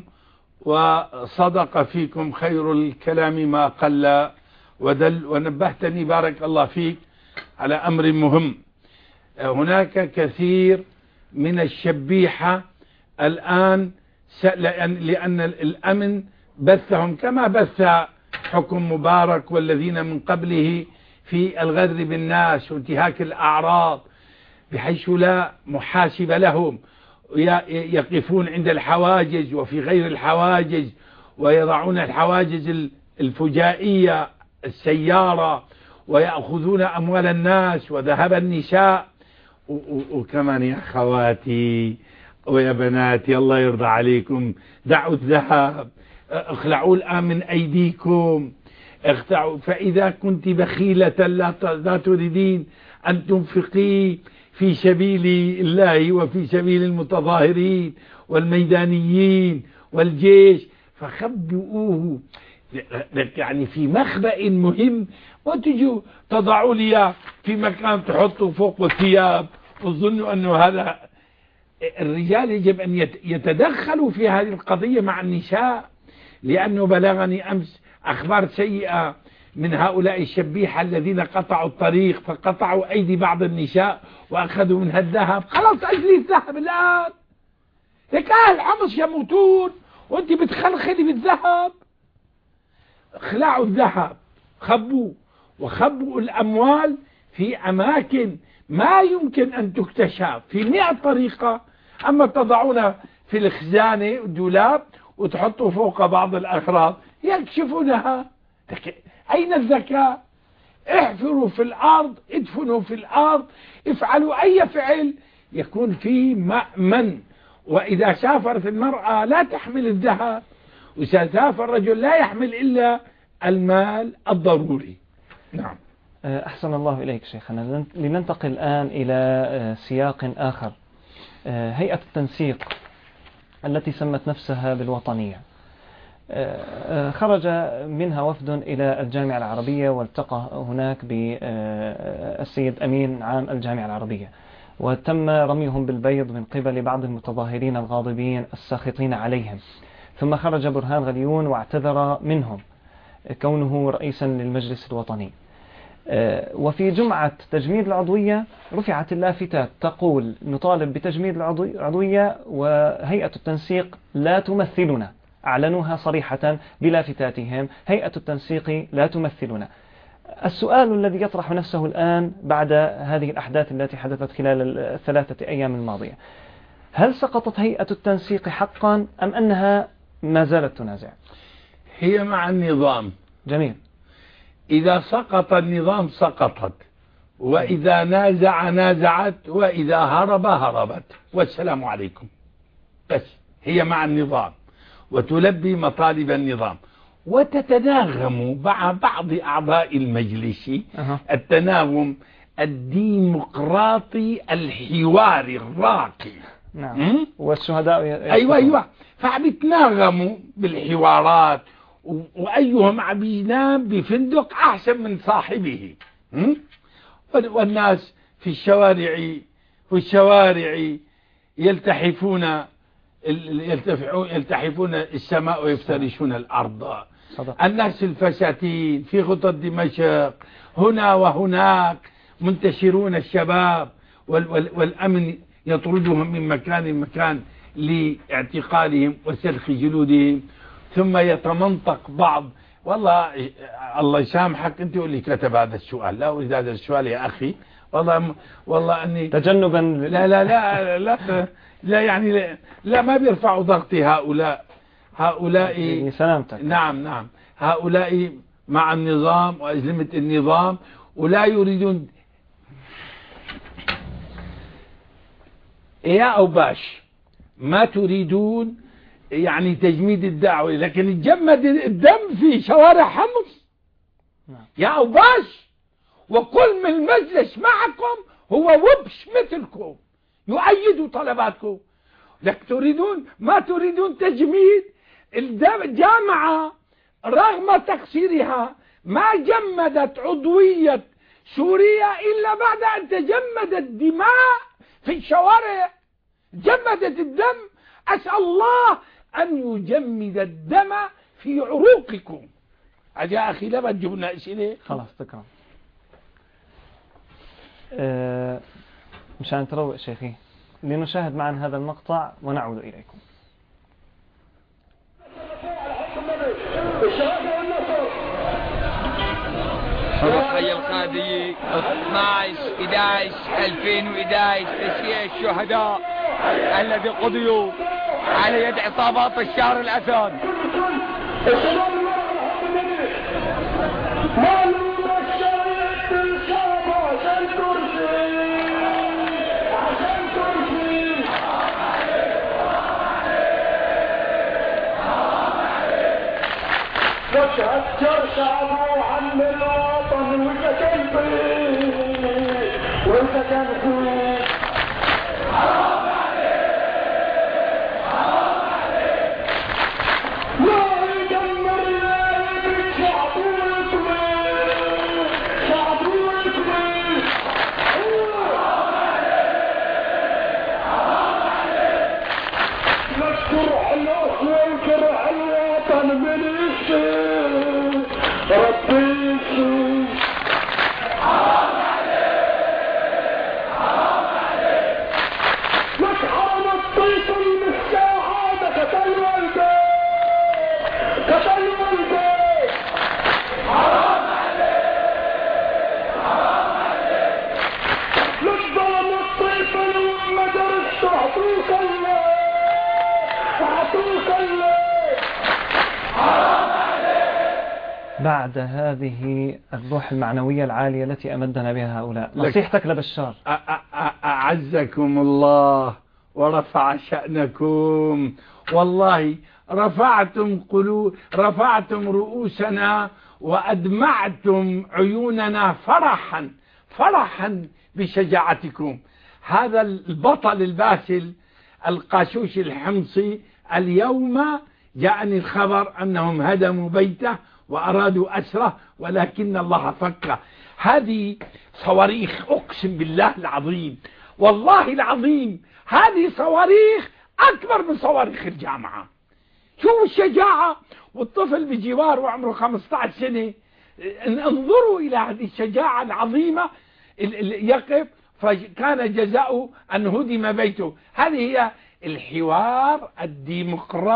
C: وصدق فيكم خير الكلام ما قل ودل، ونبهتني بارك الله فيك على أمر مهم. هناك كثير من الشبيحة الآن لأن الأمن بثهم كما بث حكم مبارك والذين من قبله في الغدر بالناس وانتهاك الأعراض، بحيث لا محاسب لهم، يقفون عند الحواجز وفي غير الحواجز، ويضعون الحواجز الفجائية السيارة، ويأخذون أموال الناس وذهب النساء. وكمان يا أخواتي ويا بناتي الله يرضى عليكم، دعوا الذهب، اخلعوا الآن من أيديكم، اخلعوا. فإذا كنت بخيلة لا تريدين أن تنفقي في سبيل الله وفي سبيل المتظاهرين والميدانيين والجيش، فخبئوه يعني في مخبأ مهم، وتجوا تضعوا لي في مكان تحطوا فوق الثياب وتظنوا أنه هذا. الرجال يجب أن يتدخلوا في هذه القضية مع النساء، لأنه بلغني أمس أخبار سيئة من هؤلاء الشبيحة الذين قطعوا الطريق، فقطعوا أيدي بعض النساء وأخذوا منها الذهب. خلاص أجلي الذهب الآن، لك أهل حمص يموتون وأنت بتخلخلي بالذهب. اخلعوا الذهب، خبوا وخبوا الأموال في أماكن ما يمكن أن تكتشف في مئة طريقة. أما تضعونها في الخزانة الدولاب وتحطوا فوق بعض الأغراض يكشفونها. أين الذكاء؟ احفروا في الأرض، ادفنوا في الأرض، افعلوا أي فعل يكون فيه مأمن. وإذا سافرت المرأة لا تحمل الذهب، وإذا سافر الرجل لا يحمل إلا المال الضروري. نعم.
D: أحسن الله إليك شيخنا. لننتقل الآن إلى سياق آخر. هيئة التنسيق التي سمت نفسها بالوطنية، خرج منها وفد إلى الجامعة العربية والتقى هناك بالسيد أمين عام الجامعة العربية، وتم رميهم بالبيض من قبل بعض المتظاهرين الغاضبين الساخطين عليهم. ثم خرج برهان غليون واعتذر منهم كونه رئيسا للمجلس الوطني. وفي جمعة تجميد العضوية رفعت اللافتات تقول نطالب بتجميد العضوية وهيئة التنسيق لا تمثلنا. أعلنوها صريحة بلافتاتهم، هيئة التنسيق لا تمثلنا. السؤال الذي يطرح نفسه الآن بعد هذه الأحداث التي حدثت خلال الثلاثة أيام الماضية، هل سقطت هيئة التنسيق حقا أم أنها ما زالت تنازع؟
C: هي مع النظام.
D: جميل.
C: إذا سقط النظام سقطت، وإذا نازع نازعت، وإذا هرب هربت، والسلام عليكم. بس هي مع النظام وتلبي مطالب النظام، وتتناغم مع بعض أعضاء المجلس
D: أه.
C: التناغم الديمقراطي الحواري الراقي.
D: نعم. والشهداء
C: أيوة أيوة فبتناغموا بالحوارات، وأيهم عم ينام بفندق أحسن من صاحبه. والناس في الشوارع في الشوارع يلتحفون يلتحفون السماء ويفترشون الأرض. صدق. الناس الفساتين في خطط دمشق هنا وهناك منتشرون الشباب، والأمن يطردهم من مكان لمكان لاعتقالهم وسلخ جلودهم، ثم يتمنطق بعض. والله الله يسامحك، انت اللي كتب هذا السؤال، لا أريد هذا السؤال يا أخي، والله والله أني
D: تجنبا.
C: لا لا لا لا, لا يعني لا, لا ما بيرفعوا ضغطي هؤلاء هؤلاء
D: سلامتك.
C: نعم نعم هؤلاء مع النظام وأزلمة النظام، ولا يريدون يا أوباش ما تريدون يعني تجميد الدعوة، لكن تجمد الدم في شوارع حمص يا أوباش، وكل من المجلس معكم هو وبش مثلكم يؤيد طلباتكم، لك تريدون ما تريدون تجميد الجامعة رغم تقصيرها ما جمدت عضوية سوريا إلا بعد أن تجمدت الدماء في الشوارع، جمدت الدم. أسأل الله أن يجمد الدم في عروقكم. أجا أخي لا تجيب لنا أسئلة.
D: خلاص تكرم. أه مشان تروق شيخي لنشاهد معا هذا المقطع ونعود إليكم.
S: الحي القادي اثنعش إحدى ألفين وإحدى عشر تشييع الشهداء الذي قضيوا على يد عصابات بشار الأسد.
B: وتهجر شعبه عن الوطن وسكن فيه وسكن فيه. حرام عليك حرام عليك لا يدمر ذلك شعبه الكبير شعبه الكبير. حرام عليك حرام عليك نشكر الأخوة وجرح الوطن من الشيء ربي يسوع. حرام عليك حرام عليك لك حرم الطيف المساحة قتل والده قتل والده. حرام عليك حرام عليك لك ظلم الطيف المدرس اعطوك الله اعطوك الله. حرام
D: بعد هذه الروح المعنوية العالية التي أمدنا بها هؤلاء، نصيحتك لبشار.
C: أعزكم الله ورفع شأنكم، والله رفعتم قلوب رفعتم رؤوسنا وأدمعتم عيوننا فرحا فرحا بشجاعتكم. هذا البطل الباسل القاشوش الحمصي اليوم جاءني الخبر أنهم هدموا بيته وأرادوا أسره، ولكن الله فكه. هذه صواريخ أقسم بالله العظيم والله العظيم، هذه صواريخ أكبر من صواريخ الجامعة. شو الشجاعة، والطفل بجوار وعمره خمسة عشر سنة. انظروا إلى هذه الشجاعة العظيمة. يقف فكان جزاؤه أن هدم بيته. هذه هي الحوار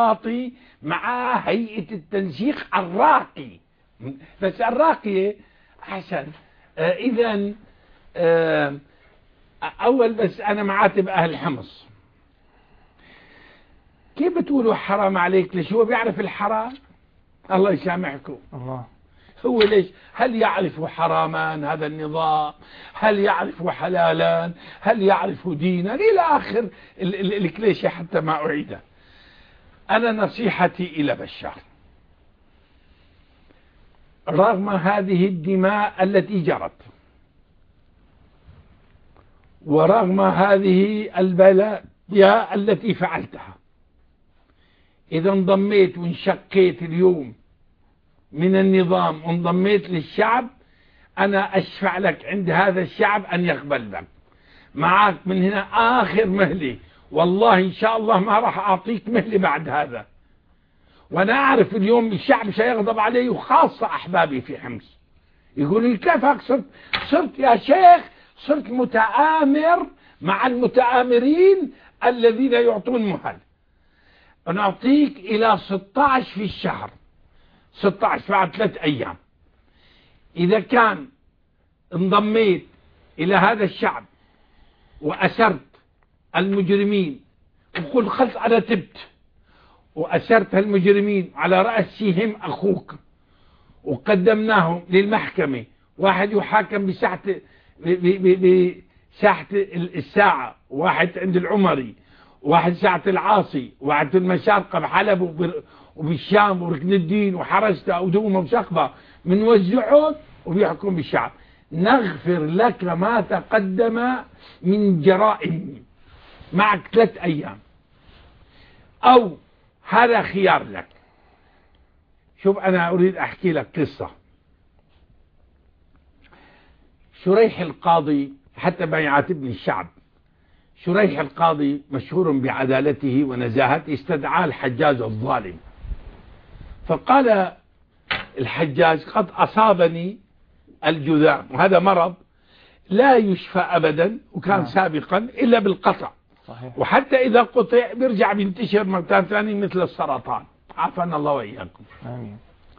C: الديمقراطي مع هيئة التنسيق الراقي. بس الراقية أحسن. آه إذا آه أول بس أنا معاتب أهل حمص. كيف بتقولوا حرام عليك؟ ليش هو بيعرف الحرام؟ الله يسامحكم.
D: الله.
C: هو ليش؟ هل يعرف حراما هذا النظام؟ هل يعرف حلالا؟ هل يعرف دينا؟ إلى آخر الكليشة حتى ما أعيده. أنا نصيحتي إلى بشار، رغم هذه الدماء التي جرت ورغم هذه البلايا التي فعلتها، إذا انضميت وانشقيت اليوم من النظام وانضميت للشعب، أنا أشفع لك عند هذا الشعب أن يقبل بك. معك من هنا آخر مهلي، والله إن شاء الله ما راح أعطيك مهلي بعد هذا. وأنا أعرف اليوم الشعب سيغضب علي، وخاصة أحبابي في حمص يقولوا لي كيفك صرت صرت يا شيخ صرت متآمر مع المتآمرين الذين يعطون مهل. نعطيك إلى ستة عشر في الشهر، ستة عشر بعد ثلاث أيام، إذا كان انضميت إلى هذا الشعب وأسرت المجرمين وقل خلص أنا تبت، وأسرت المجرمين على رأسهم أخوك وقدمناهم للمحكمة، واحد يحاكم بساعة بساعة الساعة، واحد عند العمري، واحد ساعة العاصي، واحد في المشارقة بحلب وبالشام وركن الدين وحرسته ودومة وشقبة، منوزعهم وبيحكم بالشعب. نغفر لك ما تقدم من جرائم، معك ثلاث أيام، أو هذا خيار لك. شوف أنا أريد أحكي لك قصة. شريح القاضي، حتى ما يعاتبني الشعب، شريح القاضي مشهور بعدالته ونزاهته، استدعى الحجاج الظالم، فقال الحجاج قد أصابني الجذام، وهذا مرض لا يشفى أبدا، وكان سابقا إلا بالقطع، صحيح. وحتى إذا قطع بيرجع بينتشر مكان ثاني مثل السرطان، عافانا الله وإياكم. آمين.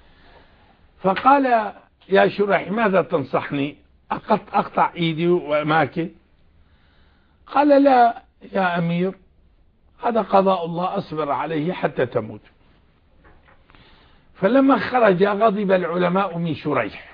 C: فقال يا شريح ماذا تنصحني؟ أقطع إيدي وأماكن؟ قال لا يا أمير، هذا قضاء الله، أصبر عليه حتى تموت. فلما خرج غضب العلماء من شريح،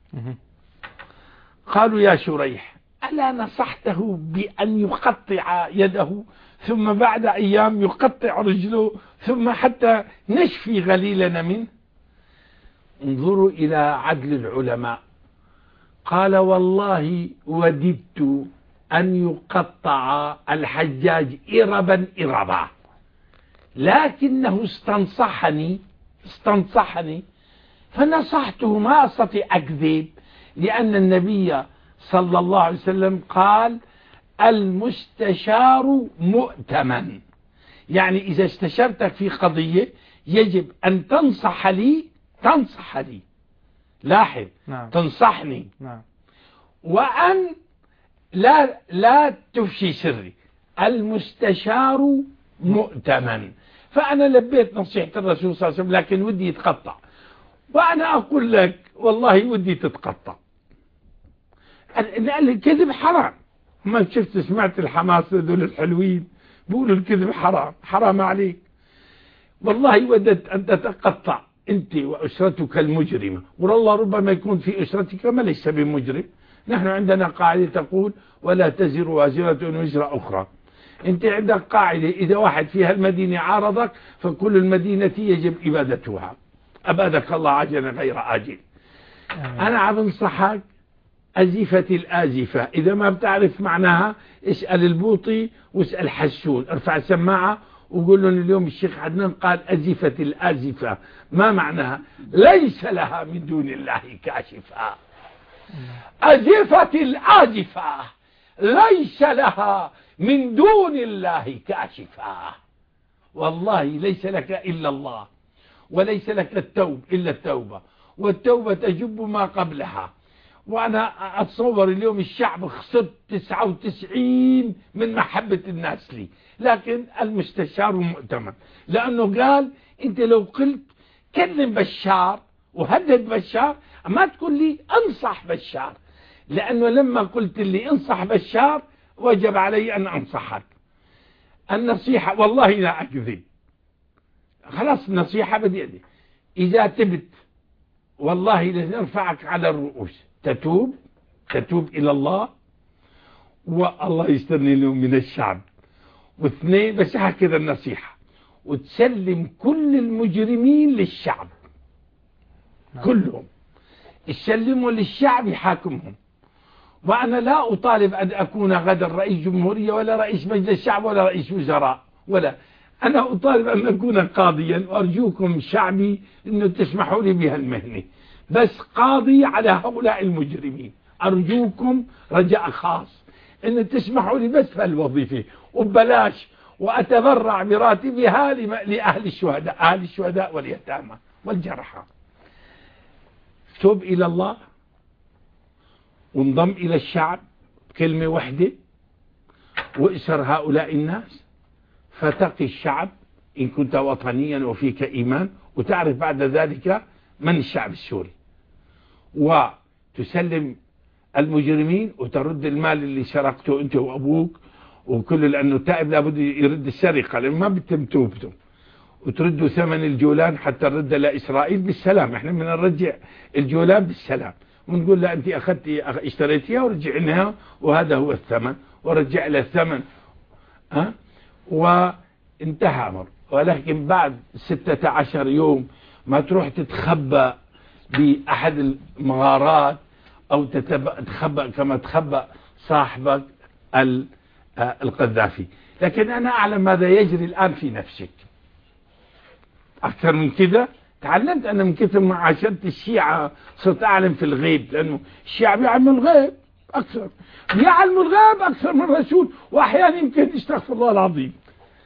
C: قالوا يا شريح ألا نصحته بأن يقطع يده ثم بعد أيام يقطع رجله ثم حتى نشفي غليلنا منه؟ انظروا إلى عدل العلماء. قال والله وددت أن يقطع الحجاج إربا إربا، لكنه استنصحني استنصحني فنصحته، ما أستطيع أكذب، لأن النبي صلى الله عليه وسلم قال المستشار مؤتمن، يعني إذا استشرتك في قضية يجب أن تنصح لي تنصح لي لاحظ، نعم. تنصحني، نعم. وأن لا لا تفشي سري، المستشار مؤتمن. فأنا لبيت نصيحة الرسول صلى الله عليه وسلم، لكن ودي يتقطع، وأنا أقول لك والله ودي تتقطع. الكذب حرام، ما شفت سمعت الحماس ذول الحلوين بيقولوا الكذب حرام، حرام عليك. والله وددت أن تتقطع أنت وأسرتك المجرمة، والله ربما يكون في أسرتك ما ليس بمجرم. نحن عندنا قاعدة تقول ولا تزر وازرة وزر أخرى. أنت عندك قاعدة إذا واحد في هالمدينة عارضك فكل المدينة يجب إبادتها، أبادك الله عاجلا غير آجل. أنا عم بنصحك أزفة الآزفة، إذا ما بتعرف معناها اسأل البوطي واسأل حسون، ارفع السماعة وقول لهم اليوم الشيخ عدنان قال أزفة الآزفة، ما معناها؟ ليس لها من دون الله كاشفة. أزفة الآزفة ليس لها من دون الله كاشفة. والله ليس لك إلا الله، وليس لك التوب إلا التوبة، والتوبة تجب ما قبلها. وأنا أتصور اليوم الشعب خسر تسعة وتسعين من محبة الناس لي، لكن المستشار مؤتمن، لأنه قال أنت لو قلت كلم بشار وهدد بشار ما تقول لي انصح بشار، لأنه لما قلت لي انصح بشار وجب علي أن أنصحك. النصيحة والله لا أكذب، خلاص النصيحة بدي أدي. إذا تبت والله لنرفعك على الرؤوس، تتوب تتوب إلى الله والله يستني له من الشعب. واثنين بس هكذا النصيحة، وتسلم كل المجرمين للشعب كلهم، تسلموا للشعب يحاكمهم. وأنا لا أطالب أن أكون غدا رئيس جمهورية ولا رئيس مجلس الشعب ولا رئيس وزراء، ولا أنا أطالب أن أكون قاضيا، وأرجوكم شعبي أنه تسمحوا لي بها المهنة، بس قاضي على هؤلاء المجرمين. أرجوكم رجاء خاص أن تسمحوا لي بس بهالوظيفة وببلاش، وأتبرع براتبها لأهل الشهداء، أهل الشهداء واليتامى والجرحى. توب إلى الله وانضم إلى الشعب بكلمة واحدة، واسر هؤلاء الناس، فتقي الشعب إن كنت وطنيا وفيك إيمان، وتعرف بعد ذلك من الشعب السوري، وتسلم المجرمين وترد المال اللي سرقته أنت وأبوك وكل، لأنه تائب لابد يرد السرقة لأنه ما بتم توبته، وتردوا ثمن الجولان حتى نرد لإسرائيل بالسلام. احنا بدنا نرجع الجولان بالسلام، ونقول لا أنت أخذتي اشتريتيها ورجعناها وهذا هو الثمن، ورجع له الثمن أه؟ وانتهى أمر. ولكن بعد ستة عشر يوم ما تروح تتخبى بأحد المغارات أو تتخبى كما تخبى صاحبك القذافي. لكن أنا أعلم ماذا يجري الآن في نفسك أكثر من كده. تعلمت أنا من كثر ما عاشرت الشيعة صرت أعلم في الغيب، لأنه الشيعة بيعلموا الغيب أكثر، بيعلموا الغيب أكثر من الرسول، وأحيانا يمكن استغفر الله العظيم.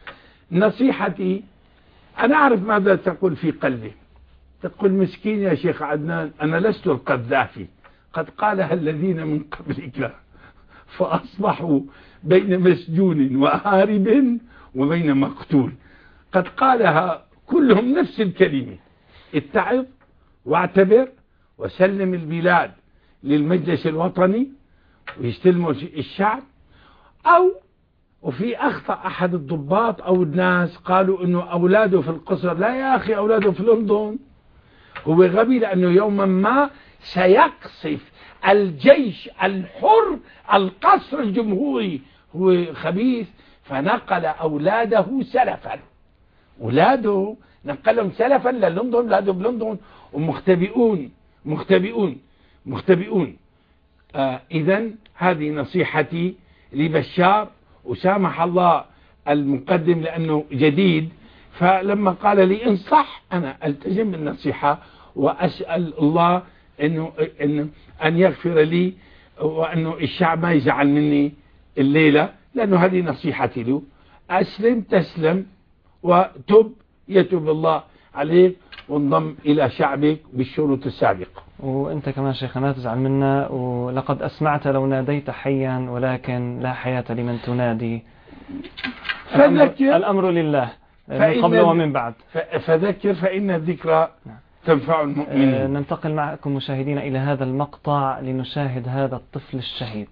C: نصيحتي أنا أعرف ماذا تقول في قلبي، تقول مسكين يا شيخ عدنان، أنا لست القذافي، قد قالها الذين من قبلك فأصبحوا بين مسجون وهارب وبين مقتول. قد قالها كلهم نفس الكلمة، اتعظ واعتبر وسلم البلاد للمجلس الوطني ويستلموا الشعب. أو وفي أخطأ أحد الضباط أو الناس قالوا إنه أولاده في القصر، لا يا أخي أولاده في لندن. هو غبي لأنه يوما ما سيقصف الجيش الحر القصر الجمهوري، هو خبيث فنقل أولاده سلفا، أولاده نقلهم سلفا للندن، أولاده بلندن ومختبئون مختبئون مختبئون. آه إذن هذه نصيحتي لبشار، وسامح الله المقدم لأنه جديد، فلما قال لي انصح أنا ألتزم بالنصيحة وأسأل الله إنه إنه أن يغفر لي، وأنه الشعب ما يزعل مني الليلة، لأنه هذه نصيحتي له. أسلم تسلم وتب يتوب الله عليك، وانضم إلى شعبك بالشروط السابقة.
D: وأنت كمان شيخنا لا تزعل منا، ولقد أسمعت لو ناديت حيا ولكن لا حياة لمن تنادي. الأمر, الأمر لله من قبل ومن بعد،
C: فذكر فإن الذكرى تنفع المؤمنين.
D: أه ننتقل معكم مشاهدين إلى هذا المقطع لنشاهد هذا الطفل الشهيد.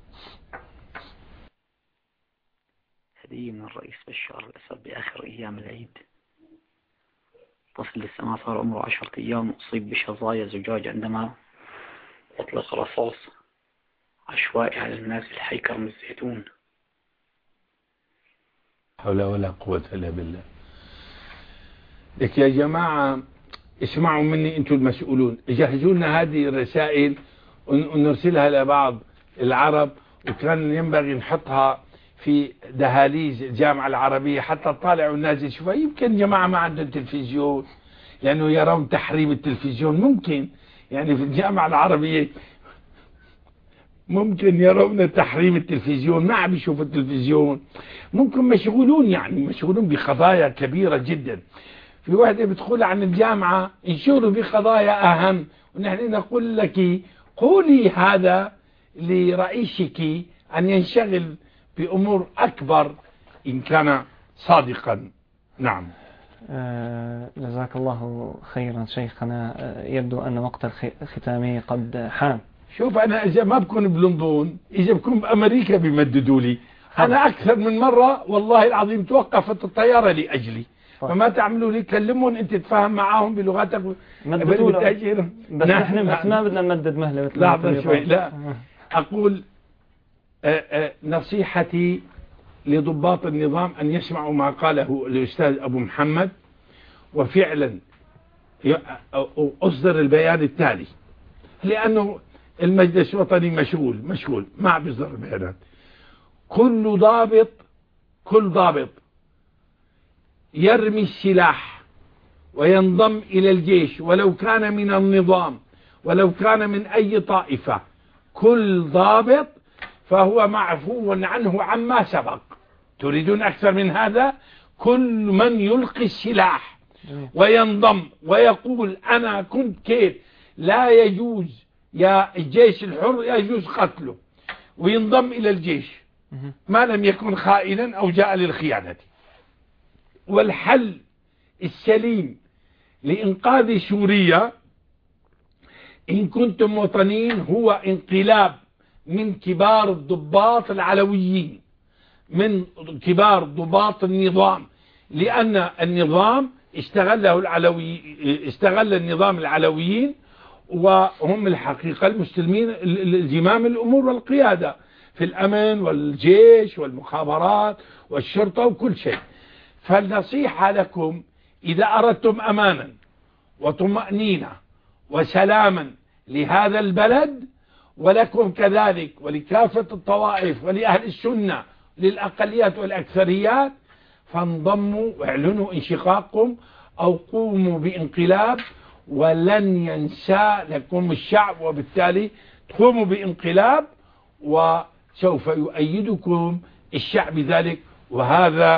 T: هدية من الرئيس بشار الأسد بآخر أيام العيد. طفل لسه ما صار عمره عشرة أيام أصيب بشظايا زجاج عندما أطلق رصاص عشوائي على الناس في حي كرم الزيتون.
C: حول ولا قوة إلا بالله. لك يا جماعة اسمعوا مني أنتم المسؤولون، جهزوا لنا هذه الرسائل ونرسلها لبعض العرب، وكان ينبغي نحطها في دهاليز الجامعة العربية حتى طالعوا الناس شوي. يمكن جماعة ما عندهم تلفزيون لأنه يعني يرون تحريم التلفزيون، ممكن يعني في الجامعة العربية ممكن يرون تحريم التلفزيون، ما عم يشوفوا التلفزيون، ممكن مشغولون يعني مشغولون بقضايا كبيرة جدا. في واحدة بتقول عن الجامعة انشغلوا بقضايا أهم، ونحن نقول لك قولي هذا لرئيسك أن ينشغل بأمور أكبر إن كان صادقا. نعم.
D: آه جزاك الله خيرا شيخنا. آه يبدو أن وقت الختامي قد حان.
C: شوف أنا إذا ما بكون بلندن، إذا بكون بأمريكا بيمددوا لي. أنا أكثر من مرة والله العظيم توقفت الطيارة لأجلي. فما تعملوا لي كلمهم أنت تتفاهم معاهم بلغتك
D: بالتأجير. بس نحن بس ما بدنا نمدد مهلة.
C: لا شوي لا. أقول آآ آآ نصيحتي لضباط النظام أن يسمعوا ما قاله الأستاذ أبو محمد، وفعلا أصدر البيان التالي، لأنه المجلس الوطني مشغول مشغول ما بيصدر البيانات. كل ضابط كل ضابط يرمي السلاح وينضم إلى الجيش ولو كان من النظام ولو كان من أي طائفة، كل ضابط فهو معفو عنه عما سبق. تريدون أكثر من هذا؟ كل من يلقي السلاح وينضم ويقول أنا كنت كيف، لا يجوز يا الجيش الحر يجوز قتله، وينضم إلى الجيش ما لم يكن خائنا أو جاء للخيانة. والحل السليم لإنقاذ سوريا إن كنتم وطنيين هو انقلاب من كبار الضباط العلويين، من كبار ضباط النظام، لأن النظام استغله العلوي استغل النظام العلويين، وهم الحقيقة المستلمين الزمام الأمور والقيادة في الأمن والجيش والمخابرات والشرطة وكل شيء. فالنصيحة لكم إذا أردتم أمانا وطمأنينة وسلاما لهذا البلد، ولكم كذلك ولكافة الطوائف ولأهل السنة للأقليات والأكثريات، فانضموا واعلنوا انشقاقكم أو قوموا بانقلاب، ولن ينسى لكم الشعب، وبالتالي تقوموا بانقلاب وسوف يؤيدكم الشعب ذلك. وهذا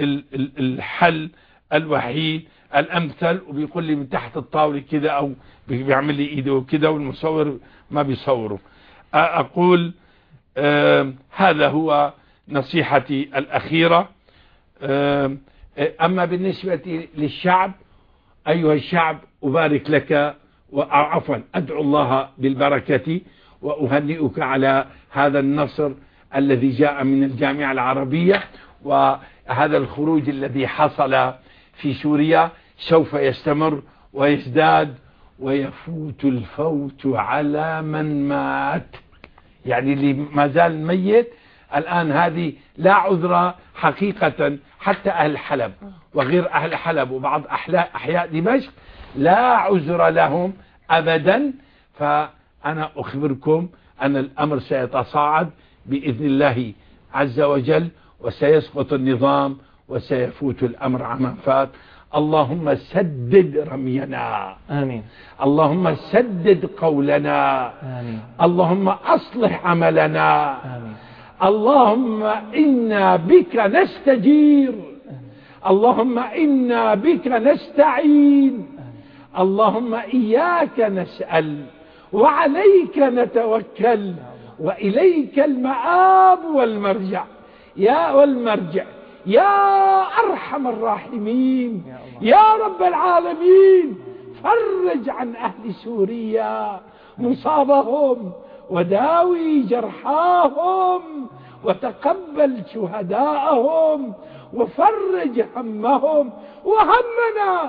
C: الحل الوحيد الأمثل. وبيقول لي من تحت الطاولة كده، أو بيعمل لي إيده كده، والمصور ما بيصوره. أقول آه هذا هو نصيحتي الأخيرة. آه أما بالنسبة للشعب، أيها الشعب أبارك لك، وعفوا أدعو الله بالبركة وأهنئك على هذا النصر الذي جاء من الجامعة العربية، وهذا الخروج الذي حصل في سوريا سوف يستمر ويزداد ويفوت الفوت على من مات. يعني اللي ما زال ميت الآن هذه لا عذر حقيقة. حتى أهل حلب وغير أهل حلب وبعض أحياء دمشق لا عذر لهم أبدا. فأنا أخبركم أن الأمر سيتصاعد بإذن الله عز وجل، وسيسقط النظام وسيفوت الأمر عما فات. اللهم سدد رمينا،
D: آمين.
C: اللهم سدد قولنا،
D: آمين.
C: اللهم أصلح عملنا،
D: آمين.
C: اللهم إنا بك نستجير، اللهم إنا بك نستعين، اللهم إياك نسأل وعليك نتوكل وإليك المآب والمرجع يا والمرجع يا أرحم الراحمين يا رب العالمين. فرج عن أهل سوريا مصابهم وداوي جرحاهم وتقبل شهداءهم وفرج همهم وهمنا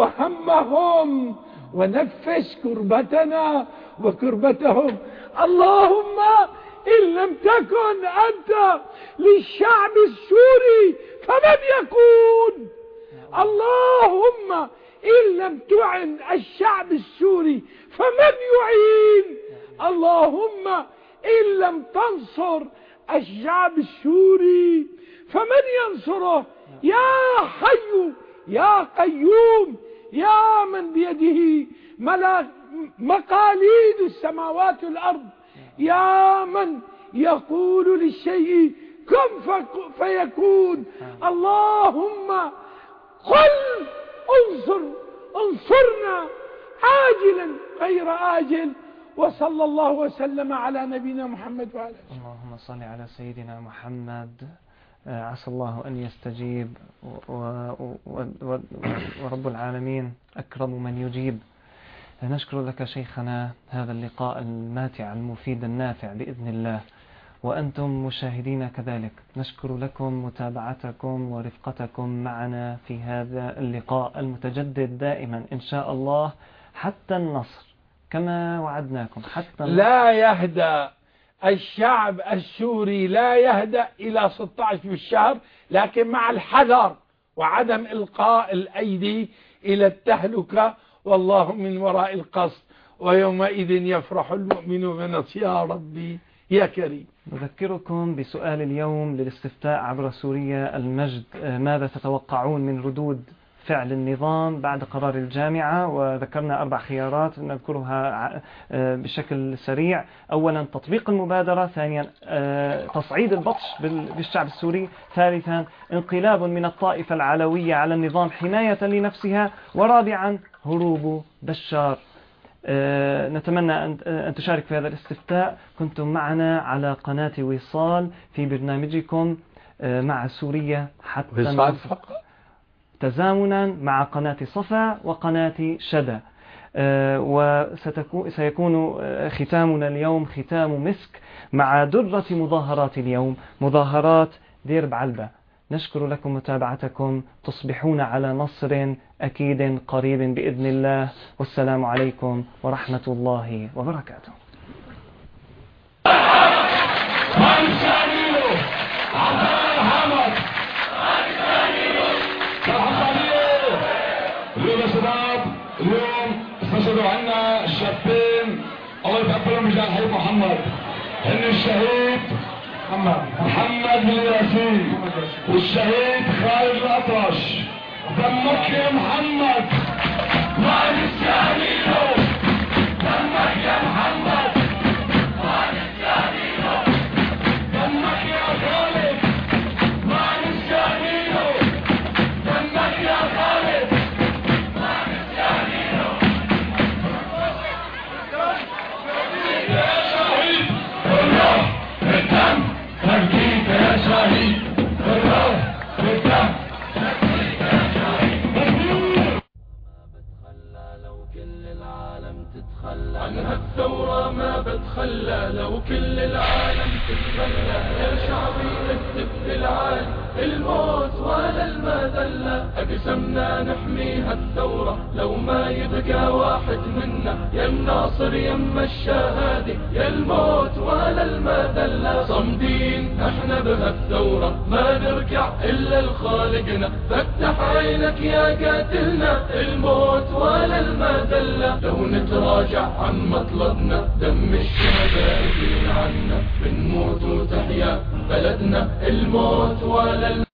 C: وهمهم ونفس كربتنا وكربتهم. اللهم إن لم تكن أنت للشعب السوري فمن يكون؟ اللهم إن لم تعن الشعب السوري فمن يعين؟ اللهم إن لم تنصر الشعب السوري فمن ينصره؟ يا حي يا قيوم يا من بيده مقاليد السماوات والأرض، يا من يقول للشيء كن فيكون. اللهم قل انصر انصرنا عاجلا غير آجل. وصلى الله وسلم على نبينا محمد وعلى آله.
D: اللهم صل على سيدنا محمد. عسى الله أن يستجيب، ورب العالمين أكرم من يجيب. نشكر لك شيخنا هذا اللقاء الماتع المفيد النافع بإذن الله، وأنتم مشاهدين كذلك نشكر لكم متابعتكم ورفقتكم معنا في هذا اللقاء المتجدد دائما إن شاء الله حتى النصر، كما وعدناكم حتى النصر.
C: لا يهدأ الشعب السوري، لا يهدأ إلى ستة عشر في الشهر، لكن مع الحذر وعدم إلقاء الأيدي إلى التهلكة، والله من وراء القصد، ويومئذ يفرح المؤمنون يا ربي يا كريم.
D: نذكركم بسؤال اليوم للاستفتاء عبر سوريا المجد، ماذا تتوقعون من ردود فعل النظام بعد قرار الجامعة؟ وذكرنا أربع خيارات نذكرها بشكل سريع. أولا تطبيق المبادرة، ثانيا تصعيد البطش بالشعب السوري، ثالثا انقلاب من الطائفة العلوية على النظام حماية لنفسها، ورابعا هروب بشار. نتمنى أن تشارك في هذا الاستفتاء. كنتم معنا على قناة وصال في برنامجكم مع سوريا حتى النصر، تزامنا مع قناة صفا وقناة شدا. وسيكون ختامنا اليوم ختام مسك مع درة مظاهرات اليوم، مظاهرات دير بعلبة. نشكر لكم متابعتكم، تصبحون على نصر أكيد قريب بإذن الله، والسلام عليكم ورحمة الله وبركاته.
B: اليوم يا شباب، اليوم استشهدوا عنا الشابين الله يتقبلهم بجاه حبيب محمد، هن الشهيد محمد محمد بن ياسين والشهيد خالد الأطرش. دمك يا محمد ما نستاهله، دمك يا محمد ما نستاهله، دمك يا خالد ما نستاهله، دمك يا خالد ما نستاهله. يا شهيد الروح بالدم تركيك يا شهيد، الروح بالدم تركيك يا شهيد. عن هالثورة ما بتخلى، لو كل العالم تتخلى، يا شعبي اكتب للعالم الموت ولا المذلة. أقسمنا نحمي هالثورة لو ما يبقى واحد منا، يا الناصر يما الشهادة، يا الموت ولا المذلة. صمدين احنا بهالثورة ما نرجع إلا لخالقنا، فتح عينك يا قاتلنا، الموت ولا المذلة. لو نتراجع عن مطلبنا دم الشهداء يجري عنا، بنموت وتحيا بلدنا، الموت ولا